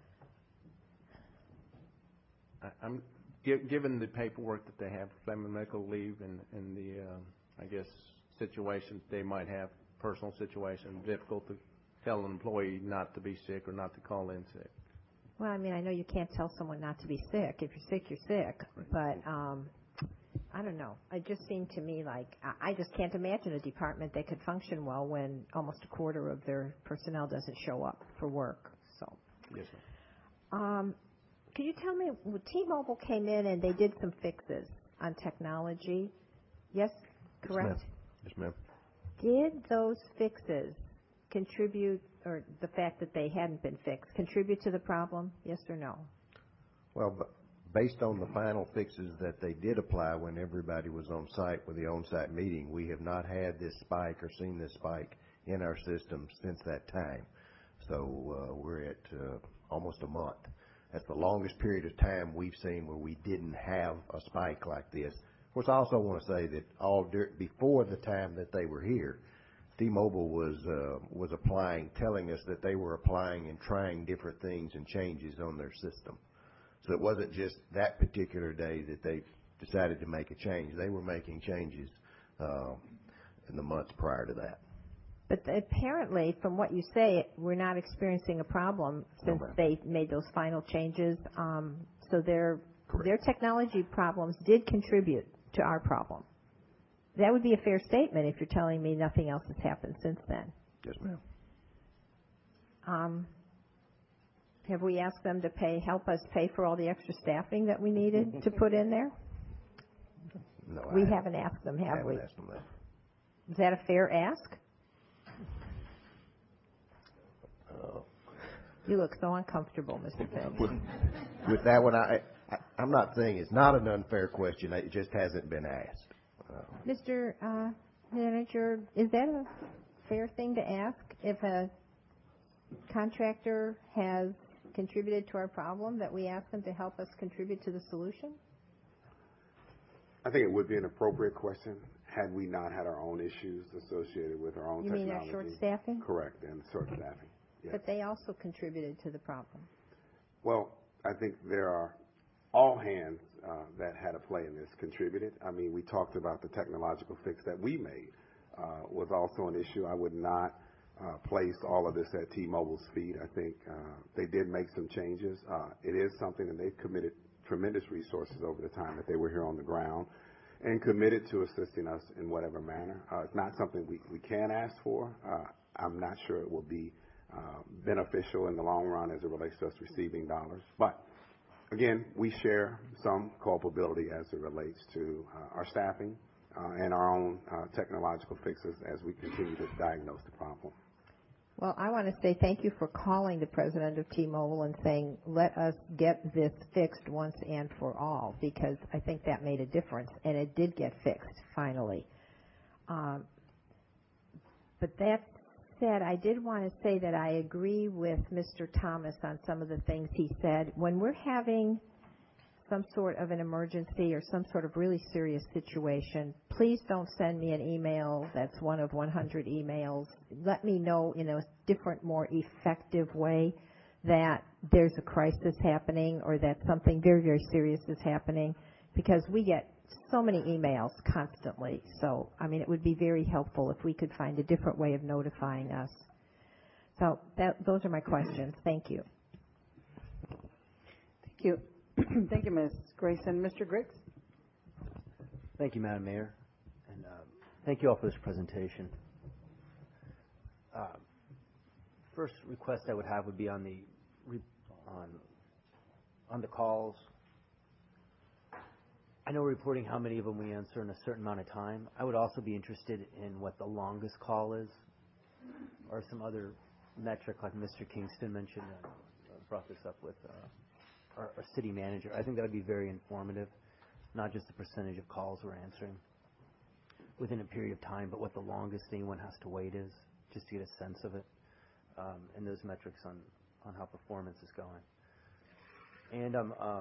I, I'm gi- given the paperwork that they have for family medical leave and, and the, um, I guess, situations they might have, personal situations, difficult to tell an employee not to be sick or not to call in sick. Well, I mean, I know you can't tell someone not to be sick. If you're sick, you're sick. But um, I don't know. It just seemed to me like I, I just can't imagine a department that could function well when almost a quarter of their personnel doesn't show up for work. So, yes, ma'am. Um, could you tell me, well, T-Mobile came in and they did some fixes on technology. Yes, correct? Yes, ma'am. Did those fixes contribute, or the fact that they hadn't been fixed, contribute to the problem, yes or no? Well, b- based on the final fixes that they did apply when everybody was on site with the on-site meeting, we have not had this spike or seen this spike in our system since that time. So uh, we're at uh, almost a month. That's the longest period of time we've seen where we didn't have a spike like this. Of course, I also want to say that all dur- before the time that they were here, T-Mobile was uh, was applying, telling us that they were applying and trying different things and changes on their system. So it wasn't just that particular day that they decided to make a change. They were making changes uh, in the months prior to that. But apparently, from what you say, we're not experiencing a problem since No, ma'am. they made those final changes. Um, so their their technology problems did contribute to our problem. That would be a fair statement if you're telling me nothing else has happened since then. Yes, ma'am. Um, have we asked them to pay, help us pay for all the extra staffing that we needed to put in there? No, we I haven't asked them, have haven't we? asked them that. Is that a fair ask? Uh, You look so uncomfortable, Mister Finch. with, with that one, I I, I'm not saying it's not an unfair question. It just hasn't been asked. Uh, Mister Uh, Manager, is that a fair thing to ask if a contractor has contributed to our problem, that we ask them to help us contribute to the solution? I think it would be an appropriate question had we not had our own issues associated with our own You technology. mean our short staffing? Correct, and short staffing. Yes. But they also contributed to the problem. Well, I think there are all hands uh, that had a play in this contributed. I mean, we talked about the technological fix that we made uh, was also an issue. I would not uh, place all of this at T-Mobile's feet. I think uh, they did make some changes. Uh, it is something that they've committed tremendous resources over the time that they were here on the ground and committed to assisting us in whatever manner. Uh, it's not something we, we can ask for. Uh, I'm not sure it will be uh, beneficial in the long run as it relates to us receiving dollars. But again, we share some culpability as it relates to uh, our staffing uh, and our own uh, technological fixes as we continue to diagnose the problem. Well, I want to say thank you for calling the president of T-Mobile and saying, let us get this fixed once and for all, because I think that made a difference, and it did get fixed, finally. Um, but that said, I did want to say that I agree with Mister Thomas on some of the things he said. When we're having some sort of an emergency or some sort of really serious situation, please don't send me an email that's one of one hundred emails. Let me know in a different, more effective way that there's a crisis happening or that something very, very serious is happening, because we get so many emails constantly. So, I mean, it would be very helpful if we could find a different way of notifying us. So that, those are my questions. Thank you. Thank you. Thank you, Miz Grayson. Mister Griggs? Thank you, Madam Mayor, and uh, thank you all for this presentation. Uh, first request I would have would be on the re on on the calls. I know we're reporting how many of them we answer in a certain amount of time. I would also be interested in what the longest call is, or some other metric like Mister Kingston mentioned. Uh, brought this up with. Uh, Our, our city manager. I think that would be very informative, not just the percentage of calls we're answering within a period of time, but what the longest anyone has to wait is, just to get a sense of it, um, and those metrics on, on how performance is going. And I'm, um,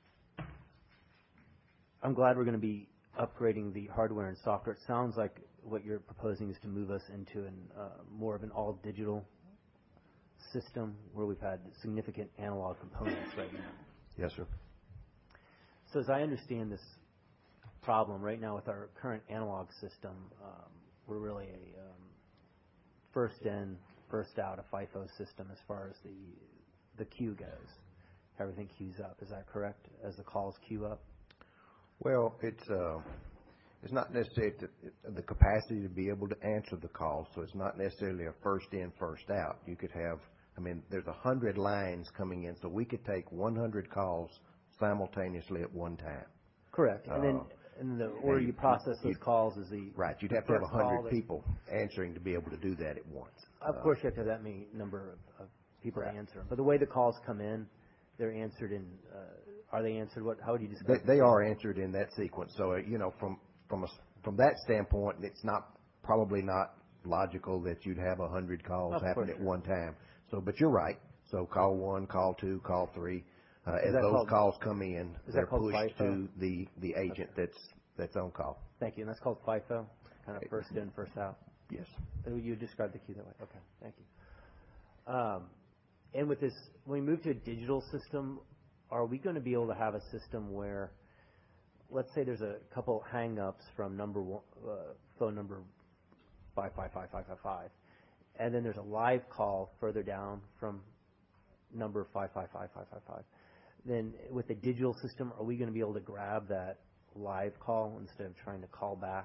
I'm glad we're going to be upgrading the hardware and software. It sounds like what you're proposing is to move us into an, uh, more of an all-digital system where we've had significant analog components right now. Yes, sir. So as I understand this problem right now with our current analog system, um, we're really a um, first in, first out, a FIFO system as far as the the queue goes. Everything queues up. Is that correct? As the calls queue up? Well, it's uh, it's not necessarily the, the capacity to be able to answer the call, so it's not necessarily a first in, first out. You could have, I mean, there's a hundred lines coming in, so we could take one hundred calls simultaneously at one time. Correct. And then, Uh, and the order you process those calls is the Right. You'd have to have a hundred people answering to be able to do that at once. Of course, you have to have that many number of, of people to answer them. But the way the calls come in, they're answered in. Uh, are they answered? What? How would you describe? They, they are answered in that sequence. So uh, you know, from from a, from that standpoint, it's not probably not logical that you'd have a hundred calls Of happen course, at sure. one time. So, but you're right. So call one, call two, call three. Uh, Is as that those called- calls come in, is that they're called pushed FIFO? to the the agent that's that's on call. Thank you. And that's called FIFO, kind of first in, first out. Yes. Uh, You described the queue that way. Okay. Thank you. Um, and with this, when we move to a digital system, are we going to be able to have a system where, let's say there's a couple hang-ups from number one, uh, phone number five five five five five five, and then there's a live call further down from number five five five five five five. Then with the digital system, are we going to be able to grab that live call instead of trying to call back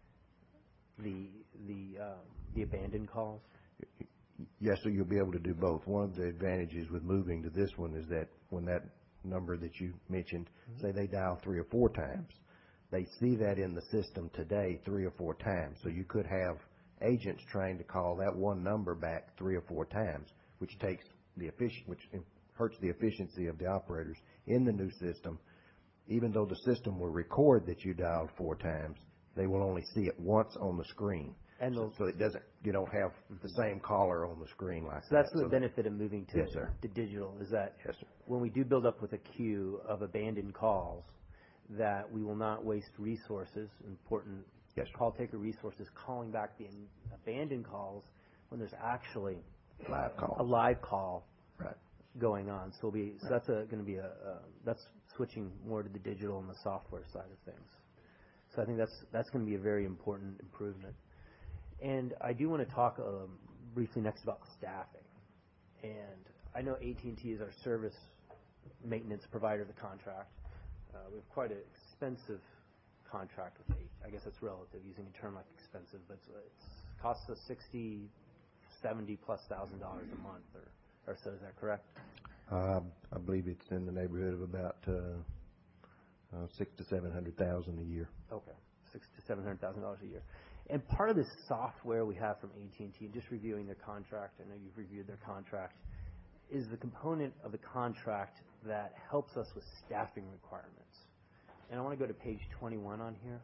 the the uh, the abandoned calls? Yes, so you'll be able to do both. One of the advantages with moving to this one is that when that number that you mentioned, mm-hmm. say they dial three or four times, they see that in the system today three or four times. So you could have agents trying to call that one number back three or four times, which takes the efficient, which hurts the efficiency of the operators in the new system. Even though the system will record that you dialed four times, they will only see it once on the screen. And so, so it doesn't, you don't have the same caller on the screen like So that's that. the So benefit of moving to, Yes, sir. to digital, is that Yes, sir. when we do build up with a queue of abandoned calls, that we will not waste resources, important Yes, call taker resources, calling back the in- abandoned calls when there's actually Live call. a live call Right. going on. So, we'll be, so Right. that's a, going to be a, uh, that's switching more to the digital and the software side of things. So I think that's, that's going to be a very important improvement. And I do want to talk um, briefly next about staffing. And I know A T and T is our service maintenance provider of the contract. Uh, we have quite an expensive contract with A T and T. I guess it's relative, using a term like expensive, but it's, it costs us sixty, seventy plus thousand dollars a month, or, or so. Is that correct? Uh, I believe it's in the neighborhood of about uh, uh, six to seven hundred thousand a year. Okay, six to seven hundred thousand dollars a year. And part of this software we have from A T and T, just reviewing their contract, I know you've reviewed their contract, is the component of the contract that helps us with staffing requirements. And I want to go to page twenty-one on here.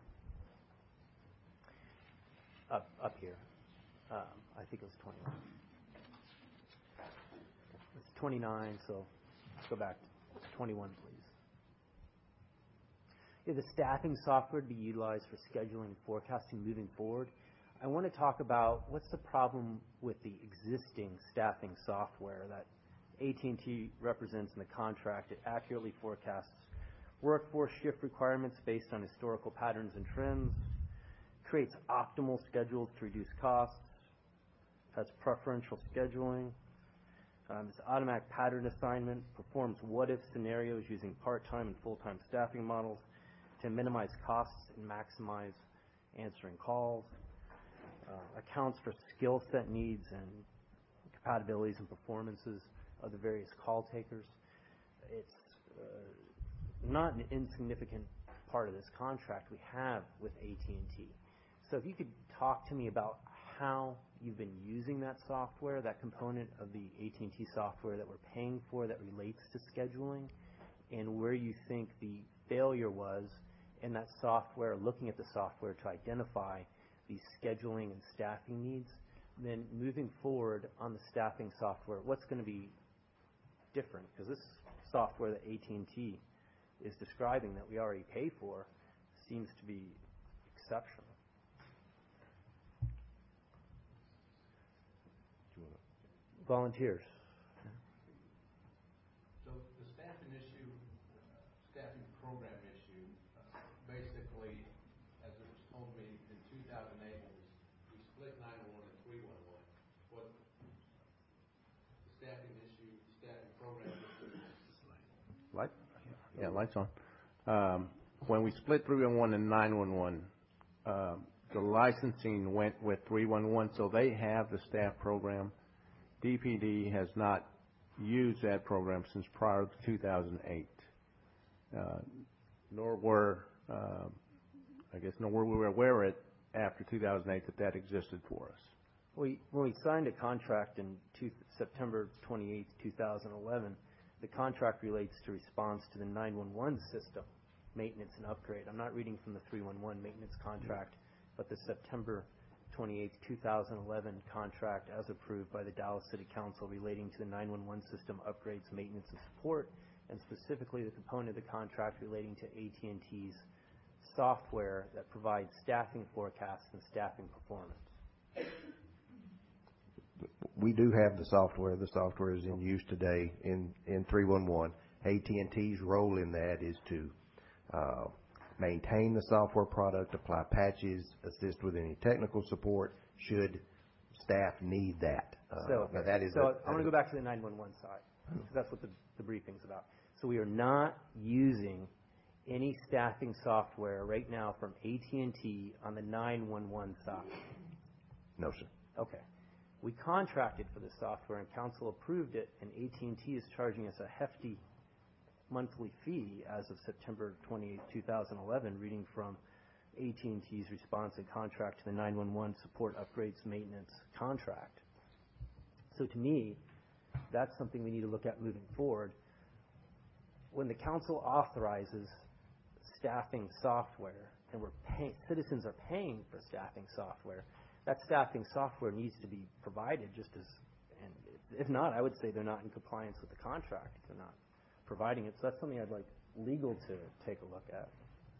Up, up here. Um, I think it was twenty-one. It's twenty-nine, so let's go back to twenty-one, please. Yeah, the staffing software to be utilized for scheduling and forecasting moving forward. I want to talk about what's the problem with the existing staffing software that A T and T represents in the contract. It accurately forecasts workforce shift requirements based on historical patterns and trends, creates optimal schedules to reduce costs, has preferential scheduling, um, it's automatic pattern assignment, performs what-if scenarios using part-time and full-time staffing models to minimize costs and maximize answering calls, uh, accounts for skill set needs and compatibilities and performances of the various call takers. It's uh, not an insignificant part of this contract we have with A T and T. So if you could talk to me about how you've been using that software, that component of the A T and T software that we're paying for that relates to scheduling, and where you think the failure was in that software, looking at the software to identify the scheduling and staffing needs. Then moving forward on the staffing software, what's going to be different? Because this software that A T and T is describing that we already pay for seems to be exceptional. Volunteers. So the staffing issue, staffing program issue, uh, basically, as it was told me in two thousand eight, we split nine one one and three one one. What the staffing issue, staffing program issue? Light? Yeah, lights on. Um, when we split three one one and nine one one, um, the licensing went with three one one, so they have the staff program. D P D has not used that program since prior to two thousand eight, uh, nor were, uh, I guess, nor were we aware of it after two thousand eight that that existed for us. We, when we signed a contract in two, September twenty-eighth, two thousand eleven, the contract relates to response to the nine one one system, maintenance and upgrade. I'm not reading from the three one one maintenance contract, but the September twenty-eighth, two thousand eleven contract as approved by the Dallas City Council relating to the nine one one system upgrades, maintenance, and support, and specifically the component of the contract relating to A T and T's software that provides staffing forecasts and staffing performance. We do have the software. The software is in use today in, in three one one. A T and T's role in that is to uh, maintain the software product, apply patches, assist with any technical support should staff need that. Uh, So, now that is so a, I want to go back to the nine one one side, because that's what the, the briefing's about. So we are not using any staffing software right now from A T and T on the nine one one side. No, sir. Okay. We contracted for the software and council approved it, and A T and T is charging us a hefty monthly fee as of September twenty-eighth, two thousand eleven, reading from A T and T's response and contract to the nine one one support upgrades maintenance contract. So to me, that's something we need to look at moving forward. When the council authorizes staffing software, and we're paying, citizens are paying for staffing software, that staffing software needs to be provided just as, and if not, I would say they're not in compliance with the contract if they're not providing it. So that's something I'd like legal to take a look at.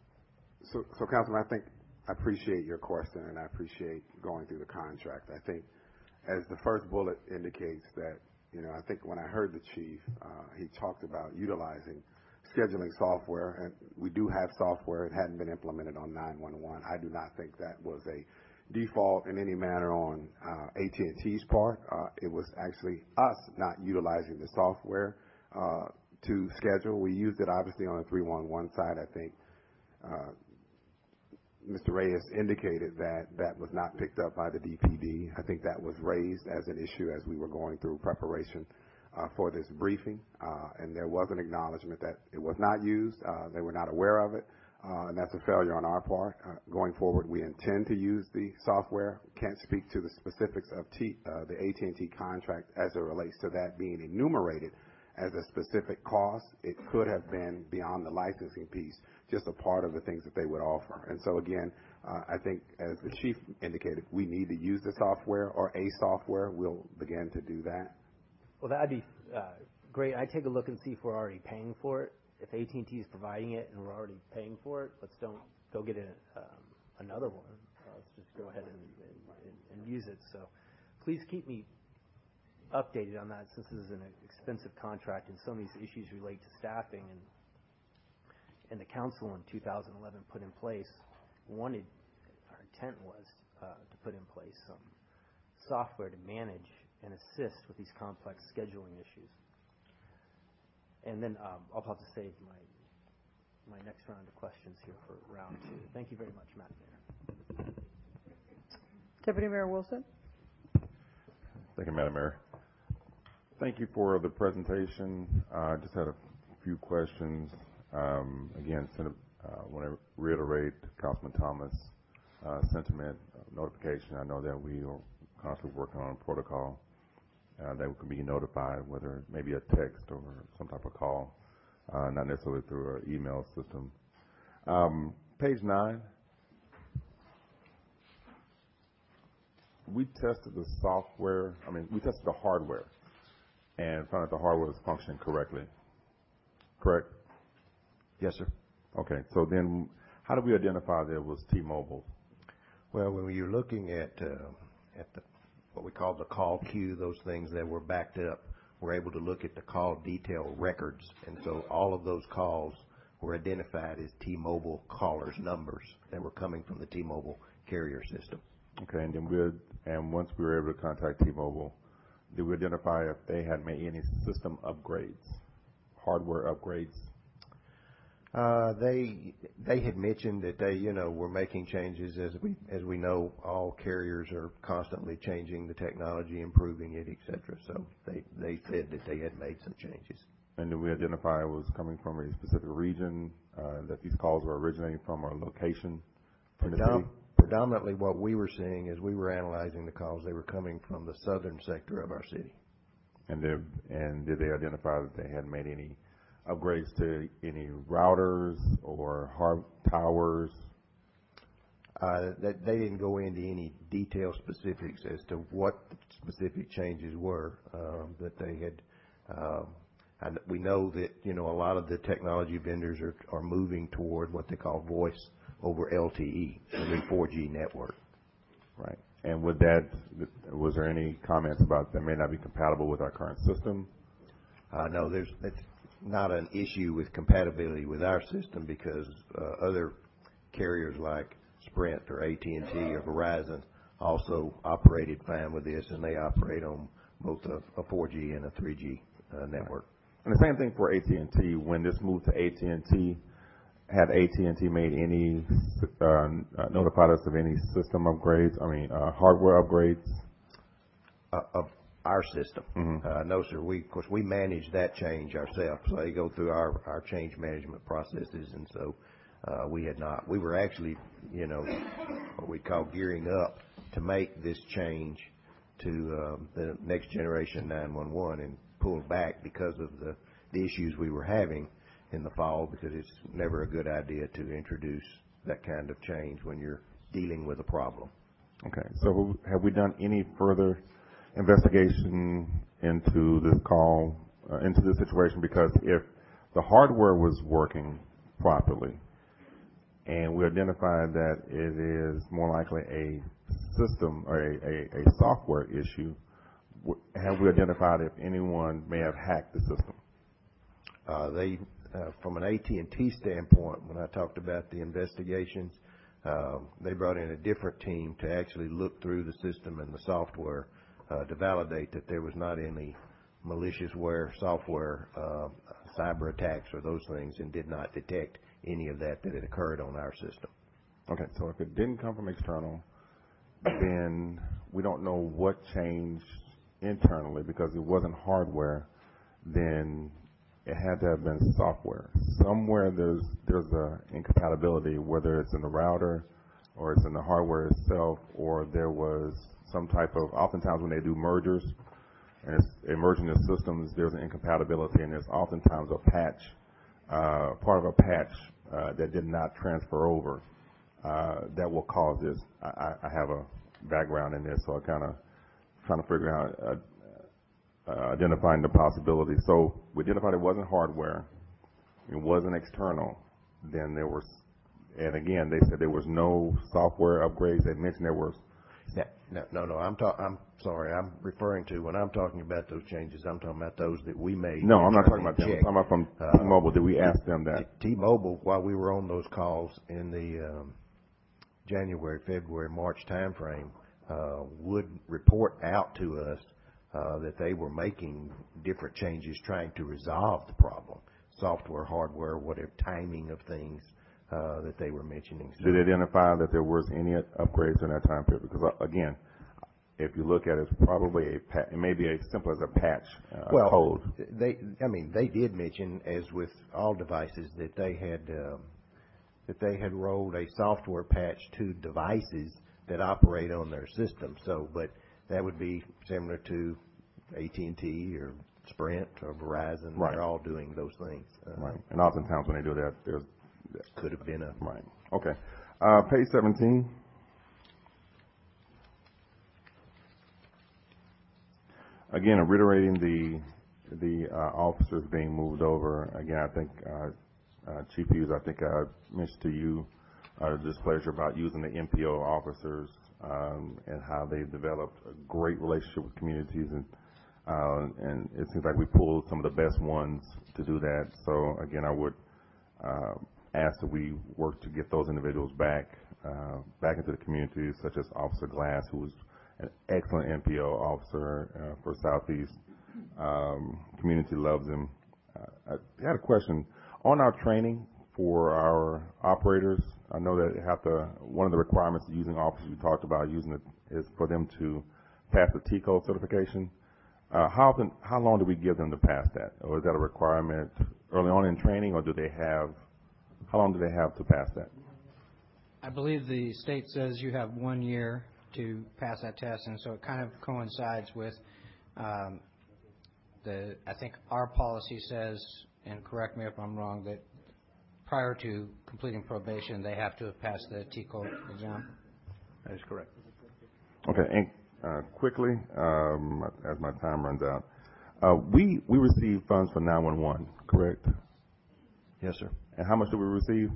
So, so Councilman, I think I appreciate your question, and I appreciate going through the contract. I think as the first bullet indicates that, you know, I think when I heard the chief, uh, he talked about utilizing scheduling software, and we do have software. It hadn't been implemented on nine one one. I do not think that was a default in any manner on uh, A T and T's part. Uh, it was actually us not utilizing the software uh, to schedule. We used it obviously on the three one one side. I think uh, Mister Reyes indicated that that was not picked up by the D P D. I think that was raised as an issue as we were going through preparation uh, for this briefing, uh, and there was an acknowledgement that it was not used. Uh, they were not aware of it, uh, and that's a failure on our part. Uh, going forward, we intend to use the software. Can't speak to the specifics of T, uh, the A T and T contract as it relates to that being enumerated as a specific cost. It could have been beyond the licensing piece, just a part of the things that they would offer. And so again, uh, I think as the chief indicated, we need to use the software or a software. We'll begin to do that. Well, that'd be uh, great. I'd take a look and see if we're already paying for it. If A T and T is providing it and we're already paying for it, let's don't go get a, um, another one. Uh, let's just go ahead and, and, and use it. So please keep me updated on that, since this is an expensive contract and some of these issues relate to staffing, and and the council in two thousand eleven put in place, wanted, our intent was uh, to put in place some software to manage and assist with these complex scheduling issues. And then um, I'll have to save my my next round of questions here for round two. Thank you very much, Madam Mayor. Deputy Mayor Wilson. Thank you, Madam Mayor. Thank you for the presentation. I uh, just had a few questions. Um, again, I uh, want to reiterate Councilman Thomas' uh, sentiment uh, notification. I know that we are constantly working on a protocol uh, that we can be notified, whether it may be a text or some type of call, uh, not necessarily through an email system. Um, page nine. We tested the software, I mean, we tested the hardware and found that the hardware was functioning correctly. Correct? Yes, sir. Okay, so then how do we identify that it was T-Mobile? Well, when you're looking at uh, at the what we call the call queue, those things that were backed up, we're able to look at the call detail records, and so all of those calls were identified as T-Mobile callers' numbers that were coming from the T-Mobile carrier system. Okay, and then we and once we were able to contact T-Mobile, did we identify if they had made any system upgrades, hardware upgrades? Uh, they they had mentioned that they, you know, were making changes. As we as we know, all carriers are constantly changing the technology, improving it, et cetera. So they, they said that they had made some changes. And did we identify it was coming from a specific region, uh, that these calls were originating from, or location from the city? Predominantly what we were seeing as we were analyzing the calls, they were coming from the southern sector of our city. And did, and did they identify that they had made any upgrades to any routers or hard towers? Uh, that they didn't go into any detailed specifics as to what the specific changes were um, that they had. Um, and we know that, you know, a lot of the technology vendors are, are moving toward what they call voice over L T E, the new four G network. Right. And with that, was there any comments about that may not be compatible with our current system? Uh, no, there's that's not an issue with compatibility with our system, because uh, other carriers like Sprint or A T and T or Verizon also operated fine with this, and they operate on both a, a four G and a three G uh, network. Right. And the same thing for A T and T. When this moved to A T and T, had A T and T made any, uh, notified us of any system upgrades, I mean, uh, hardware upgrades? Uh, of our system? Mm-hmm. Uh, no, sir. We, of course, we manage that change ourselves. So they go through our, our change management processes, and so uh, we had not. We were actually, you know, what we call gearing up to make this change to um, the next generation nine one one and pulled back because of the, the issues we were having in the fall, because it's never a good idea to introduce that kind of change when you're dealing with a problem. Okay, so have we done any further investigation into this call, uh, into this situation? Because if the hardware was working properly and we identified that it is more likely a system or a, a, a software issue, have we identified if anyone may have hacked the system? Uh, they, uh, from an A T and T standpoint, when I talked about the investigations, uh, they brought in a different team to actually look through the system and the software uh, to validate that there was not any malicious ware, software, uh, cyber attacks or those things, and did not detect any of that that had occurred on our system. Okay, so if it didn't come from external, then we don't know what changed internally, because it wasn't hardware, then it had to have been software. Somewhere there's there's a incompatibility, whether it's in the router or it's in the hardware itself, or there was some type of, oftentimes when they do mergers and it's merging the systems, there's an incompatibility, and there's oftentimes a patch, uh, part of a patch uh, that did not transfer over uh, that will cause this. I, I have a background in this, so I kind of trying to figure out uh, uh, identifying the possibility. So we identified it wasn't hardware, it wasn't external. Then there was, and again, they said there was no software upgrades. They mentioned there was. No, no, no. no I'm ta- I'm sorry. I'm referring to, when I'm talking about those changes, I'm talking about those that we made. No, I'm not talking about them. I'm talking about from uh, T-Mobile. Did we ask them that? T-Mobile, while we were on those calls in the um, January, February, March timeframe, uh, would report out to us uh, that they were making different changes trying to resolve the problem, software, hardware, whatever, timing of things uh, that they were mentioning. So, did they identify that there was any upgrades in that time period? Because uh, again, if you look at it, it's probably a pa- it may be as simple as a patch uh, well, code. They, I mean, they did mention, as with all devices, that they had um, that they had rolled a software patch to devices that operate on their system. So, but that would be similar to A T and T or Sprint or Verizon. Right. They're all doing those things. Uh, right. And oftentimes when they do that, there's could have been a right. Okay. Uh, page seventeen. Again, I'm reiterating the the uh, officers being moved over. Again, I think uh, uh, Chief Hughes, I think I mentioned to you uh, displeasure about using the M P O officers um, and how they've developed a great relationship with communities, and uh, and it seems like we pulled some of the best ones to do that. So again, I would uh, ask that we work to get those individuals back uh, back into the community, such as Officer Glass, who was an excellent M P O officer uh, for Southeast. Um, community loves him. Uh, I had a question on our training for our operators. I know that have to, one of the requirements of using officers you talked about using it is for them to pass the T code certification. Uh, how often, how long do we give them to pass that? Or is that a requirement early on in training, or do they have, how long do they have to pass that? I believe the state says you have one year to pass that test, and so it kind of coincides with um, the, I think our policy says, and correct me if I'm wrong, that prior to completing probation, they have to have passed the T code exam. That is correct. Okay, and uh, quickly, um, as my time runs out, uh, we we receive funds for nine one one, correct? Yes, sir. And how much do we receive?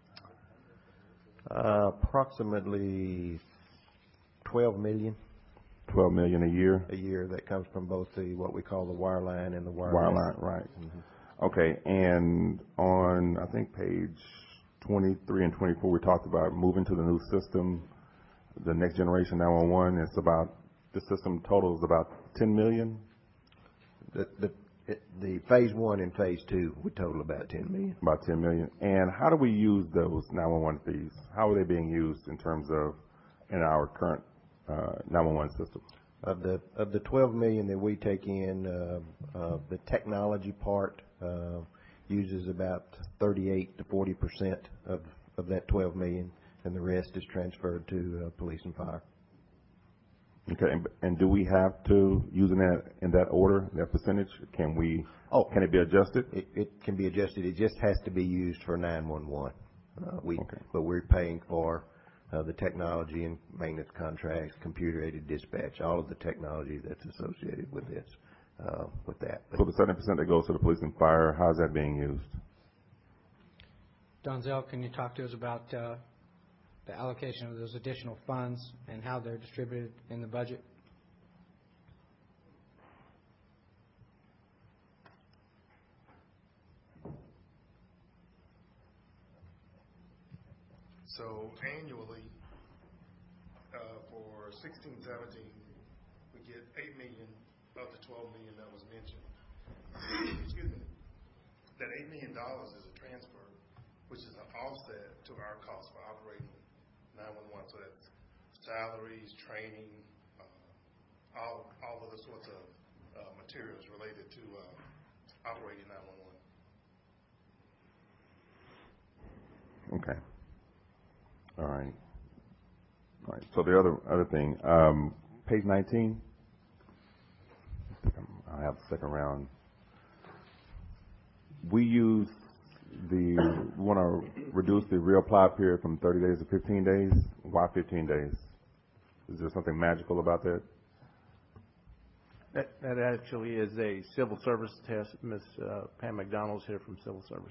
Uh, approximately twelve million. Twelve million a year. A year that comes from both the what we call the wireline and the wireless. Wireline, right? Mm-hmm. Okay, and on I think page twenty-three and twenty-four, we talked about moving to the new system, the next generation nine one one. It's about the system total is about ten million. The the it, the phase one and phase two would total about ten million. About ten million. And how do we use those nine one one fees? How are they being used in terms of in our current uh, nine one one system? Of the of the twelve million that we take in, uh, uh, the technology part uh, uses about thirty-eight to forty percent of of that twelve million, and the rest is transferred to uh, police and fire. Okay, and, and do we have to use in that in that order, that percentage? Can we? Oh, can it be adjusted? It, it can be adjusted. It just has to be used for nine one one. Uh, we, okay. But we're paying for uh, the technology and maintenance contracts, computer-aided dispatch, all of the technology that's associated with this, uh, with that. But so the seventy percent that goes to the police and fire, how is that being used? Donzel, can you talk to us about uh, the allocation of those additional funds and how they're distributed in the budget? So annually, uh, for sixteen seventeen, we get eight million of the twelve million that was mentioned. Excuse me. That eight million dollars is a transfer, which is an offset to our cost for operating nine one one. So that's salaries, training, uh, all all of the sorts of uh, materials related to uh, operating nine one one. Okay. All right. All right. So the other other thing, um, page nineteen. I have the second round. We use the we want to reduce the reapply period from thirty days to fifteen days. Why fifteen days? Is there something magical about that? That, that actually is a civil service test. Miz Uh, Pam McDonald's here from Civil Service.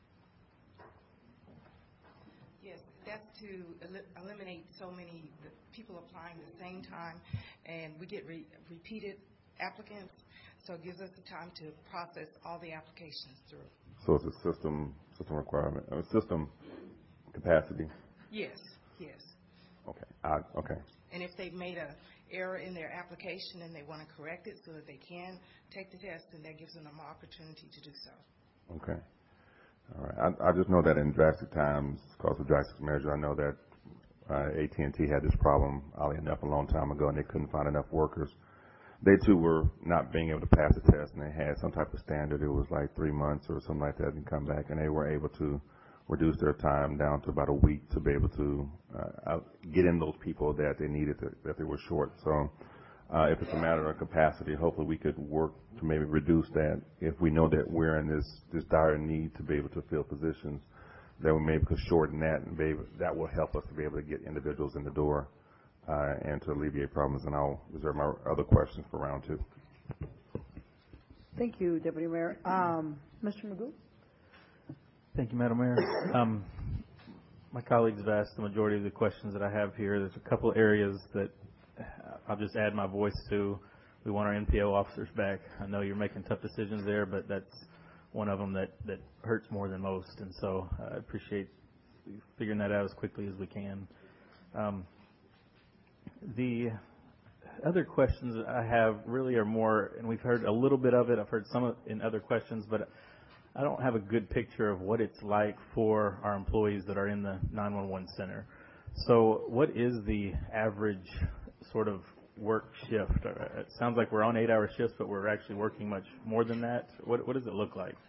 That's to el- eliminate so many the people applying at the same time, and we get re- repeated applicants, so it gives us the time to process all the applications through. So it's a system system requirement, a system capacity. Yes, yes. Okay. I, okay. And if they've made a error in their application and they want to correct it so that they can take the test, then that gives them an opportunity to do so. Okay. All right. I, I just know that in drastic times, because of drastic measures, I know that uh, A T and T had this problem, oddly enough, a long time ago, and they couldn't find enough workers. They, too, were not being able to pass the test, and they had some type of standard. It was like three months or something like that and come back, and they were able to reduce their time down to about a week to be able to uh, out, get in those people that they needed, to, that they were short. So uh, if it's a matter of capacity, hopefully we could work to maybe reduce that. If we know that we're in this, this dire need to be able to fill positions, then we maybe could shorten that, and be able, that will help us to be able to get individuals in the door uh, and to alleviate problems. And I'll reserve my other questions for round two. Thank you, Deputy Mayor. Um, Mister Magoo? Thank you, Madam Mayor. Um, my colleagues have asked the majority of the questions that I have here. There's a couple areas that I'll just add my voice to. We want our N P O officers back. I know you're making tough decisions there, but that's one of them that, that hurts more than most. And so I appreciate figuring that out as quickly as we can. Um, the other questions I have really are more, and we've heard a little bit of it. I've heard some in other questions, but I don't have a good picture of what it's like for our employees that are in the nine one one center. So what is the average sort of work shift? It sounds like we're on eight-hour shifts, but we're actually working much more than that. What, what does it look like?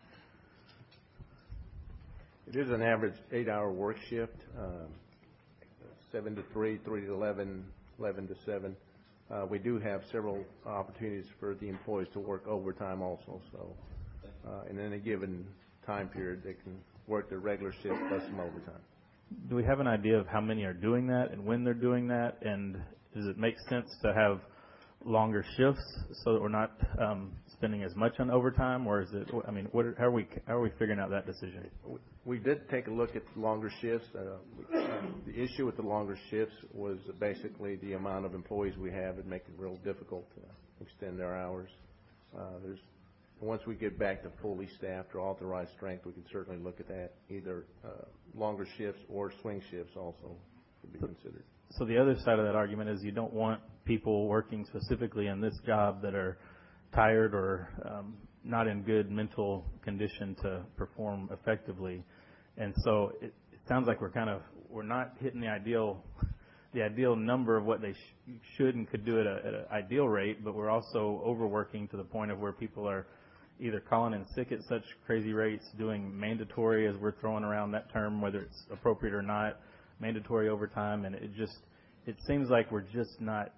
It is an average eight-hour work shift, um, seven to three, three to eleven, eleven to seven. Uh, we do have several opportunities for the employees to work overtime also. So uh, in any given time period, they can work their regular shift plus some overtime. Do we have an idea of how many are doing that and when they're doing that? And does it make sense to have longer shifts so that we're not um, spending as much on overtime, or is it? I mean, what are, how are we how are we figuring out that decision? We did take a look at longer shifts. Uh, the issue with the longer shifts was basically the amount of employees we have. It makes it real difficult to extend their hours. Uh, there's once we get back to fully staffed or authorized strength, we can certainly look at that. Either uh, longer shifts or swing shifts also could be considered. So the other side of that argument is you don't want people working specifically in this job that are tired or um, not in good mental condition to perform effectively. And so it, it sounds like we're kind of, we're not hitting the ideal the ideal number of what they sh- should and could do at, a, at an ideal rate, but we're also overworking to the point of where people are either calling in sick at such crazy rates, doing mandatory, as we're throwing around that term, whether it's appropriate or not, mandatory overtime, and it just, it seems like we're just not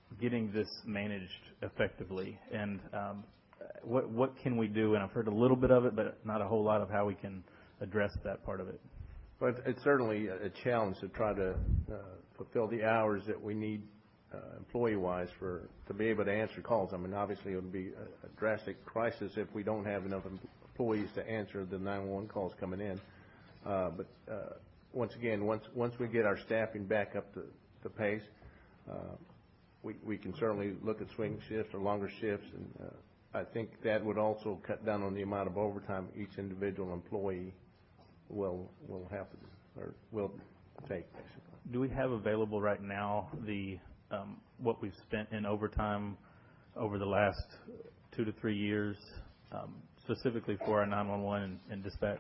getting this managed effectively, and um, what what can we do? And I've heard a little bit of it, but not a whole lot of how we can address that part of it. But it's certainly a challenge to try to uh, fulfill the hours that we need uh, employee-wise for to be able to answer calls. I mean, obviously, it would be a, a drastic crisis if we don't have enough employees to answer the nine one one calls coming in. Uh, but uh, once again, once once we get our staffing back up to, to pace, uh, we we can certainly look at swing shifts or longer shifts, and uh, I think that would also cut down on the amount of overtime each individual employee will will have to or will take, basically. Do we have available right now the um, what we've spent in overtime over the last two to three years, um, specifically for our nine one one and, and dispatch?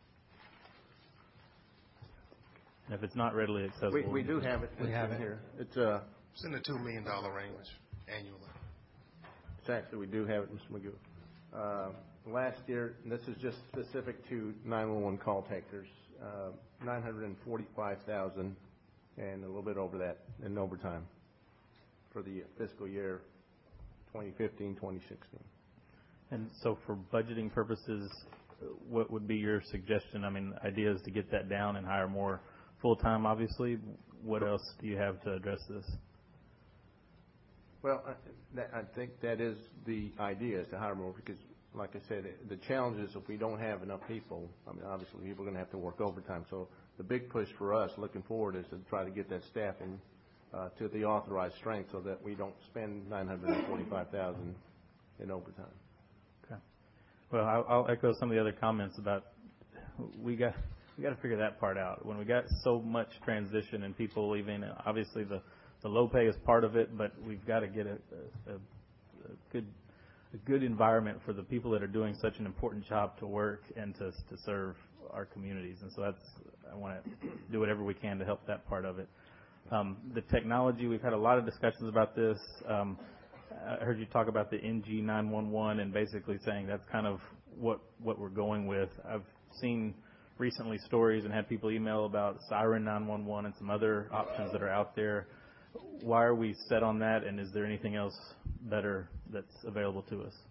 And if it's not readily accessible, We, we do have it. We it's have in it. here. It's uh. It's in the two million dollar range annually. It's actually, we do have it, Mister Magoo. Uh, last year, and this is just specific to nine one one call takers, uh, nine hundred forty-five thousand, and a little bit over that in overtime for the fiscal year twenty fifteen, twenty sixteen. And so for budgeting purposes, what would be your suggestion? I mean, idea is to get that down and hire more full-time, obviously. What else do you have to address this? Well, I, that, I think that is the idea, is to hire more, because, like I said, the challenge is if we don't have enough people, I mean, obviously, people are going to have to work overtime. So the big push for us looking forward is to try to get that staffing uh, to the authorized strength so that we don't spend nine hundred forty-five thousand dollars in overtime. Okay. Well, I'll, I'll echo some of the other comments about we got we got to figure that part out. When we got so much transition and people leaving, obviously the The low pay is part of it, but we've got to get a, a, a good a good environment for the people that are doing such an important job to work and to to serve our communities. And so that's I want to do whatever we can to help that part of it. Um, the technology, we've had a lot of discussions about this. Um, I heard you talk about the N G nine one one and basically saying that's kind of what what we're going with. I've seen recently stories and had people email about Siren nine one one and some other options that are out there. Why are we set on that, and is there anything else better that's available to us?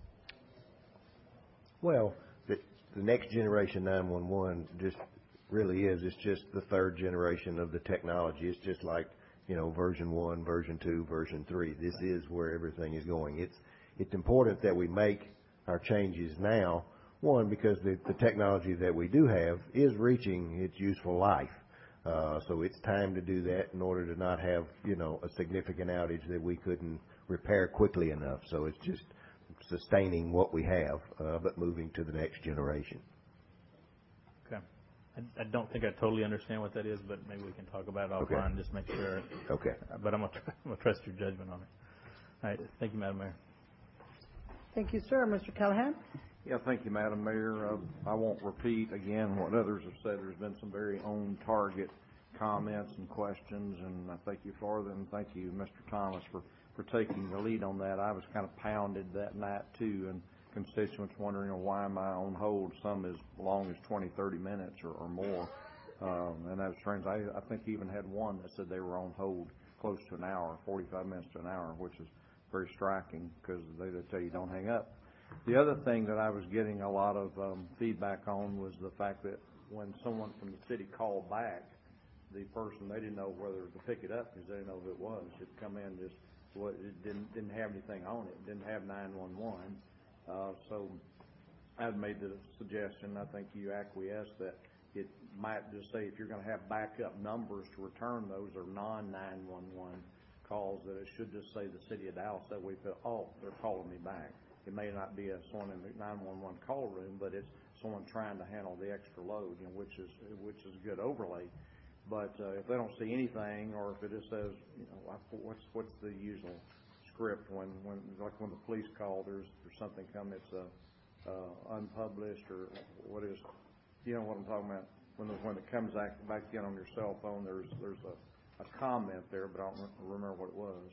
Well, the, the next generation nine one one just really is. It's just the third generation of the technology. It's just like, you know, version one, version two, version three. This is where everything is going. It's it's important that we make our changes now, one, because the, the technology that we do have is reaching its useful life. Uh, so it's time to do that in order to not have, you know, a significant outage that we couldn't repair quickly enough. So it's just sustaining what we have, uh, but moving to the next generation. Okay. I, I don't think I totally understand what that is, but maybe we can talk about it offline, Okay. just make sure. Okay. But I'm going to trust your judgment on it. All right. Thank you, Madam Mayor. Thank you, sir. Mister Callahan? Yeah, thank you, Madam Mayor. Uh, I won't repeat again what others have said. There's been some very on-target comments and questions, and I thank you for them. Thank you, Mister Thomas, for, for taking the lead on that. I was kind of pounded that night, too, and constituents wondering, well, why am I on hold some as long as twenty, thirty minutes or, or more. Um, and that was strange. I, I think even had one that said they were on hold close to an hour, forty-five minutes to an hour, which is very striking because they, they tell you don't hang up. The other thing that I was getting a lot of um, feedback on was the fact that when someone from the city called back, the person, they didn't know whether to pick it up because they didn't know who it was. It come in just, what, it didn't didn't have anything on it. It didn't have nine one one. Uh, so I've made the suggestion, I think you acquiesced, that it might just say if you're going to have backup numbers to return those or non nine one one calls, that it should just say the city of Dallas. That way, oh, they're calling me back. It may not be a someone in the nine one one call room, but it's someone trying to handle the extra load, you know, which is which is a good overlay. But uh, if they don't see anything, or if it just says, you know, what's what's the usual script when, when like when the police call, there's there's something come, it's uh, uh, unpublished or what is, you know what I'm talking about? When the, when it comes back back in on your cell phone, there's there's a, a comment there, but I don't remember what it was.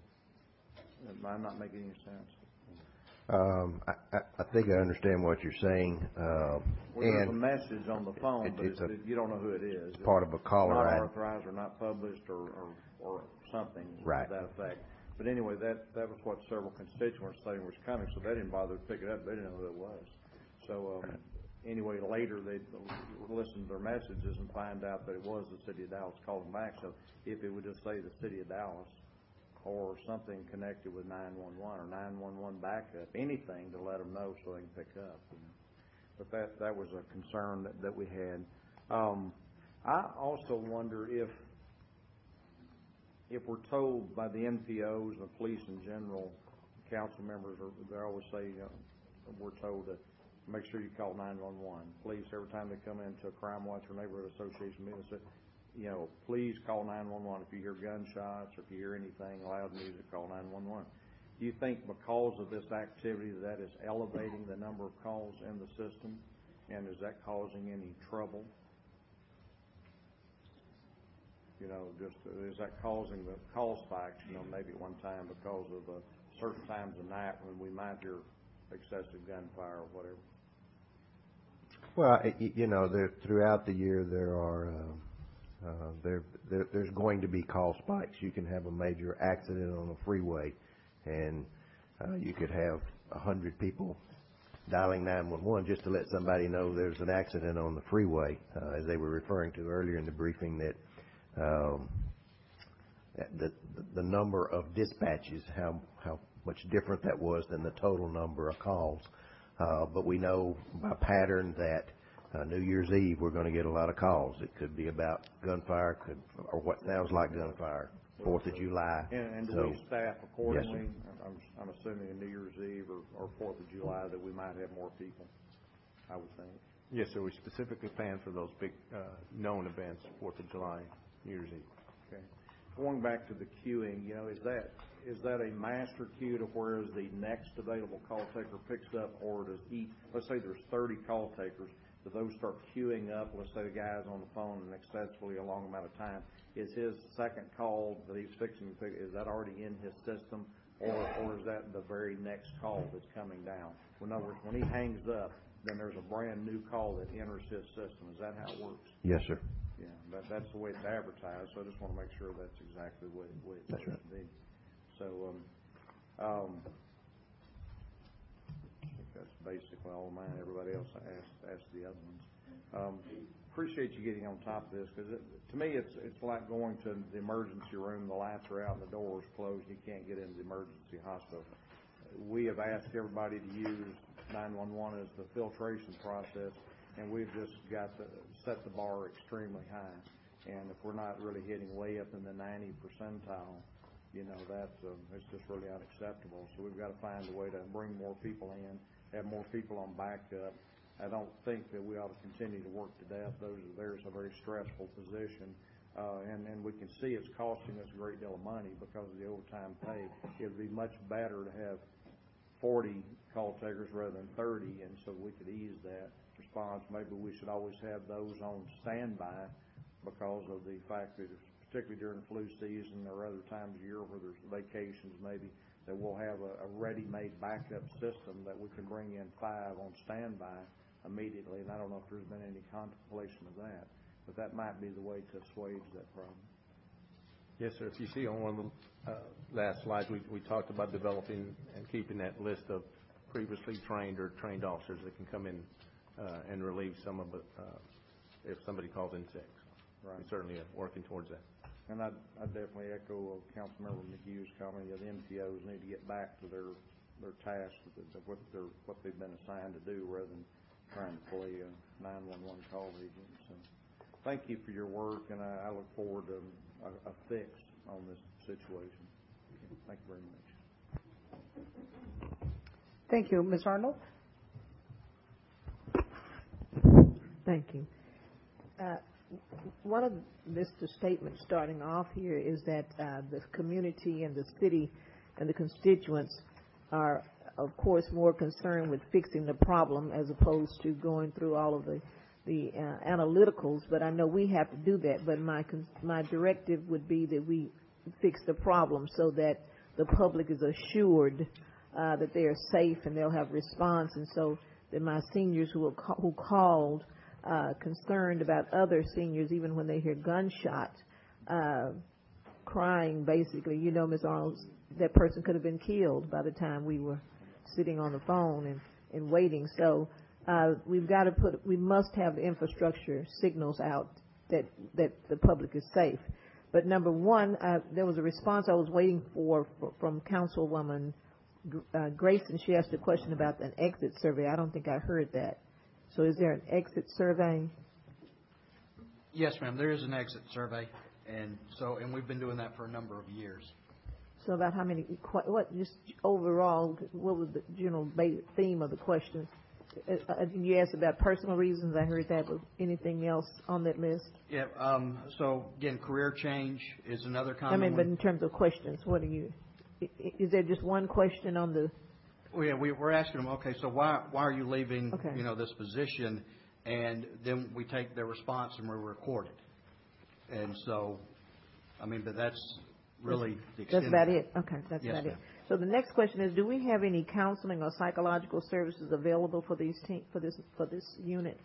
It might not make any sense. Um, I, I think I understand what you're saying. Uh, well, there's and a message on the phone, it, but it's it's, a, it, you don't know who it is. It's part of a caller not I D. authorized or not published or, or, or something Right. to that effect. But anyway, that, that was what several constituents saying was coming, so they didn't bother to pick it up. They didn't know who it was. So um, anyway, later they listened to their messages and find out that it was the city of Dallas calling back. So if it would just say the city of Dallas or something connected with nine one one or nine one one backup, anything to let them know so they can pick up. You know. But that, that was a concern that, that we had. Um, I also wonder if if we're told by the N P Os, the police in general, council members, are, they always say, you know, we're told to make sure you call nine one one. Police, every time they come into a crime watch or neighborhood association meeting, say, you know, please call nine one one. If you hear gunshots or if you hear anything, loud music, call nine one one. Do you think because of this activity that is elevating the number of calls in the system, and is that causing any trouble? You know, just uh, is that causing the call spikes, you know, maybe at one time because of uh, certain times of night when we might hear excessive gunfire or whatever? Well, you know, there, throughout the year there are uh, uh, there, there there's going to be call spikes. You can have a major accident on a freeway, and uh, you could have a hundred people dialing nine one one just to let somebody know there's an accident on the freeway, uh, as they were referring to earlier in the briefing, that um, the the number of dispatches, how how much different that was than the total number of calls. Uh, but we know by pattern that uh, New Year's Eve we're going to get a lot of calls. It could be about gunfire, could or what sounds like gunfire. Fourth of July. And, and do so, we staff accordingly? Yes, I'm, I'm assuming a New Year's Eve or, or Fourth of July that we might have more people, I would think. Yes, sir. We specifically plan for those big uh, known events, Fourth of July, New Year's Eve. Okay. Going back to the queuing, you know, is that is that a master queue to whereas the next available call taker picks up, or does each, let's say there's thirty call takers, do those start queuing up? Let's say the guy's on the phone an excessively a long amount of time. Is his second call that he's fixing to pick, is that already in his system, or or is that the very next call that's coming down? In other words, when he hangs up, then there's a brand new call that enters his system. Is that how it works? Yes, sir. Yeah, that, that's the way it's advertised, so I just want to make sure that's exactly the way, the way it's That's supposed to be. So, um, um, I think that's basically all of mine. Everybody else I asked, asked the other ones. Um, appreciate you getting on top of this, because to me it's it's like going to the emergency room, the lights are out and the door's closed, you can't get into the emergency hospital. We have asked everybody to use nine one one as the filtration process, and we've just got to set the bar extremely high. And if we're not really hitting way up in the ninety percentile, you know, that's uh, it's just really unacceptable. So we've got to find a way to bring more people in, have more people on backup. I don't think that we ought to continue to work to death. Those are, there's a very stressful position, uh, and, and we can see it's costing us a great deal of money because of the overtime pay. It would be much better to have forty call takers rather than thirty, and so we could ease that response. Maybe we should always have those on standby because of the fact that, particularly during the flu season or other times of year where there's vacations maybe, that we'll have a, a ready-made backup system that we can bring in five on standby immediately. And I don't know if there's been any contemplation of that, but that might be the way to assuage that problem. Yes, sir. If you see on one of the uh, last slides, we, we talked about developing and keeping that list of previously trained or trained officers that can come in uh, and relieve some of it uh, if somebody calls in sick. Right. We certainly are working towards that. And I I definitely echo Councilmember McHugh's comment. Yeah, the N P Os need to get back to their their tasks, what they're what they've been assigned to do, rather than trying to play a nine one one call agent. So, thank you for your work, and I, I look forward to a, a fix on this situation. Thank you very much. Thank you, Miz Arnold. Thank you. Uh, One of Mister Statement's starting off here is that uh, the community and the city and the constituents are, of course, more concerned with fixing the problem as opposed to going through all of the the uh, analyticals. But I know we have to do that. But my my directive would be that we fix the problem so that the public is assured uh, that they are safe and they'll have response, and so that my seniors who will ca- who called. Uh, concerned about other seniors, even when they hear gunshots, uh, crying basically. You know, Miz Arnold, that person could have been killed by the time we were sitting on the phone and, and waiting. So uh, we've got to put, we must have the infrastructure signals out that, that the public is safe. But number one, uh, there was a response I was waiting for, for from Councilwoman uh, Grayson. She asked a question about an exit survey. I don't think I heard that. So is there an exit survey? Yes, ma'am. There is an exit survey, and so and we've been doing that for a number of years. So about how many? What just overall? What was the general theme of the questions? Uh, you asked about personal reasons. I heard that. But anything else on that list? Yeah. Um, so again, career change is another common. I mean, but one. in terms of questions, what are you? Is there just one question on the? Well, yeah, we, we're asking them. Okay, so why why are you leaving? Okay. You know, this position, and then we take their response and we record it. And so, I mean, but that's really the extent. That's about it. Okay, that's yes, about ma'am. it. So the next question is: do we have any counseling or psychological services available for these te- for this for this unit?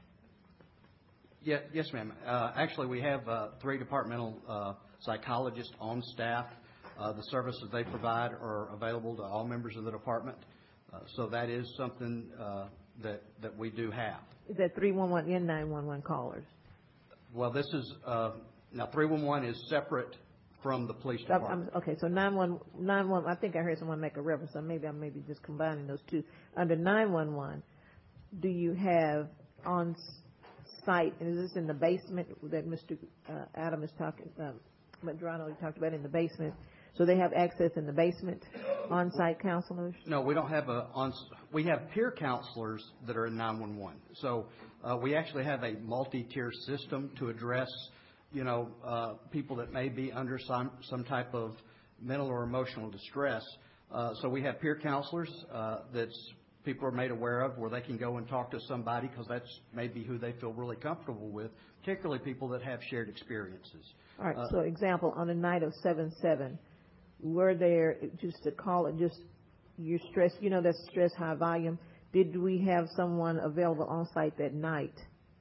Yeah, yes, ma'am. Uh, actually, we have uh, three departmental uh, psychologists on staff. Uh, the services they provide are available to all members of the department. Uh, so that is something uh, that that we do have. Is that three one one and nine one one callers? Well, this is uh, now three one one is separate from the police department. I'm, okay, so nine one one. I think I heard someone make a reference. So maybe I'm maybe just combining those two. Under nine one one, do you have on site? And is this in the basement that Mister Uh, Adam is talking? Uh, Madrano talked about in the basement. So they have access in the basement, on-site counselors? No, we don't have a on. We have peer counselors that are in nine one one. So uh, we actually have a multi-tier system to address, you know, uh, people that may be under some some type of mental or emotional distress. Uh, so we have peer counselors uh, that's people are made aware of, where they can go and talk to somebody because that's maybe who they feel really comfortable with, particularly people that have shared experiences. All right. Uh, so example, on a night of seven seven. Were there, just to call it, just your stress, you know, that's stress, high volume. Did we have someone available on site that night?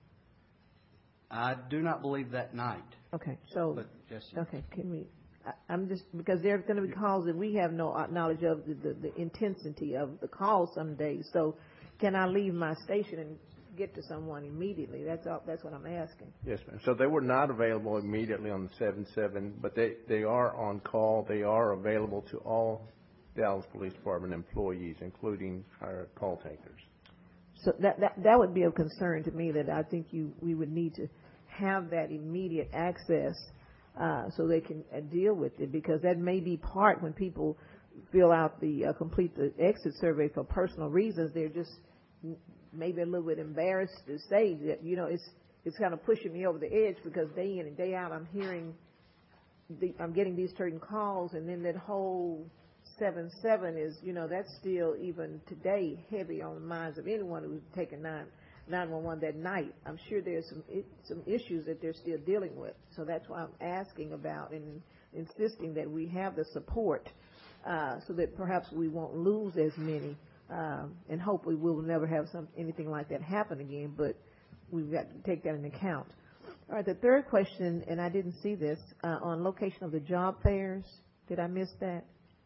I do not believe that night. Okay, so, But, yes, okay, can we, I, I'm just, because there's going to be calls that we have no knowledge of the, the, the intensity of the call some days. So can I leave my station and get to someone immediately? That's all, that's what I'm asking. Yes, ma'am. So they were not available immediately on the seven seven, but they, they are on call. They are available to all Dallas Police Department employees, including our call takers. So that, that, that would be of concern to me, that I think you, we would need to have that immediate access uh, so they can uh, deal with it, because that may be part when people fill out the, uh, complete the exit survey for personal reasons, they're just maybe a little bit embarrassed to say that, you know, it's it's kind of pushing me over the edge, because day in and day out I'm hearing, the, I'm getting these certain calls, and then that whole seven seven is, you know, that's still even today heavy on the minds of anyone who's taken nine one one that night. I'm sure there's some some issues that they're still dealing with. So that's why I'm asking about and insisting that we have the support uh, so that perhaps we won't lose as many. Um, and hopefully we will never have some anything like that happen again, but we've got to take that into account. All right, the third question, and I didn't see this, uh, on location of the job fairs. Did I miss that?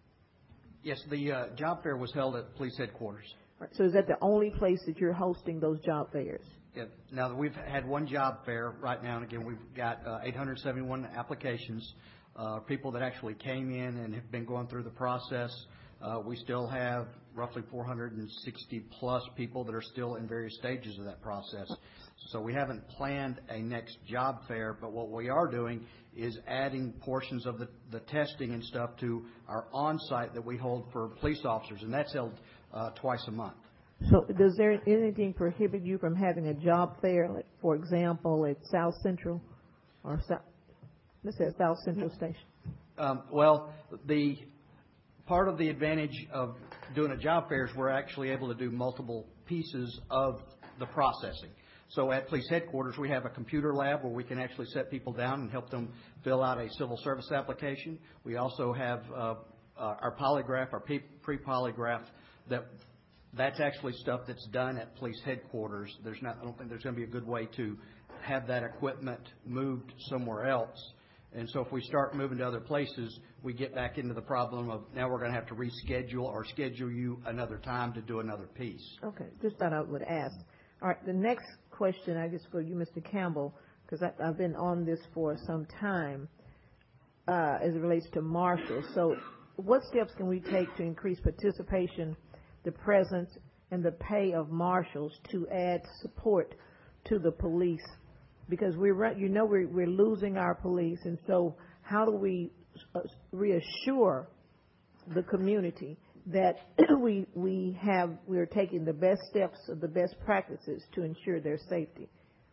Yes, the uh, job fair was held at police headquarters. All right, so is that the only place that you're hosting those job fairs? Yeah. Now, we've had one job fair right now, and again, we've got uh, eight hundred seventy-one applications, uh, people that actually came in and have been going through the process. Uh, we still have roughly four hundred sixty plus people that are still in various stages of that process. So we haven't planned a next job fair, but what we are doing is adding portions of the, the testing and stuff to our on-site that we hold for police officers, and that's held uh, twice a month. So does there anything prohibit you from having a job fair, like, for example, at South Central or South, let's say South Central Station? Um, well, the part of the advantage of doing a job fair is we're actually able to do multiple pieces of the processing. So at police headquarters, we have a computer lab where we can actually set people down and help them fill out a civil service application. We also have uh, uh, our polygraph, our pre-polygraph, that that's actually stuff that's done at police headquarters. There's not, I don't think there's going to be a good way to have that equipment moved somewhere else And so if we start moving to other places, we get back into the problem of now we're going to have to reschedule or schedule you another time to do another piece. Okay, just thought I would ask. All right, the next question, I guess for you, Mister Campbell, because I've been on this for some time uh, as it relates to marshals. So what steps can we take to increase participation, the presence, and the pay of marshals to add support to the police? Because we're, you know, we're, we're losing our police, and so how do we reassure the community that we we have we're taking the best steps, the best practices to ensure their safety?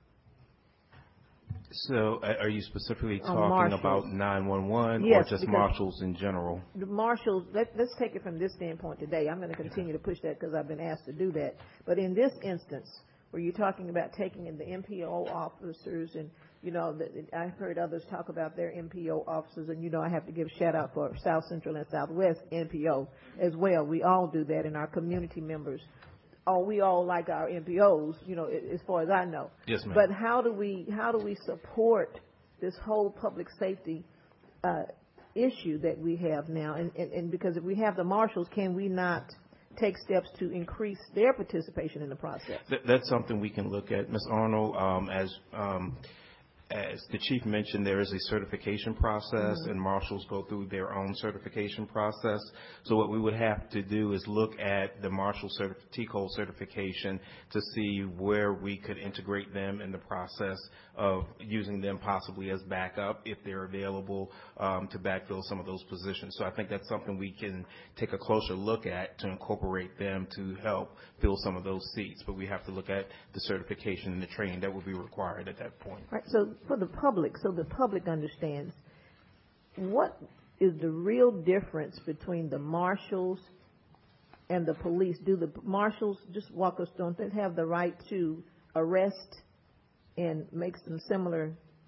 So, are you specifically On talking marshals. about nine one one Yes, or just because marshals in general? The marshals, let, let's take it from this standpoint today. I'm going to continue to push that because I've been asked to do that. But in this instance, where you're talking about taking in the M P O officers, and, you know, the, I've heard others talk about their M P O officers, and, you know, I have to give shout out for South Central and Southwest M P O as well. We all do that, and our community members. Oh, we all like our M P Os, you know, as far as I know. Yes, ma'am. But how do we how do we support this whole public safety uh, issue that we have now? And, and, and because if we have the marshals, can we not take steps to increase their participation in the process? Th- that's something we can look at, Miz Arnold. Um, as um, as the chief mentioned, there is a certification process, Mhm. and marshals go through their own certification process. So what we would have to do is look at the marshal certif- T C O L certification to see where we could integrate them in the process of using them possibly as backup if they're available um, to backfill some of those positions. So I think that's something we can take a closer look at to incorporate them to help fill some of those seats. But we have to look at the certification and the training that will be required at that point. Right, so for the public, so the public understands, what is the real difference between the marshals and the police? Do the marshals, just walk us, don't they have the right to arrest and make some similar?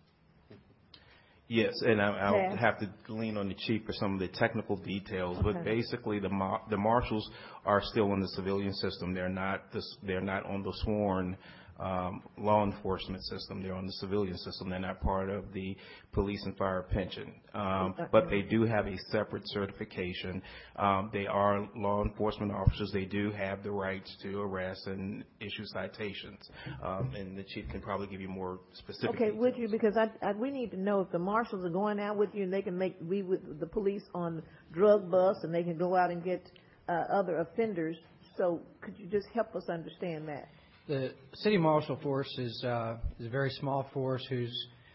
Yes, and I, I'll Tasks? have to lean on the chief for some of the technical details. But Okay. basically, the mar- the marshals are still in the civilian system. They're not the, s- they're not on the sworn um, law enforcement system. They're on the civilian system. They're not part of the police and fire pension. Um, but they do have a separate certification. Um, they are law enforcement officers. They do have the rights to arrest and issue citations. Um, and the chief can probably give you more specific. Okay, would you, because I, I, we need to know if the marshals are going out with you and they can make, be with the police on drug bus and they can go out and get uh, other offenders. So could you just help us understand that? The city marshal force is, uh, is a very small force who's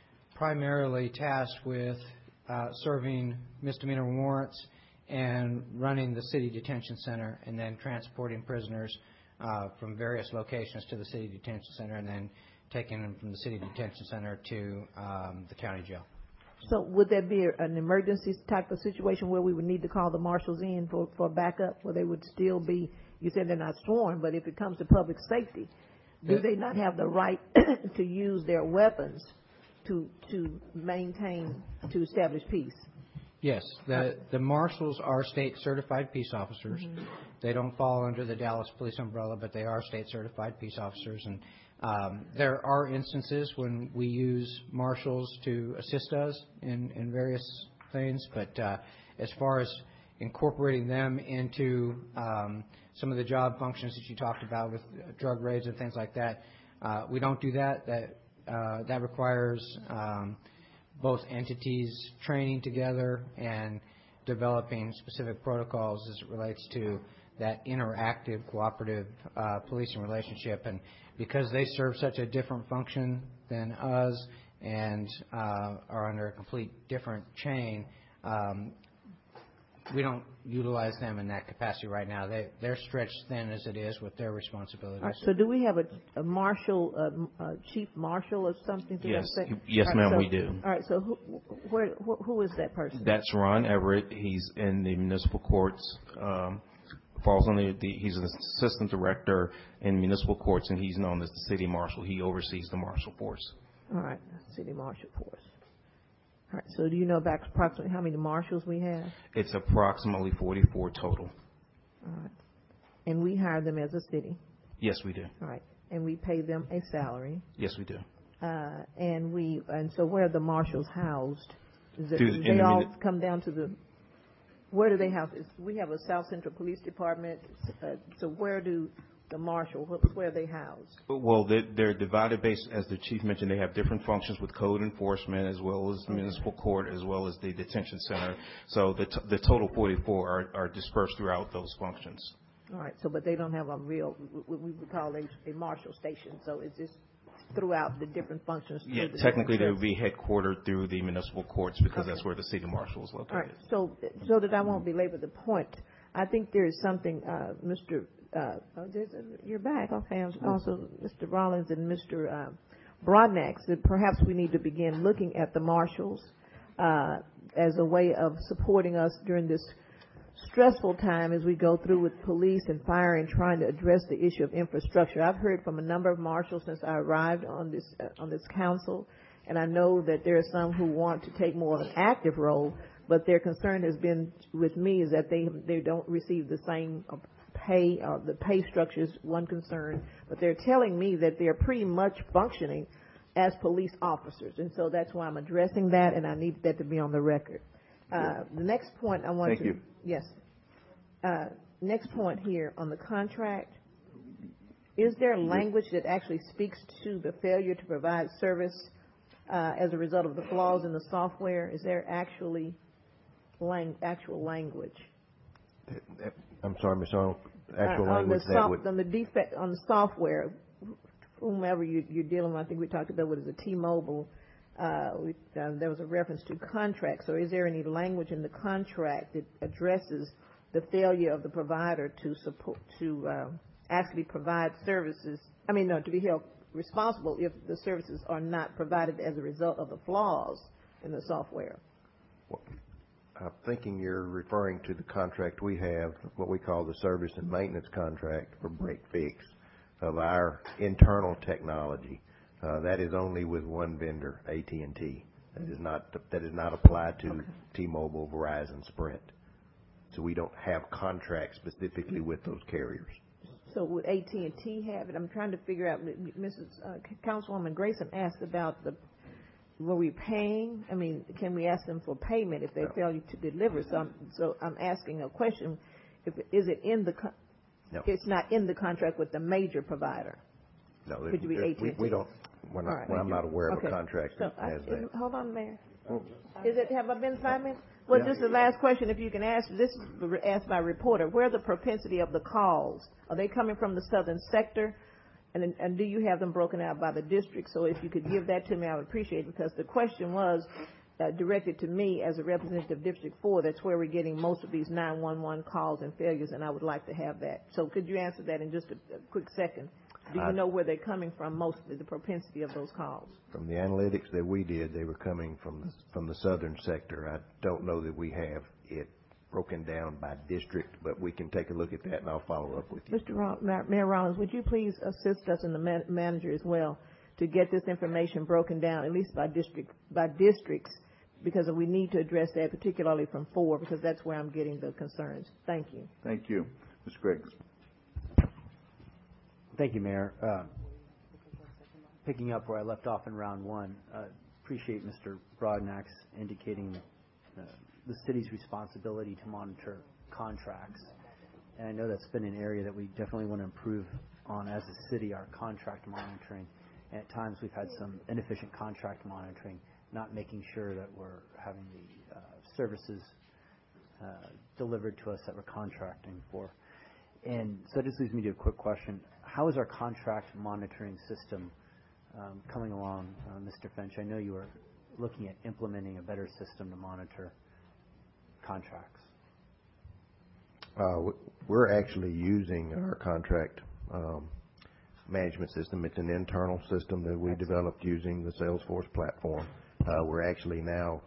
primarily tasked with uh, serving misdemeanor warrants and running the city detention center, and then transporting prisoners uh, from various locations to the city detention center, and then taking them from the city detention center to um, the county jail. So would there be an emergency type of situation where we would need to call the marshals in for, for backup, where they would still be, you said they're not sworn, but if it comes to public safety, do Yeah. they not have the right to use their weapons to to maintain, to establish peace? Yes, the the marshals are state certified peace officers. Mhm. They don't fall under the Dallas Police umbrella, but they are state certified peace officers. And um, there are instances when we use marshals to assist us in, in various things, but uh, as far as incorporating them into um, some of the job functions that you talked about with drug raids and things like that, uh, we don't do that. That uh, that requires um, both entities training together and developing specific protocols as it relates to that interactive, cooperative uh, policing relationship. And because they serve such a different function than us and uh, are under a complete different chain, um, we don't utilize them in that capacity right now. They, they're stretched thin as it is with their responsibilities. All right, so do we have a, a marshal, a, a chief marshal or something to Yes. that effect? Yes, All right, ma'am, so- we do. All right, so who, where, who, who is that person? That's Ron Everett. He's in the municipal courts. Um, falls under the. He's an assistant director in municipal courts, and he's known as the city marshal. He oversees the marshal force. All right, city marshal force. All right, so do you know about approximately how many marshals we have? It's approximately forty-four total. All right, and we hire them as a city. Yes, we do. All right, and we pay them a salary. Yes, we do. Uh, and we, and so where are the marshals housed? Is it, Through- do in they the all muni- come down to the, where do they house? Is- We have a South Central Police Department, uh, so where do the marshal, what- where are they housed? Well, they're, they're divided based, as the chief mentioned, they have different functions with code enforcement as well as Okay. municipal court as well as the detention center. So the, t- the total forty-four are, are dispersed throughout those functions. All right, so, but they don't have a real, what we would call a, a marshal station, so it's just throughout the different functions? through Yeah, the technically they different would be headquartered through the municipal courts because Okay. that's where the city marshal is All right, located. so, so that I won't belabor the point, I think there is something, uh, Mister Uh, oh, there's a- you're back, okay, also Mister Rollins and Mister Uh, Broadnax, that perhaps we need to begin looking at the marshals uh, as a way of supporting us during this stressful time as we go through with police and fire and trying to address the issue of infrastructure. I've heard from a number of marshals since I arrived on this uh, on this council, and I know that there are some who want to take more of an active role, but their concern has been with me is that they they don't receive the same uh, pay, uh, the pay structure is one concern, but they're telling me that they're pretty much functioning as police officers, and so that's why I'm addressing that, and I need that to be on the record. Uh, the next point I want Thank to... you. Yes. Uh, next point here on the contract, is there language that actually speaks to the failure to provide service uh, as a result of the flaws in the software? Is there actually lang- actual language? I'm sorry, Miz Arnold, actual Uh, on language the that soft- would, on the defect on the software, whomever you, you're dealing with, I think we talked about what is a T-Mobile. Uh, we, uh, there was a reference to contract. So, is there any language in the contract that addresses the failure of the provider to support to uh, actually provide services? I mean, no, to be held responsible if the services are not provided as a result of the flaws in the software. I'm thinking you're referring to the contract we have, what we call the service and maintenance contract for break fix of our internal technology. Uh, that is only with one vendor, A T and T. That is not that is not applied to okay. T-Mobile, Verizon, Sprint. So we don't have contracts specifically with those carriers. So would A T and T have it? I'm trying to figure out. Missus Uh, Councilwoman Grayson asked about the. Were we paying? I mean, can we ask them for payment if they no. fail to deliver? So I'm, so I'm asking a question: If is it in the? Con- no. It's not in the contract with the major provider. No, Could it, you be A T and T? We, we don't. We're not, right, well, I'm not aware okay. of a contract so that has I, that. Hold on, Mayor. Is it? Have I been five minutes? Well, yeah. Just the last question, if you can ask. This is asked by a reporter. Where are the propensity of the calls? Are they coming from the southern sector? And, and do you have them broken out by the district? So if you could give that to me, I would appreciate it, because the question was uh, directed to me as a representative of District four. That's where we're getting most of these nine one one calls and failures, and I would like to have that. So could you answer that in just a, a quick second? Do you I, know where they're coming from, mostly, the propensity of those calls? From the analytics that we did, they were coming from the, from the southern sector. I don't know that we have it broken down by district, but we can take a look at that, and I'll follow up with you. Mister Roll- Mayor Rollins, would you please assist us and the man- manager as well to get this information broken down, at least by district, by districts, because we need to address that, particularly from four, because that's where I'm getting the concerns. Thank you. Thank you. Miz Griggs. Thank you, Mayor. Uh, picking up where I left off in round one, uh, appreciate Mister Broadnax indicating uh, the city's responsibility to monitor contracts. And I know that's been an area that we definitely want to improve on as a city, our contract monitoring. And at times we've had some inefficient contract monitoring, not making sure that we're having the uh, services uh, delivered to us that we're contracting for. And so this leads me to a quick question. How is our contract monitoring system um, coming along, uh, Mister Finch? I know you were looking at implementing a better system to monitor contracts. Uh, we're actually using our contract um, management system. It's an internal system that we developed using the Salesforce platform. Uh, we're actually now,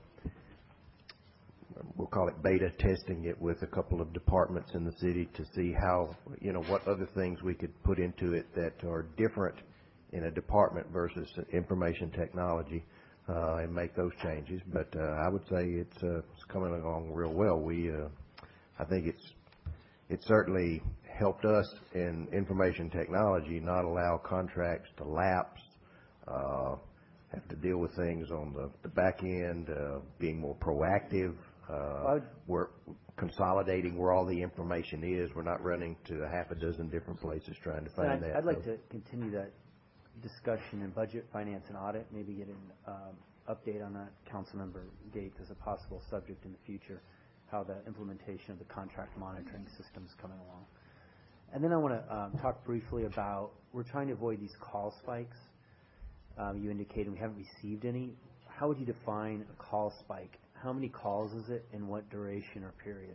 we'll call it beta testing it with a couple of departments in the city to see how, you know, what other things we could put into it that are different in a department versus information technology. Uh, and make those changes, but uh, I would say it's, uh, it's coming along real well. We, uh, I think it's it certainly helped us in information technology not allow contracts to lapse, uh, have to deal with things on the, the back end, uh, being more proactive. Uh, we're consolidating where all the information is. We're not running to a half a dozen different places trying to find I'd, that. I'd like to continue that discussion in budget, finance, and audit, maybe get an um, update on that, Councilmember Gates, as a possible subject in the future, how the implementation of the contract monitoring system is coming along. And then I want to um, talk briefly about, we're trying to avoid these call spikes. Um, you indicated we haven't received any. How would you define a call spike? How many calls is it, and what duration or period?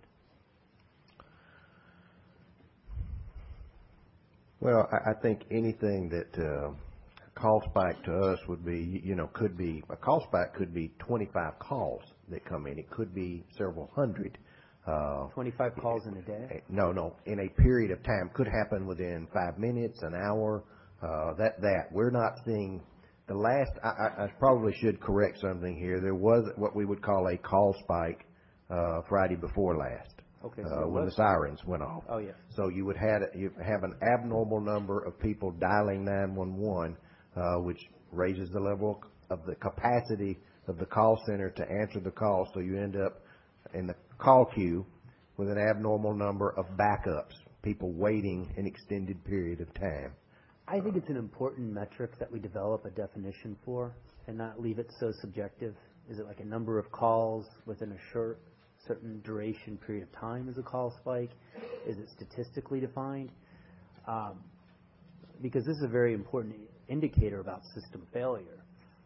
Well, I, I think anything that uh, call spike to us would be, you know, could be, a call spike could be twenty-five calls that come in. It could be several hundred. Uh, twenty-five calls in a day? No, no, in a period of time. Could happen within five minutes, an hour, uh, that, that. We're not seeing, the last, I, I, I probably should correct something here. There was what we would call a call spike uh, Friday before last. Okay, uh, so when what? the sirens went off. Oh, yeah. So you would have, you have an abnormal number of people dialing nine one one, uh, which raises the level of the capacity of the call center to answer the call. So you end up in the call queue with an abnormal number of backups, people waiting an extended period of time. I think it's an important metric that we develop a definition for and not leave it so subjective. Is it like a number of calls within a short, certain duration period of time is a call spike? Is it statistically defined? Um, because this is a very important indicator about system failure.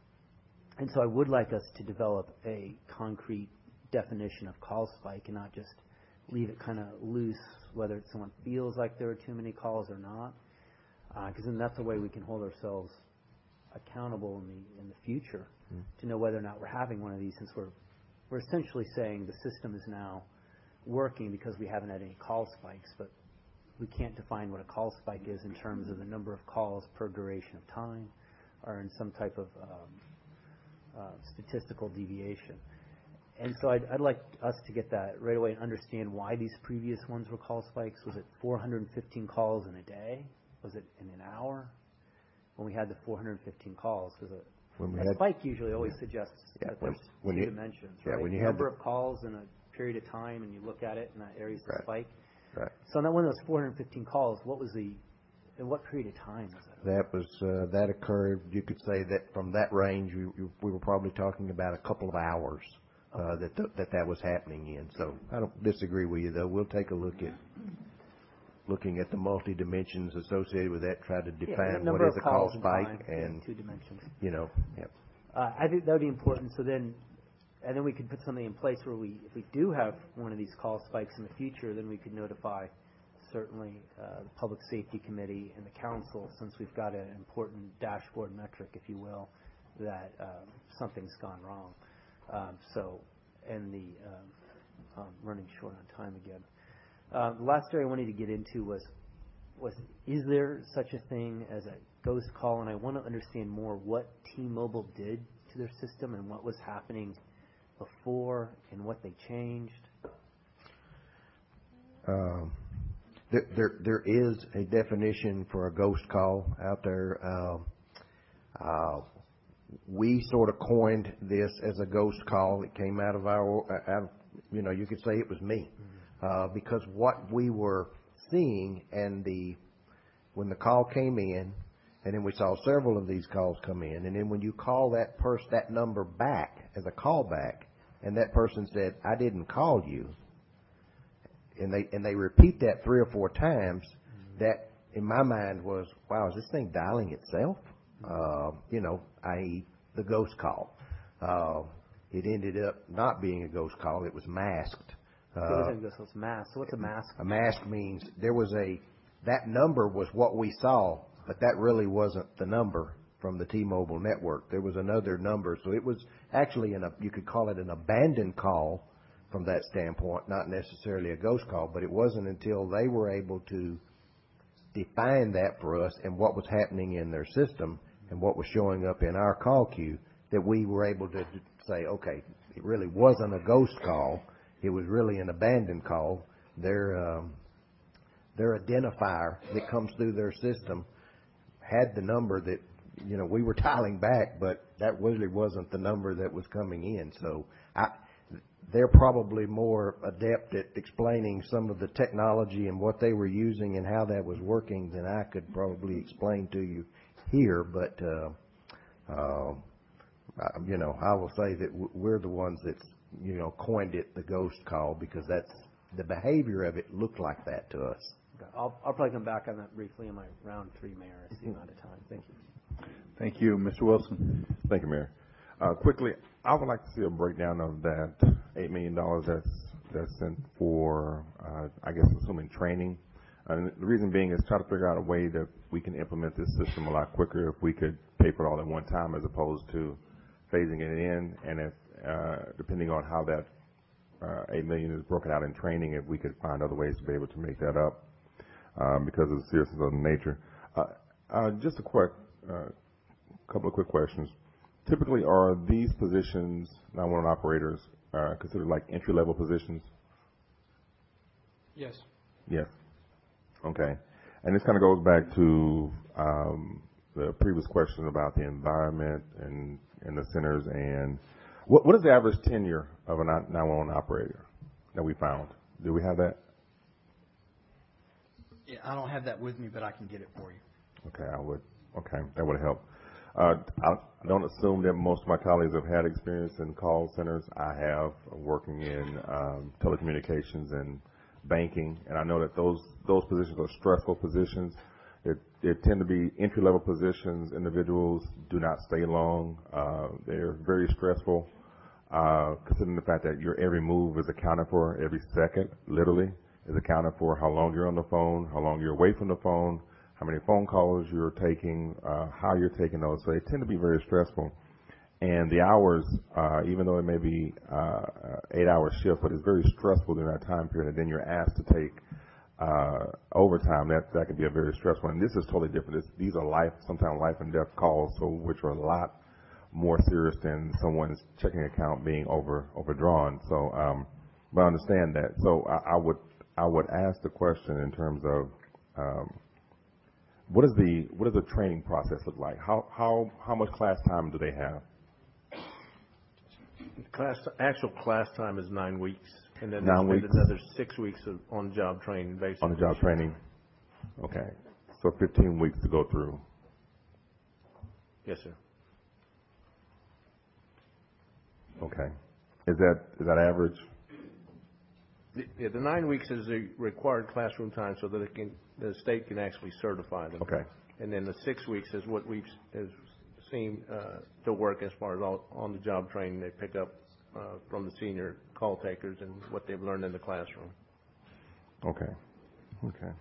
And so I would like us to develop a concrete definition of call spike and not just leave it kind of loose, whether someone feels like there are too many calls or not. Because uh, then that's the way we can hold ourselves accountable in the in the future mm. to know whether or not we're having one of these, since we're we're essentially saying the system is now working because we haven't had any call spikes, but we can't define what a call spike is in terms of the number of calls per duration of time or in some type of um, uh, statistical deviation. And so I'd, I'd like us to get that right away and understand why these previous ones were call spikes. Was it four hundred fifteen calls in a day? Was it in an hour when we had the four hundred fifteen calls? Because a, a had, spike usually always suggests yeah, that when, there's when two you, dimensions, yeah, right? When you the number had the, of calls in a period of time, and you look at it, and that area's the right, spike. Right. So on that one of those four hundred fifteen calls, what was the, in what period of time was that? That was uh, that occurred. You could say that from that range, we, we were probably talking about a couple of hours uh, okay. that, th- that that was happening in. So I don't disagree with you, though. We'll take a look at looking at the multi dimensions associated with that, try to define yeah, what is a call spike time, and yeah, two dimensions. You know, yeah. Uh, I think that would be important. So then, and then we could put something in place where we, if we do have one of these call spikes in the future, then we could notify certainly uh, the Public Safety Committee and the Council, since we've got an important dashboard metric, if you will, that uh, something's gone wrong. Um, so, and the um, um, running short on time again. Uh, the last area I wanted to get into was, was is there such a thing as a ghost call? And I want to understand more what T-Mobile did to their system and what was happening before and what they changed. Um, there, there, there is a definition for a ghost call out there. Um, uh, we sort of coined this as a ghost call. It came out of our, out of, you know, you could say it was me. Mm-hmm. Uh, because what we were seeing, and the when the call came in, and then we saw several of these calls come in, and then when you call that person, that number back as a callback, and that person said, "I didn't call you," and they and they repeat that three or four times, mm-hmm. that in my mind was, wow, is this thing dialing itself? Mm-hmm. Uh, you know, that is the ghost call. Uh, it ended up not being a ghost call; it was masked. Uh, so it's mask. So what's a mask? A mask means there was a, that number was what we saw, but that really wasn't the number from the T-Mobile network. There was another number. So it was actually, an, you could call it an abandoned call from that standpoint, not necessarily a ghost call, but it wasn't until they were able to define that for us and what was happening in their system and what was showing up in our call queue that we were able to say, okay, it really wasn't a ghost call. It was really an abandoned call. Their um, their identifier that comes through their system had the number that you know, we were dialing back, but that really wasn't the number that was coming in. So I, they're probably more adept at explaining some of the technology and what they were using and how that was working than I could probably explain to you here. But, uh, uh, you know, I will say that we're the ones that's, you know, coined it the ghost call, because that's the behavior of it looked like that to us. I'll, I'll probably come back on that briefly in my round three, Mayor. I see I'm out of time. Thank you. Thank you. Mister Wilson. Thank you, Mayor. Uh, quickly, I would like to see a breakdown of that eight million dollars that's, that's sent for, uh, I guess, assuming training. Uh, the reason being is try to figure out a way that we can implement this system a lot quicker if we could pay for it all at one time as opposed to phasing it in. And if, uh, depending on how that uh, eight million dollars is broken out in training, if we could find other ways to be able to make that up um, because of the seriousness of the nature. Uh, uh, just a quick, uh, couple of quick questions. Typically, are these positions, nine one one operators, uh, considered like entry-level positions? Yes. Yes. Okay. And this kind of goes back to um, the previous question about the environment and, and the centers. And what, what is the average tenure of a nine one one operator that we found? Do we have that? Yeah, I don't have that with me, but I can get it for you. Okay, I would. Okay, that would help. Uh, I don't assume that most of my colleagues have had experience in call centers. I have, working in um, telecommunications and banking, and I know that those those positions are stressful positions. It, they tend to be entry-level positions. Individuals do not stay long. Uh, they're very stressful, uh, considering the fact that your every move is accounted for, every second, literally, is accounted for. How long you're on the phone, how long you're away from the phone, how many phone calls you're taking, uh, how you're taking those. So they tend to be very stressful. And the hours, uh, even though it may be uh, eight-hour shift, but it's very stressful during that time period. And then you're asked to take uh, overtime. That that can be a very stressful. And this is totally different. This, these are life, sometimes life and death calls, so which are a lot more serious than someone's checking account being over overdrawn. So, um, but I understand that. So I, I would I would ask the question in terms of. Um, What is the what does the training process look like? How how how much class time do they have? Class actual class time is nine weeks, and then nine there's weeks. another six weeks of on-job training, basically. On the job training. Okay, so fifteen weeks to go through. Yes, sir. Okay, is that is that average? The, yeah, the nine weeks is the required classroom time, so that it can the state can actually certify them. Okay. And then the six weeks is what we've has seen uh, to work as far as all, on-the-job training they pick up uh, from the senior call takers and what they've learned in the classroom. Okay. Okay.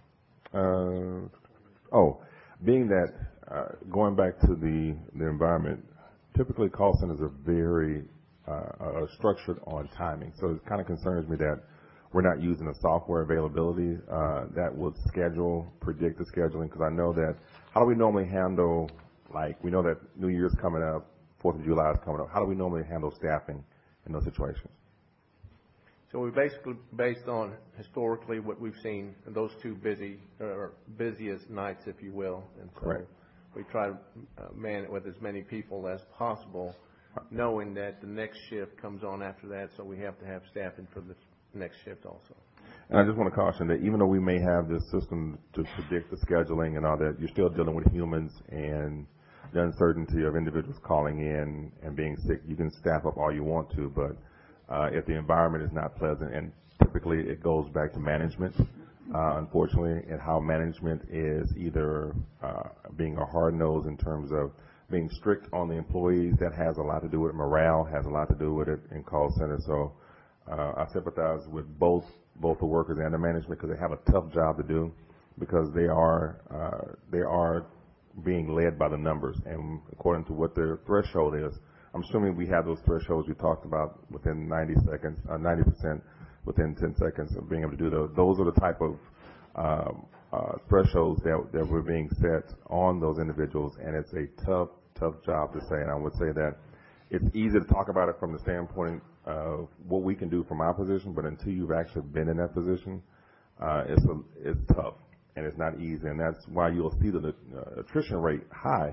Uh, oh, being that uh, going back to the the environment, typically call centers are very uh, uh, structured on timing, so it kind of concerns me that we're not using the software availability uh, that would schedule, predict the scheduling, because I know that, how do we normally handle, like, we know that New Year's coming up, Fourth of July is coming up. How do we normally handle staffing in those situations? So we basically, based on historically what we've seen, those two busy, or busiest nights, if you will, and so Correct. we try to uh, man it with as many people as possible, knowing that the next shift comes on after that, so we have to have staffing for the next shift also. And I just want to caution that even though we may have this system to predict the scheduling and all that, you're still dealing with humans and the uncertainty of individuals calling in and being sick. You can staff up all you want to, but uh, if the environment is not pleasant, and typically it goes back to management, uh, unfortunately, and how management is either uh, being a hard nose in terms of being strict on the employees. That has a lot to do with morale, has a lot to do with it in call centers. So Uh, I sympathize with both both the workers and the management because they have a tough job to do because they are uh, they are being led by the numbers and according to what their threshold is. I'm assuming we have those thresholds we talked about within ninety seconds, uh, ninety percent within ten seconds of being able to do those. Those are the type of um, uh, thresholds that that were being set on those individuals, and it's a tough tough job to say. And I would say that it's easy to talk about it from the standpoint of what we can do from our position, but until you've actually been in that position, uh, it's a, it's tough and it's not easy, and that's why you'll see the uh, attrition rate high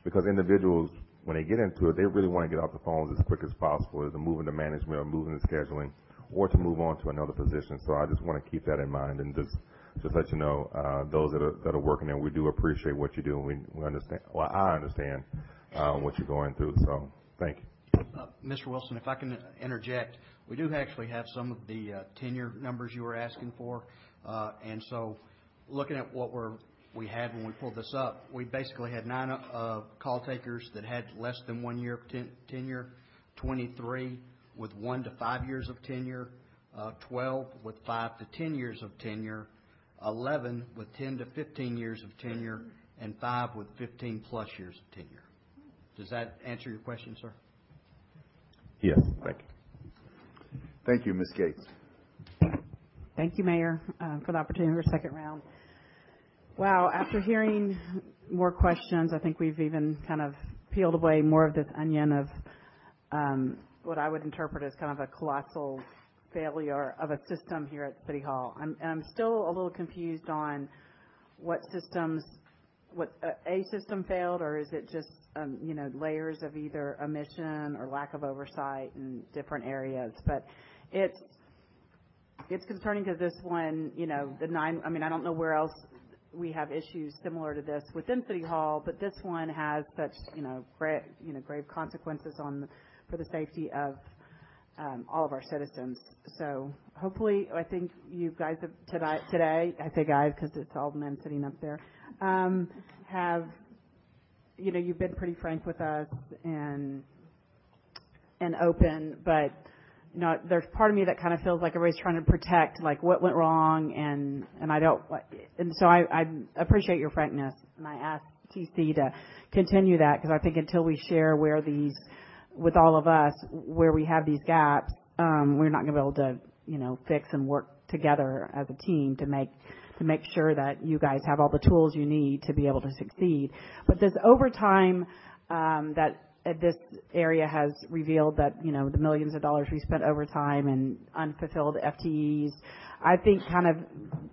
because individuals, when they get into it, they really want to get off the phones as quick as possible, to move into management or move into scheduling, or to move on to another position. So I just want to keep that in mind and just just let you know, uh, those that are that are working there, we do appreciate what you do, and we, we understand. Well, I understand uh, what you're going through. So thank you, uh, Mister Wilson. If I can interject, we do actually have some of the uh, tenure numbers you were asking for, uh, and so looking at what we're we had when we pulled this up, we basically had nine uh, call takers that had less than one year of ten- tenure, twenty-three with one to five years of tenure, uh, twelve with five to ten years of tenure, eleven with ten to fifteen years of tenure, and five with fifteen plus years of tenure. Does that answer your question, sir? Yes, thank you. Thank you, Miz Gates. Thank you, Mayor, uh, for the opportunity for a second round. Wow, after hearing more questions, I think we've even kind of peeled away more of this onion of um, what I would interpret as kind of a colossal failure of a system here at City Hall. I'm, and I'm still a little confused on what systems, what uh, a system failed, or is it just, um, you know, layers of either omission or lack of oversight in different areas. But it's, it's concerning because this one, you know, the nine, I mean, I don't know where else we have issues similar to this within City Hall, but this one has such, you know, grave, you know, grave consequences on the, for the safety of um, all of our citizens. So hopefully, I think you guys have today, today I say guys because it's all men sitting up there, um, have, you know, you've been pretty frank with us and and open, but you know, there's part of me that kind of feels like everybody's trying to protect, like, what went wrong, and, and I don't, and so I, I appreciate your frankness, and I ask T C to continue that, because I think until we share where these, with all of us, where we have these gaps, um, we're not going to be able to, you know, fix and work together as a team to make, to make sure that you guys have all the tools you need to be able to succeed. But this overtime, um, that, this area has revealed that, you know, the millions of dollars we spent overtime and unfulfilled F T Es, I think kind of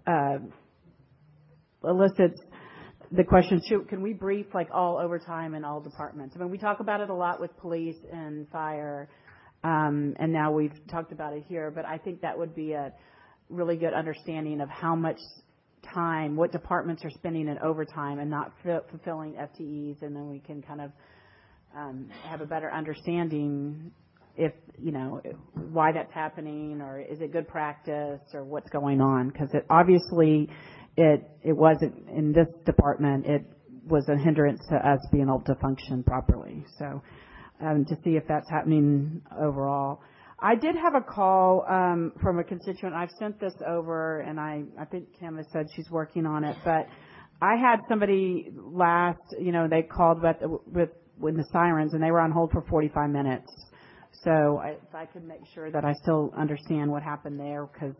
uh, elicits the question, should, can we brief like all overtime in all departments? I mean, we talk about it a lot with police and fire, um, and now we've talked about it here, but I think that would be a really good understanding of how much time, what departments are spending in overtime and not f- fulfilling F T Es, and then we can kind of Um, have a better understanding if, you know, why that's happening, or is it good practice, or what's going on. Because it, obviously it it wasn't in this department. It was a hindrance to us being able to function properly. So um, to see if that's happening overall. I did have a call um, from a constituent. I've sent this over, and I, I think Kim has said she's working on it. But I had somebody last, you know, they called with, with with the sirens, and they were on hold for forty-five minutes. So I, if I could make sure that I still understand what happened there, because,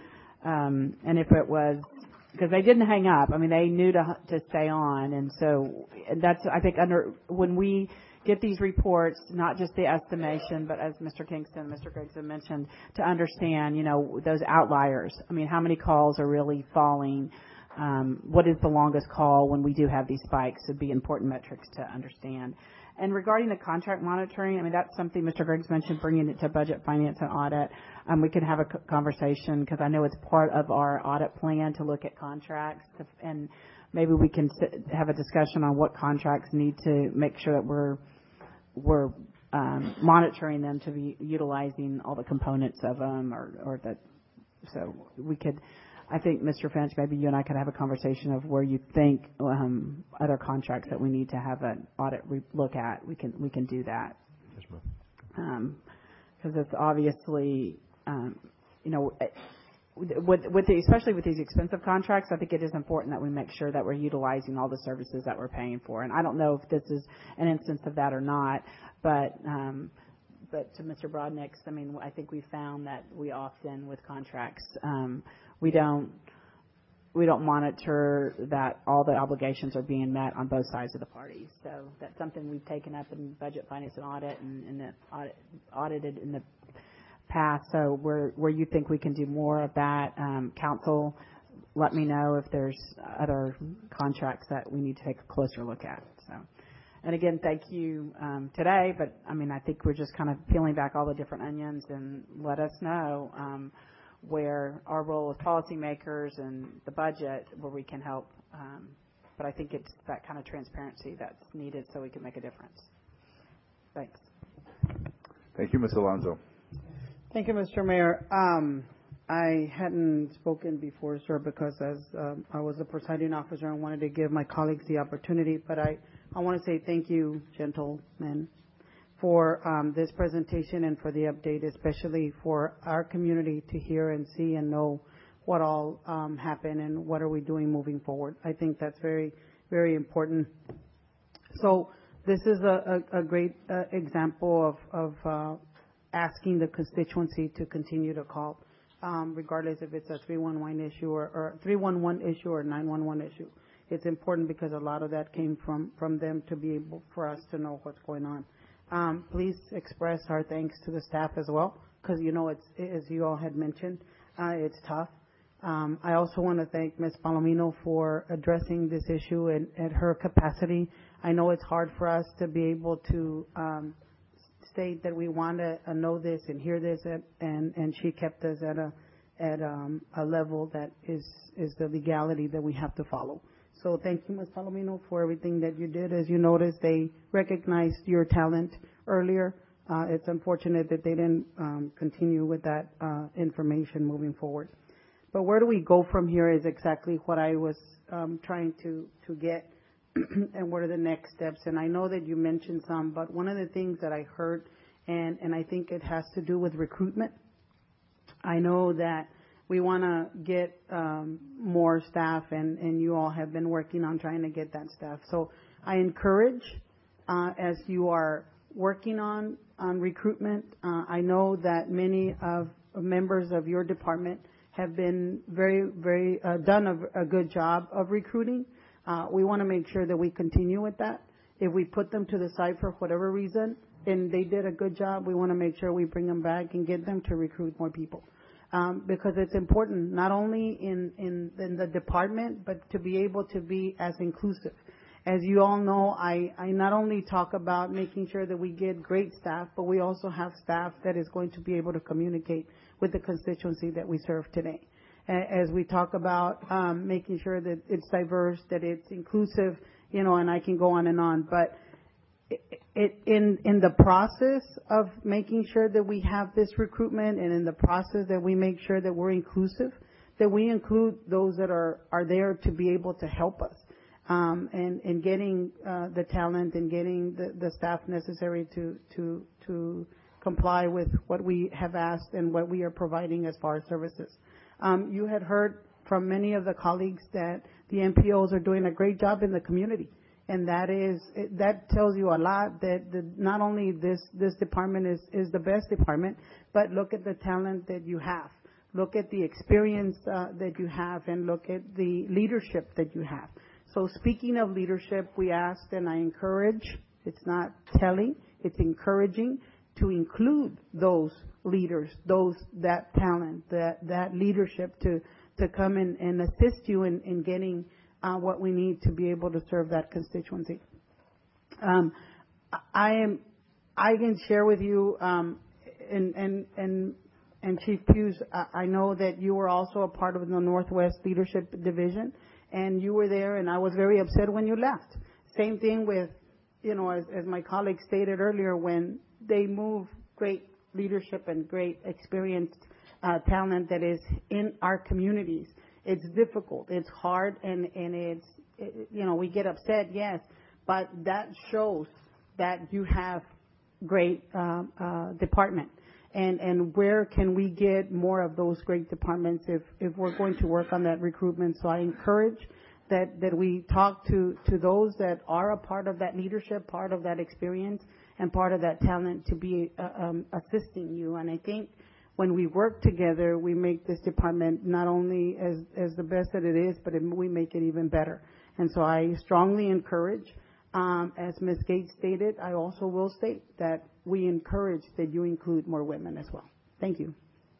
um, and if it was, because they didn't hang up. I mean, they knew to to stay on, and so and that's, I think, under when we get these reports, not just the estimation, but as Mister Kingston, Mister Gregson mentioned, to understand, you know, those outliers. I mean, how many calls are really falling? Um, what is the longest call when we do have these spikes would be important metrics to understand. And regarding the contract monitoring, I mean, that's something Mister Griggs mentioned, bringing it to budget, finance, and audit. Um, we can have a conversation, because I know it's part of our audit plan to look at contracts, to, and maybe we can sit, have a discussion on what contracts need to make sure that we're we're um, monitoring them to be utilizing all the components of them, or, or that. So we could. I think, Mister Finch, maybe you and I could have a conversation of where you think um, other contracts that we need to have an audit re- look at. We can we can do that. Yes, ma'am. Because um, it's obviously, um, you know, with, with the, especially with these expensive contracts, I think it is important that we make sure that we're utilizing all the services that we're paying for. And I don't know if this is an instance of that or not, but. Um, But to Mister Brodnick's, I mean, I think we found that we often, with contracts, um, we don't we don't monitor that all the obligations are being met on both sides of the parties. So that's something we've taken up in budget, finance, and audit, and, and the audit, audited in the past. So where where you think we can do more of that, um, council, let me know if there's other contracts that we need to take a closer look at. So. And again, thank you um, today, but I mean, I think we're just kind of peeling back all the different onions and let us know um, where our role as policymakers and the budget, where we can help. Um, but I think it's that kind of transparency that's needed so we can make a difference. Thanks. Thank you, Miz Alonso. Thank you, Mister Mayor. Um, I hadn't spoken before, sir, because as um, I was the presiding officer, I wanted to give my colleagues the opportunity. But I, I want to say thank you, gentlemen, for um, this presentation and for the update, especially for our community to hear and see and know what all um, happened and what are we doing moving forward. I think that's very, very important. So this is a, a, a great uh, example of, of uh, asking the constituency to continue to call, um, regardless if it's a three one one issue or, or three one one issue or nine one one issue. It's important because a lot of that came from, from them to be able for us to know what's going on. Um, please express our thanks to the staff as well, because you know it's, as you all had mentioned, uh, it's tough. Um, I also want to thank Miz Palomino for addressing this issue in, at her capacity. I know it's hard for us to be able to um, state that we want to uh, know this and hear this, at, and and she kept us at a at um, a level that is is the legality that we have to follow. So thank you, Miz Palomino, for everything that you did. As you noticed, they recognized your talent earlier. Uh, it's unfortunate that they didn't um, continue with that uh, information moving forward. But where do we go from here is exactly what I was um, trying to, to get and what are the next steps. And I know that you mentioned some, but one of the things that I heard, and, and I think it has to do with recruitment. I know that we want to get um, more staff, and, and you all have been working on trying to get that staff. So I encourage, uh, as you are working on, on recruitment, uh, I know that many of members of your department have been very, very, uh, done a, a good job of recruiting. Uh, we want to make sure that we continue with that. If we put them to the side for whatever reason and they did a good job, we want to make sure we bring them back and get them to recruit more people. Um, because it's important not only in, in, in the department, but to be able to be as inclusive. As you all know, I, I not only talk about making sure that we get great staff, but we also have staff that is going to be able to communicate with the constituency that we serve today. As we talk about um, making sure that it's diverse, that it's inclusive, you know, and I can go on and on. But it, it, in in the process of making sure that we have this recruitment, and in the process that we make sure that we're inclusive, that we include those that are, are there to be able to help us. Um, and, and getting uh, the talent and getting the, the staff necessary to, to, to comply with what we have asked and what we are providing as far as services. Um, you had heard from many of the colleagues that the M P Os are doing a great job in the community. And that is, that tells you a lot that the, not only this, this department is, is the best department, but look at the talent that you have. Look at the experience uh, that you have, and look at the leadership that you have. So speaking of leadership, we asked, and I encourage, it's not telling, it's encouraging to include those leaders, those, that talent, that, that leadership to, to come in and assist you in, in getting uh, what we need to be able to serve that constituency. Um, I am, I can share with you, um, and, and, and, and Chief Hughes, I, I know that you were also a part of the Northwest Leadership Division, and you were there, and I was very upset when you left. Same thing with, you know, as, as my colleague stated earlier, when they move great leadership and great experienced uh, talent that is in our communities. It's difficult, it's hard, and, and it's, it, you know, we get upset, yes, but that shows that you have great uh, uh, department. And, and where can we get more of those great departments if, if we're going to work on that recruitment? So I encourage that, that we talk to, to those that are a part of that leadership, part of that experience, and part of that talent to be uh, um, assisting you. And I think when we work together, we make this department not only as, as the best that it is, but it, we make it even better. And so I strongly encourage, um, as Miz Gates stated, I also will state that we encourage that you include more women as well. Thank you.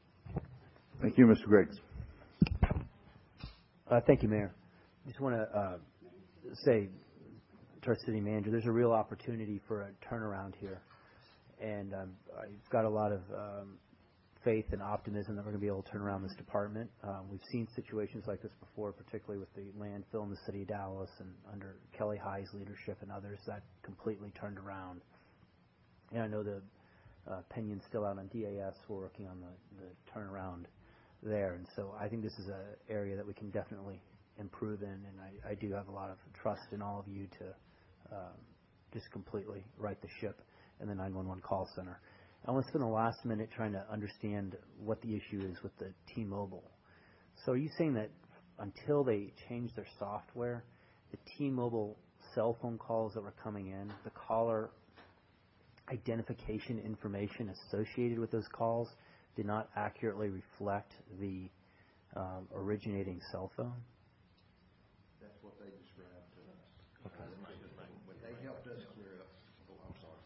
Thank you, Mister Griggs. Uh, thank you, Mayor. I just want to uh, say to our city manager, there's a real opportunity for a turnaround here. And um, I've got a lot of um, faith and optimism that we're going to be able to turn around this department. Um, we've seen situations like this before, particularly with the landfill in the city of Dallas and under Kelly High's leadership and others that completely turned around. And I know the uh, Penyon's still out on D A S. We're working on the, the turnaround there. And so I think this is an area that we can definitely improve in. And I, I do have a lot of trust in all of you to um, just completely right the ship in the nine one one call center. I want to spend the last minute trying to understand what the issue is with the T-Mobile. So are you saying that until they change their software, the T-Mobile cell phone calls that were coming in, the caller identification information associated with those calls did not accurately reflect the um, originating cell phone? That's what they described to us. Okay. When they helped us clear up. Oh, I'm sorry.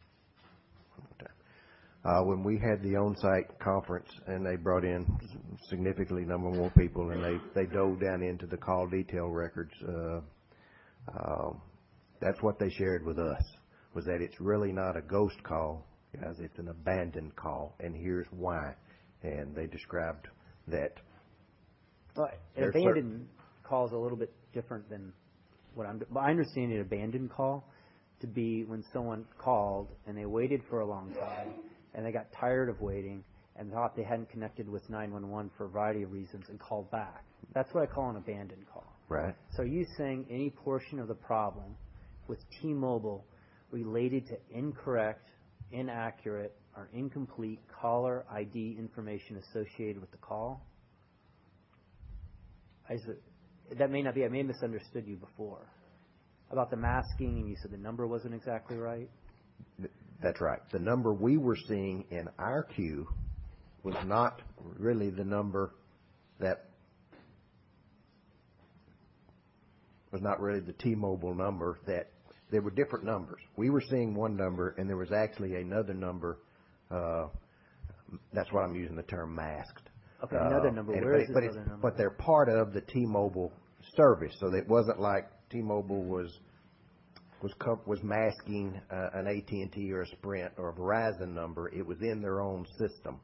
Uh, when we had the on-site conference and they brought in significantly number more people and they, they dove down into the call detail records, uh, uh, that's what they shared with us, was that it's really not a ghost call, guys, it's an abandoned call, and here's why. And they described that. Well, an abandoned call is a little bit different than what I'm, I understand an abandoned call to be when someone called and they waited for a long time and they got tired of waiting and thought they hadn't connected with nine one one for a variety of reasons and called back. That's what I call an abandoned call. Right. So are you saying any portion of the problem with T-Mobile related to incorrect, inaccurate, or incomplete caller I D information associated with the call? I said, that may not be, I may have misunderstood you before. About the masking, and you said the number wasn't exactly right? That's right. The number we were seeing in our queue was not really the number that was not really the T-Mobile number. That there were different numbers. We were seeing one number, and there was actually another number. Uh, that's why I'm using the term masked. Okay, another uh, number. And, Where but, is this but, other it's, number? but they're part of the T-Mobile service, so that it wasn't like T-Mobile was was co- was masking uh, an A T and T or a Sprint or a Verizon number. It was in their own system.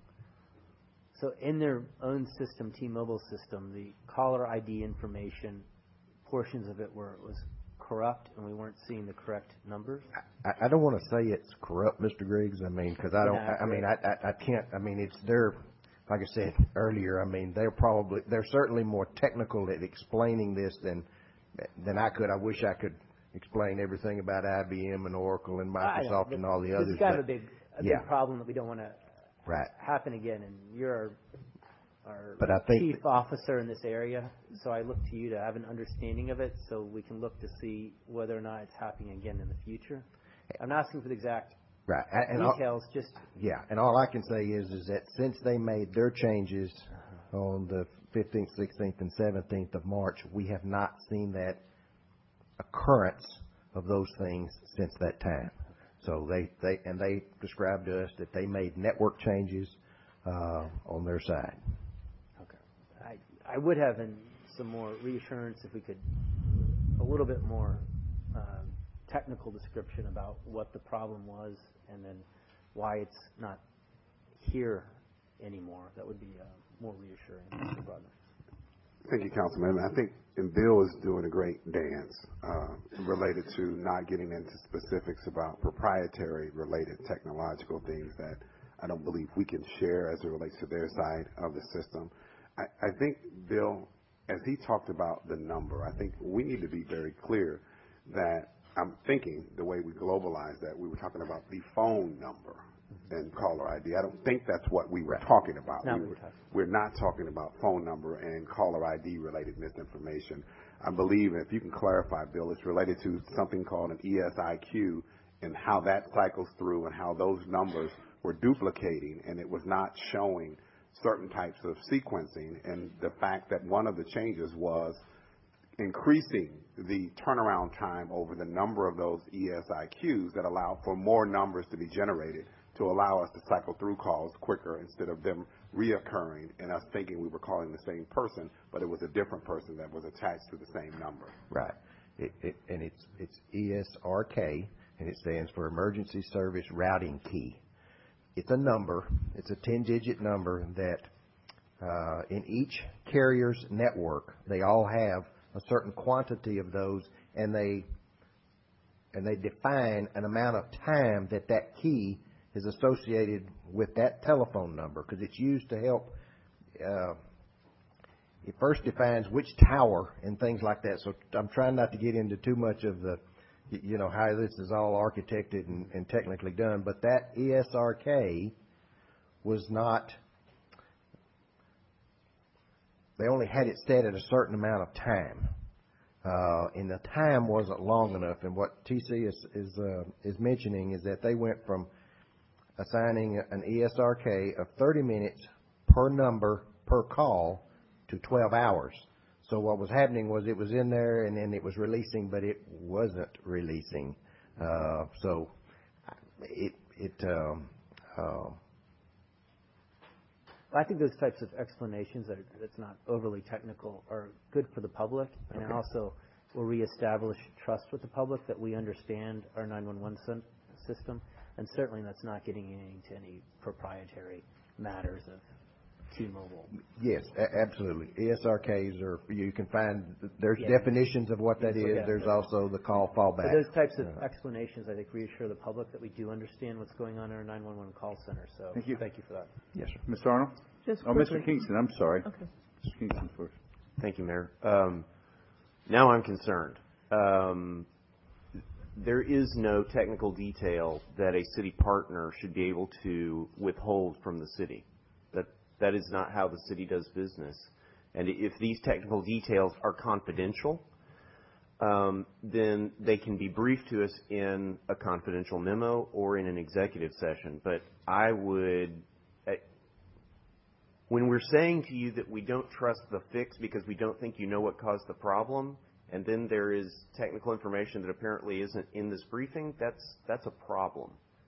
So in their own system, T-Mobile system, the caller I D information, portions of it were was corrupt, and we weren't seeing the correct numbers? I, I don't want to say it's corrupt, Mister Griggs. I mean, because I don't. I, I mean, I, I I can't. I mean, it's their. Like I said earlier, I mean, they're probably they're certainly more technical at explaining this than than I could. I wish I could explain everything about I B M and Oracle and Microsoft and all the others. This is kind of a big, a yeah. big problem that we don't want to right. happen again. And you're our, our but I think chief officer in this area, so I look to you to have an understanding of it, so we can look to see whether or not it's happening again in the future. I'm not asking for the exact right. and details. All, just yeah, and all I can say is is that since they made their changes on the fifteenth, sixteenth, and seventeenth of March, we have not seen that occurrence of those things since that time. So they, they and they described to us that they made network changes uh, on their side. Okay. I I would have in some more reassurance if we could a little bit more um, technical description about what the problem was and then why it's not here anymore. That would be uh, more reassuring, Mister Brother. Thank you, Councilman. I think and Bill is doing a great dance uh, related to not getting into specifics about proprietary related technological things that I don't believe we can share as it relates to their side of the system. I, I think, Bill, as he talked about the number, I think we need to be very clear that I'm thinking the way we globalize that, we were talking about the phone number and caller I D. I don't think that's what we were talking about. No, we were, we're not talking about phone number and caller I D related misinformation. I believe, if you can clarify, Bill, it's related to something called an E S I Q and how that cycles through and how those numbers were duplicating and it was not showing certain types of sequencing, and the fact that one of the changes was increasing the turnaround time over the number of those E S I Qs that allow for more numbers to be generated to allow us to cycle through calls quicker instead of them reoccurring and us thinking we were calling the same person, but it was a different person that was attached to the same number. Right. it, it, and it's it's E S R K, and it stands for Emergency Service Routing Key. It's a number. It's a ten-digit number that uh, in each carrier's network, they all have a certain quantity of those, and they and they define an amount of time that that key is associated with that telephone number, because it's used to help. Uh, it first defines which tower and things like that. So I'm trying not to get into too much of the, you know, how this is all architected and, and technically done. But that E S R K was not. They only had it set at a certain amount of time. Uh, and the time wasn't long enough. And what T C is is, uh, is mentioning is that they went from assigning an E S R K of thirty minutes per number per call to twelve hours. So what was happening was it was in there and then it was releasing, but it wasn't releasing. Uh, so it it. Um, uh, I think those types of explanations that are, that's not overly technical are good for the public, and Okay. also will reestablish trust with the public that we understand our nine one one system, and certainly that's not getting into any proprietary matters of T-Mobile. Yes, a- absolutely. E S R Ks are, you can find, there's Yeah. definitions of what that Yes, is. okay. There's also the call fallback. So those types of Uh, explanations, I think, reassure the public that we do understand what's going on in our nine one one call center. So Thank you. thank you for that. Yes, sir. Mister Arnold? Just Oh, quickly. Mister Kingston, I'm sorry. Okay. Mister Kingston first. Thank you, Mayor. Um, now I'm concerned. Um, there is no technical detail that a city partner should be able to withhold from the city. That that is not how the city does business. And if these technical details are confidential, um, then they can be briefed to us in a confidential memo or in an executive session. But I would, uh, when we're saying to you that we don't trust the fix because we don't think you know what caused the problem, and then there is technical information that apparently isn't in this briefing, that's that's a problem.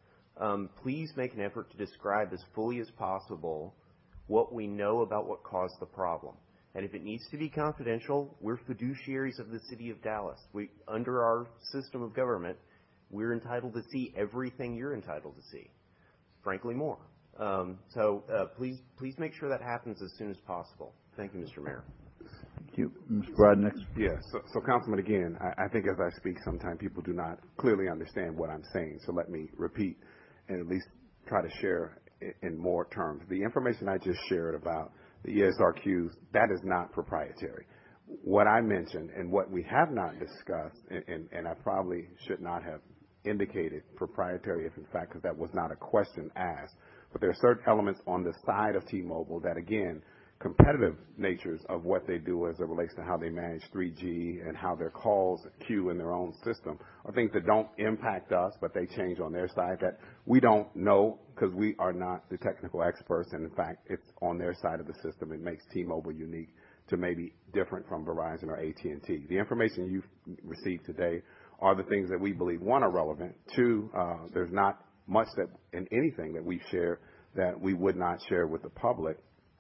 Um, please make an effort to describe as fully as possible what we know about what caused the problem. And if it needs to be confidential, we're fiduciaries of the city of Dallas. We, under our system of government, we're entitled to see everything you're entitled to see. Frankly, more. Um, so uh, please, please make sure that happens as soon as possible. Thank you, Mister Mayor. Thank you. Mister Bride, next. Yeah, so, so Councilman, again, I, I think as I speak, sometimes people do not clearly understand what I'm saying. So let me repeat and at least try to share in, in more terms. The information I just shared about the E S R Qs, that is not proprietary. What I mentioned and what we have not discussed, and, and, and I probably should not have indicated proprietary if in fact, because that was not a question asked, but there are certain elements on the side of T-Mobile that, again, competitive natures of what they do as it relates to how they manage three G and how their calls queue in their own system are things that don't impact us, but they change on their side that we don't know because we are not the technical experts. And in fact, it's on their side of the system. It makes T-Mobile unique to maybe different from Verizon or A T and T. The information you've received today are the things that we believe, one, are relevant. Two, uh, there's not much that in anything that we've shared that we would not share with the public.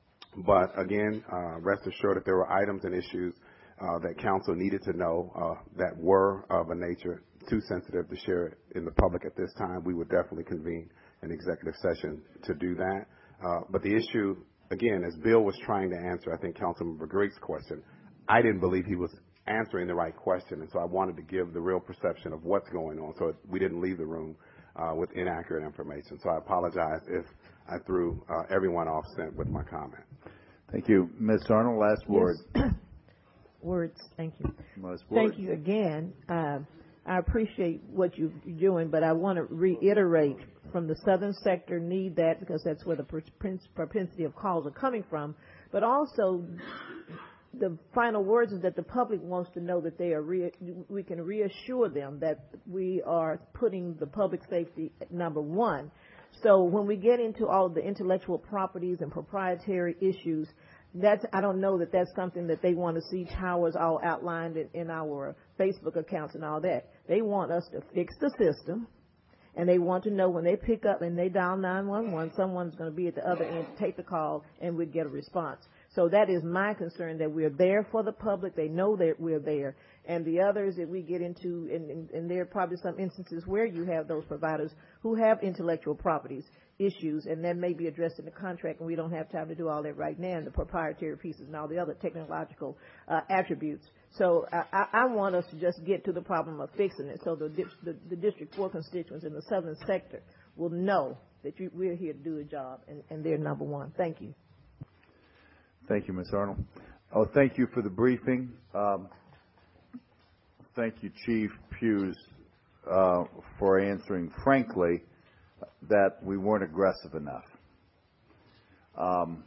But again, uh, rest assured that there were items and issues uh, that council needed to know uh, that were of a nature too sensitive to share in the public at this time. We would definitely convene an executive session to do that. Uh, but the issue, again, as Bill was trying to answer, I think Councilmember Griggs' question, I didn't believe he was answering the right question, and so I wanted to give the real perception of what's going on so we didn't leave the room uh, with inaccurate information. So I apologize if I threw uh, everyone off scent with my comment. Thank you. Miz Arnold, last word. Yes. Words. Thank you. Last word. Thank you again. Uh, I appreciate what you're doing, but I want to reiterate from the southern sector need that because that's where the propensity of calls are coming from. But also, the final words is that the public wants to know that they are. Re- we can reassure them that we are putting the public safety at number one. So when we get into all of the intellectual properties and proprietary issues, that's, I don't know that that's something that they want to see towers all outlined in, in our Facebook accounts and all that. They want us to fix the system, and they want to know when they pick up and they dial nine one one, someone's going to be at the other end to take the call, and we get a response. So that is my concern, that we're there for the public. They know that we're there. And the others that we get into, and, and, and there are probably some instances where you have those providers who have intellectual properties issues, and that may be addressed in the contract, and we don't have time to do all that right now, and the proprietary pieces and all the other technological uh, attributes. So I, I want us to just get to the problem of fixing it, so the, the, the District four constituents in the southern sector will know that you, we're here to do a job, and, and they're number one. Thank you. Thank you, Miz Arnold. Oh, thank you for the briefing. Um, thank you, Chief Hughes, uh, for answering frankly that we weren't aggressive enough. Um,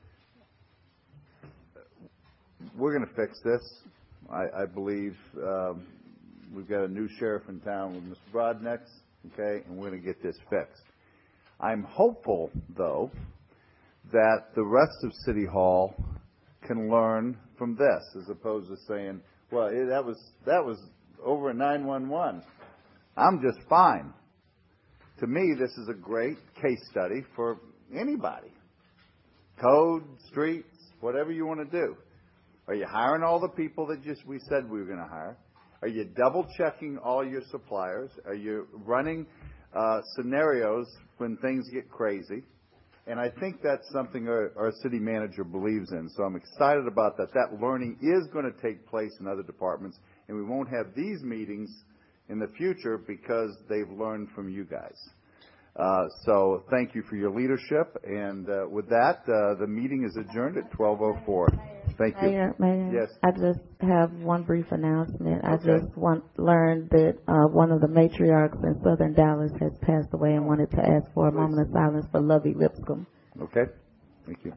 we're going to fix this. I, I believe um, we've got a new sheriff in town with Mister Broadnex, okay, and we're going to get this fixed. I'm hopeful, though, that the rest of City Hall can learn from this, as opposed to saying, well, eh, that was that was over at nine one one. I'm just fine. To me, this is a great case study for anybody. Code, streets, whatever you want to do. Are you hiring all the people that just we said we were going to hire? Are you double checking all your suppliers? Are you running uh, scenarios when things get crazy? And I think that's something our, our city manager believes in. So I'm excited about that. That learning is going to take place in other departments, and we won't have these meetings in the future because they've learned from you guys. Uh, so thank you for your leadership. And uh, with that, uh, the meeting is adjourned at twelve oh four. Thank you. Mayor, Mayor, yes. I just have one brief announcement. I Okay. just want learned that uh, one of the matriarchs in Southern Dallas has passed away, and wanted to ask for a moment of silence for Lovey Lipscomb. Okay. Thank you.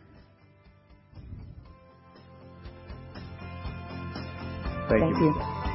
Thank, Thank you. you.